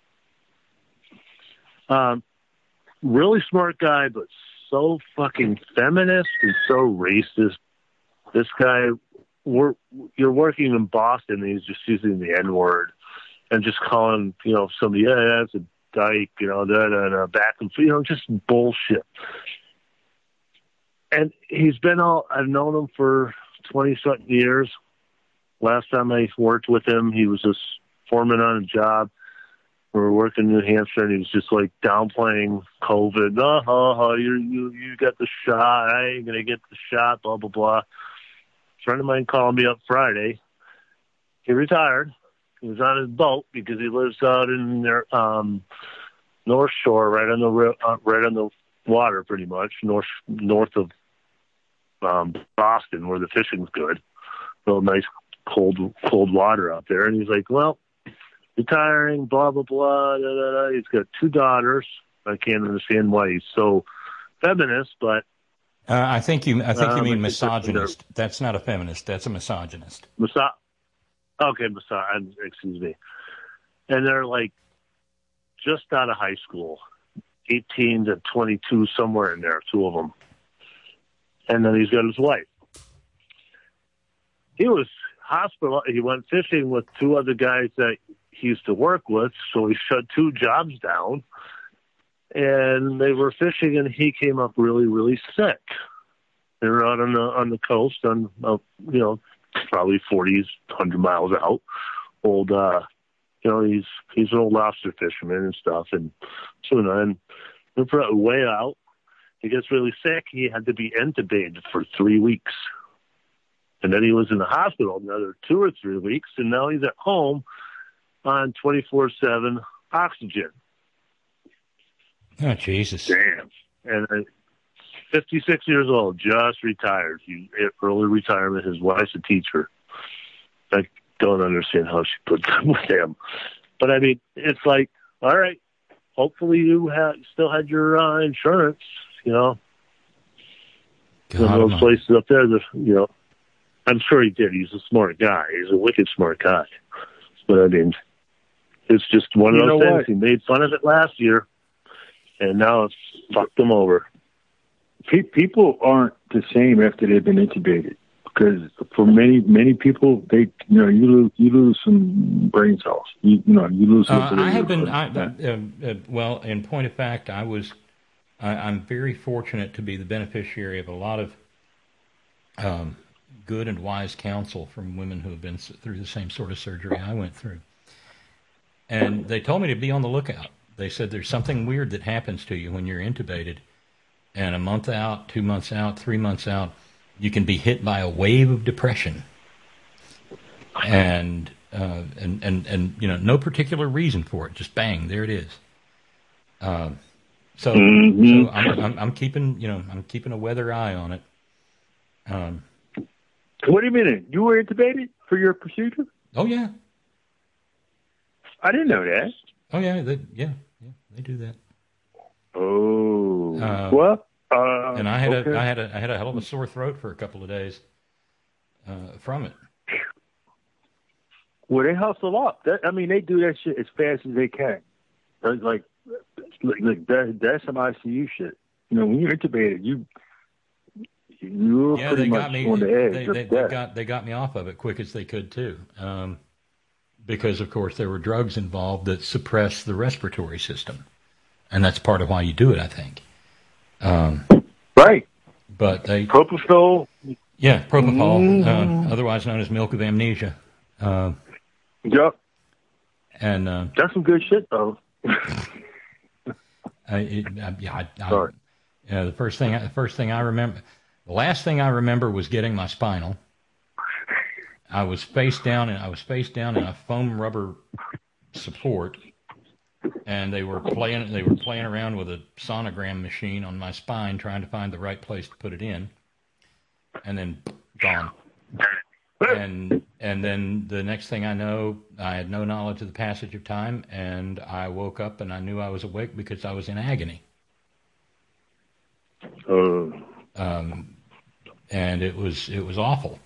job. Really smart guy, but so fucking feminist and so racist. This guy, you're working in Boston, and he's just using the N-word and just calling, somebody, that's a dyke, back and forth, just bullshit. And I've known him for 20-something years. Last time I worked with him, he was just foreman on a job. We were working in New Hampshire, and he was just like downplaying COVID. You got the shot. I ain't going to get the shot, blah, blah, blah. A friend of mine called me up Friday. He retired. He was on his boat because he lives out in their North Shore, right on the water, pretty much north of Boston, where the fishing's good. Real nice cold water out there. And he's like, well, retiring, blah, blah, blah, da, da, da. He's got 2 daughters. I can't understand why he's so feminist, but I think you mean misogynist. That's not a feminist. That's a misogynist. Excuse me. And they're like just out of high school, 18 to 22, somewhere in there, 2 of them. And then he's got his wife. He was hospital. He went fishing with 2 other guys that he used to work with, so he shut 2 jobs down. And they were fishing, and he came up really, really sick. They were out on the coast, probably 40s, 100 miles out. Old, he's an old lobster fisherman and stuff. And so then we're way out. He gets really sick. He had to be intubated for 3 weeks. And then he was in the hospital another 2 or 3 weeks, and now he's at home on 24/7 oxygen. Oh, Jesus. Damn. And 56 years old, just retired. Early retirement. His wife's a teacher. I don't understand how she put up with him. But, I mean, it's like, all right, hopefully you still had your insurance, God, those places up there, I'm sure he did. He's a smart guy. He's a wicked smart guy. But, I mean, it's just one of those things. What? He made fun of it last year, and now it's fucked him over. People aren't the same after they've been intubated, because for many people, you lose some brain cells. You lose. I have been. Well, in point of fact, I'm very fortunate to be the beneficiary of a lot of good and wise counsel from women who have been through the same sort of surgery I went through. And they told me to be on the lookout. They said there's something weird that happens to you when you're intubated, and a month out, 2 months out, 3 months out, you can be hit by a wave of depression. And no particular reason for it, just bang, there it is. So I'm keeping a weather eye on it. What do you mean? You were intubated for your procedure? Oh yeah. I didn't know that. Oh yeah, they do that. Oh, and I had a hell of a sore throat for a couple of days from it. Well, they hustle up. They do that shit as fast as they can. like that's some ICU shit. You know, when you're intubated, you're pretty much on the edge of death. They got me off of it quick as they could too, because of course there were drugs involved that suppress the respiratory system, and that's part of why you do it, I think. Right. But they propofol. Yeah, propofol, otherwise known as milk of amnesia. Yep. And that's some good shit, though. Sorry. The first thing I remember, the last thing I remember was getting my spinal. I was face down in a foam rubber support, and they were playing around with a sonogram machine on my spine, trying to find the right place to put it in, and then gone. And then the next thing I know, I had no knowledge of the passage of time, and I woke up and I knew I was awake because I was in agony. And it was awful.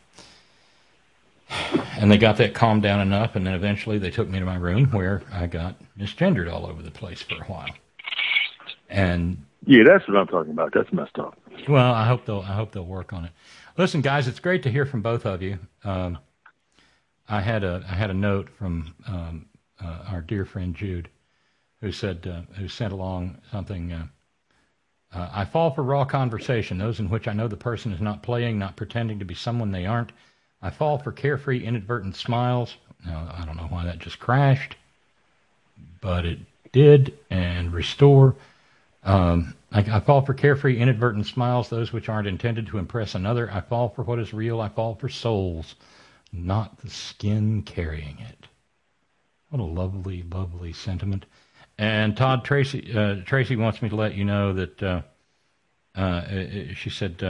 And they got that calmed down enough, and then eventually they took me to my room where I got misgendered all over the place for a while. And yeah, that's what I'm talking about. That's messed up. Well, I hope they'll work on it. Listen, guys, it's great to hear from both of you. I had a note from our dear friend Jude, who sent along something. I fall for raw conversation, those in which I know the person is not playing, not pretending to be someone they aren't. I fall for carefree, inadvertent smiles. Now, I don't know why that just crashed, but it did. And restore. I fall for carefree, inadvertent smiles, those which aren't intended to impress another. I fall for what is real. I fall for souls, not the skin carrying it. What a lovely, lovely sentiment. And Todd, Tracy wants me to let you know that she said,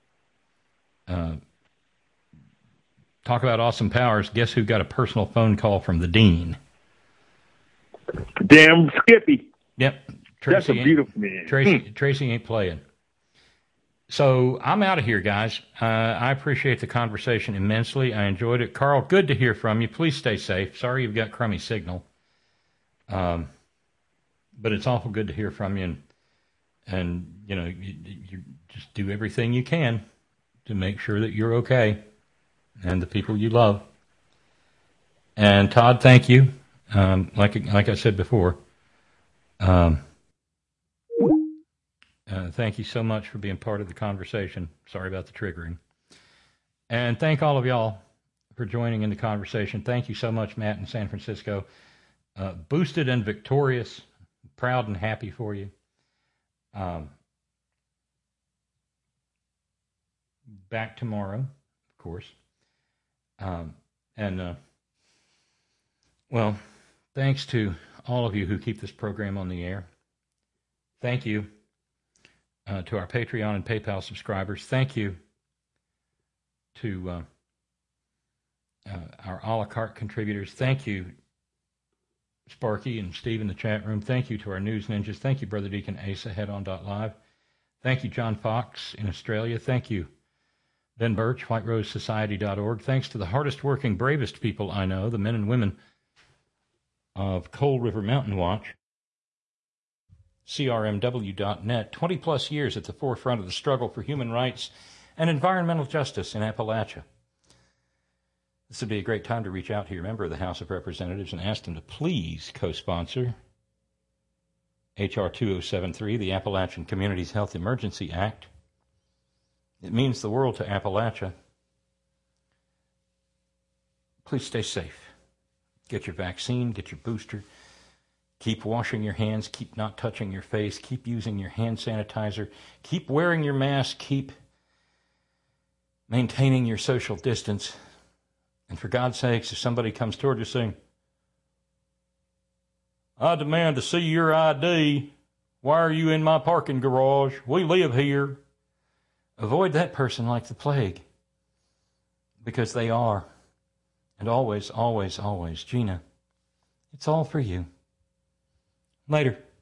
talk about awesome powers. Guess who got a personal phone call from the dean? Damn Skippy. Yep. That's a beautiful man. Tracy ain't playing. So I'm out of here, guys. I appreciate the conversation immensely. I enjoyed it. Carl, good to hear from you. Please stay safe. Sorry you've got crummy signal. But it's awful good to hear from you. And you know, you just do everything you can to make sure that you're okay and the people you love. And Todd, thank you. Like I said before, thank you so much for being part of the conversation. Sorry about the triggering. And thank all of y'all for joining in the conversation. Thank you so much, Matt in San Francisco. Boosted and victorious, proud and happy for you. Back tomorrow, of course. Well, thanks to all of you who keep this program on the air. Thank you to our Patreon and PayPal subscribers. Thank you to our a la carte contributors. Thank you, Sparky and Steve in the chat room. Thank you to our news ninjas. Thank you, Brother Deacon Asa, headon.live. Thank you, John Fox in Australia. Thank you, Ben Birch, whiterosesociety.org. Thanks to the hardest working, bravest people I know, the men and women of Coal River Mountain Watch, CRMW.net, 20 plus years at the forefront of the struggle for human rights and environmental justice in Appalachia. This would be a great time to reach out to your member of the House of Representatives and ask them to please co-sponsor H.R. 2073, the Appalachian Communities Health Emergency Act. It means the world to Appalachia. Please stay safe. Get your vaccine, get your booster. Keep washing your hands, keep not touching your face, keep using your hand sanitizer, keep wearing your mask, keep maintaining your social distance. And for God's sakes, if somebody comes toward you saying, I demand to see your ID. Why are you in my parking garage? We live here. Avoid that person like the plague. Because they are. And always, always, always, Gina, it's all for you. Later.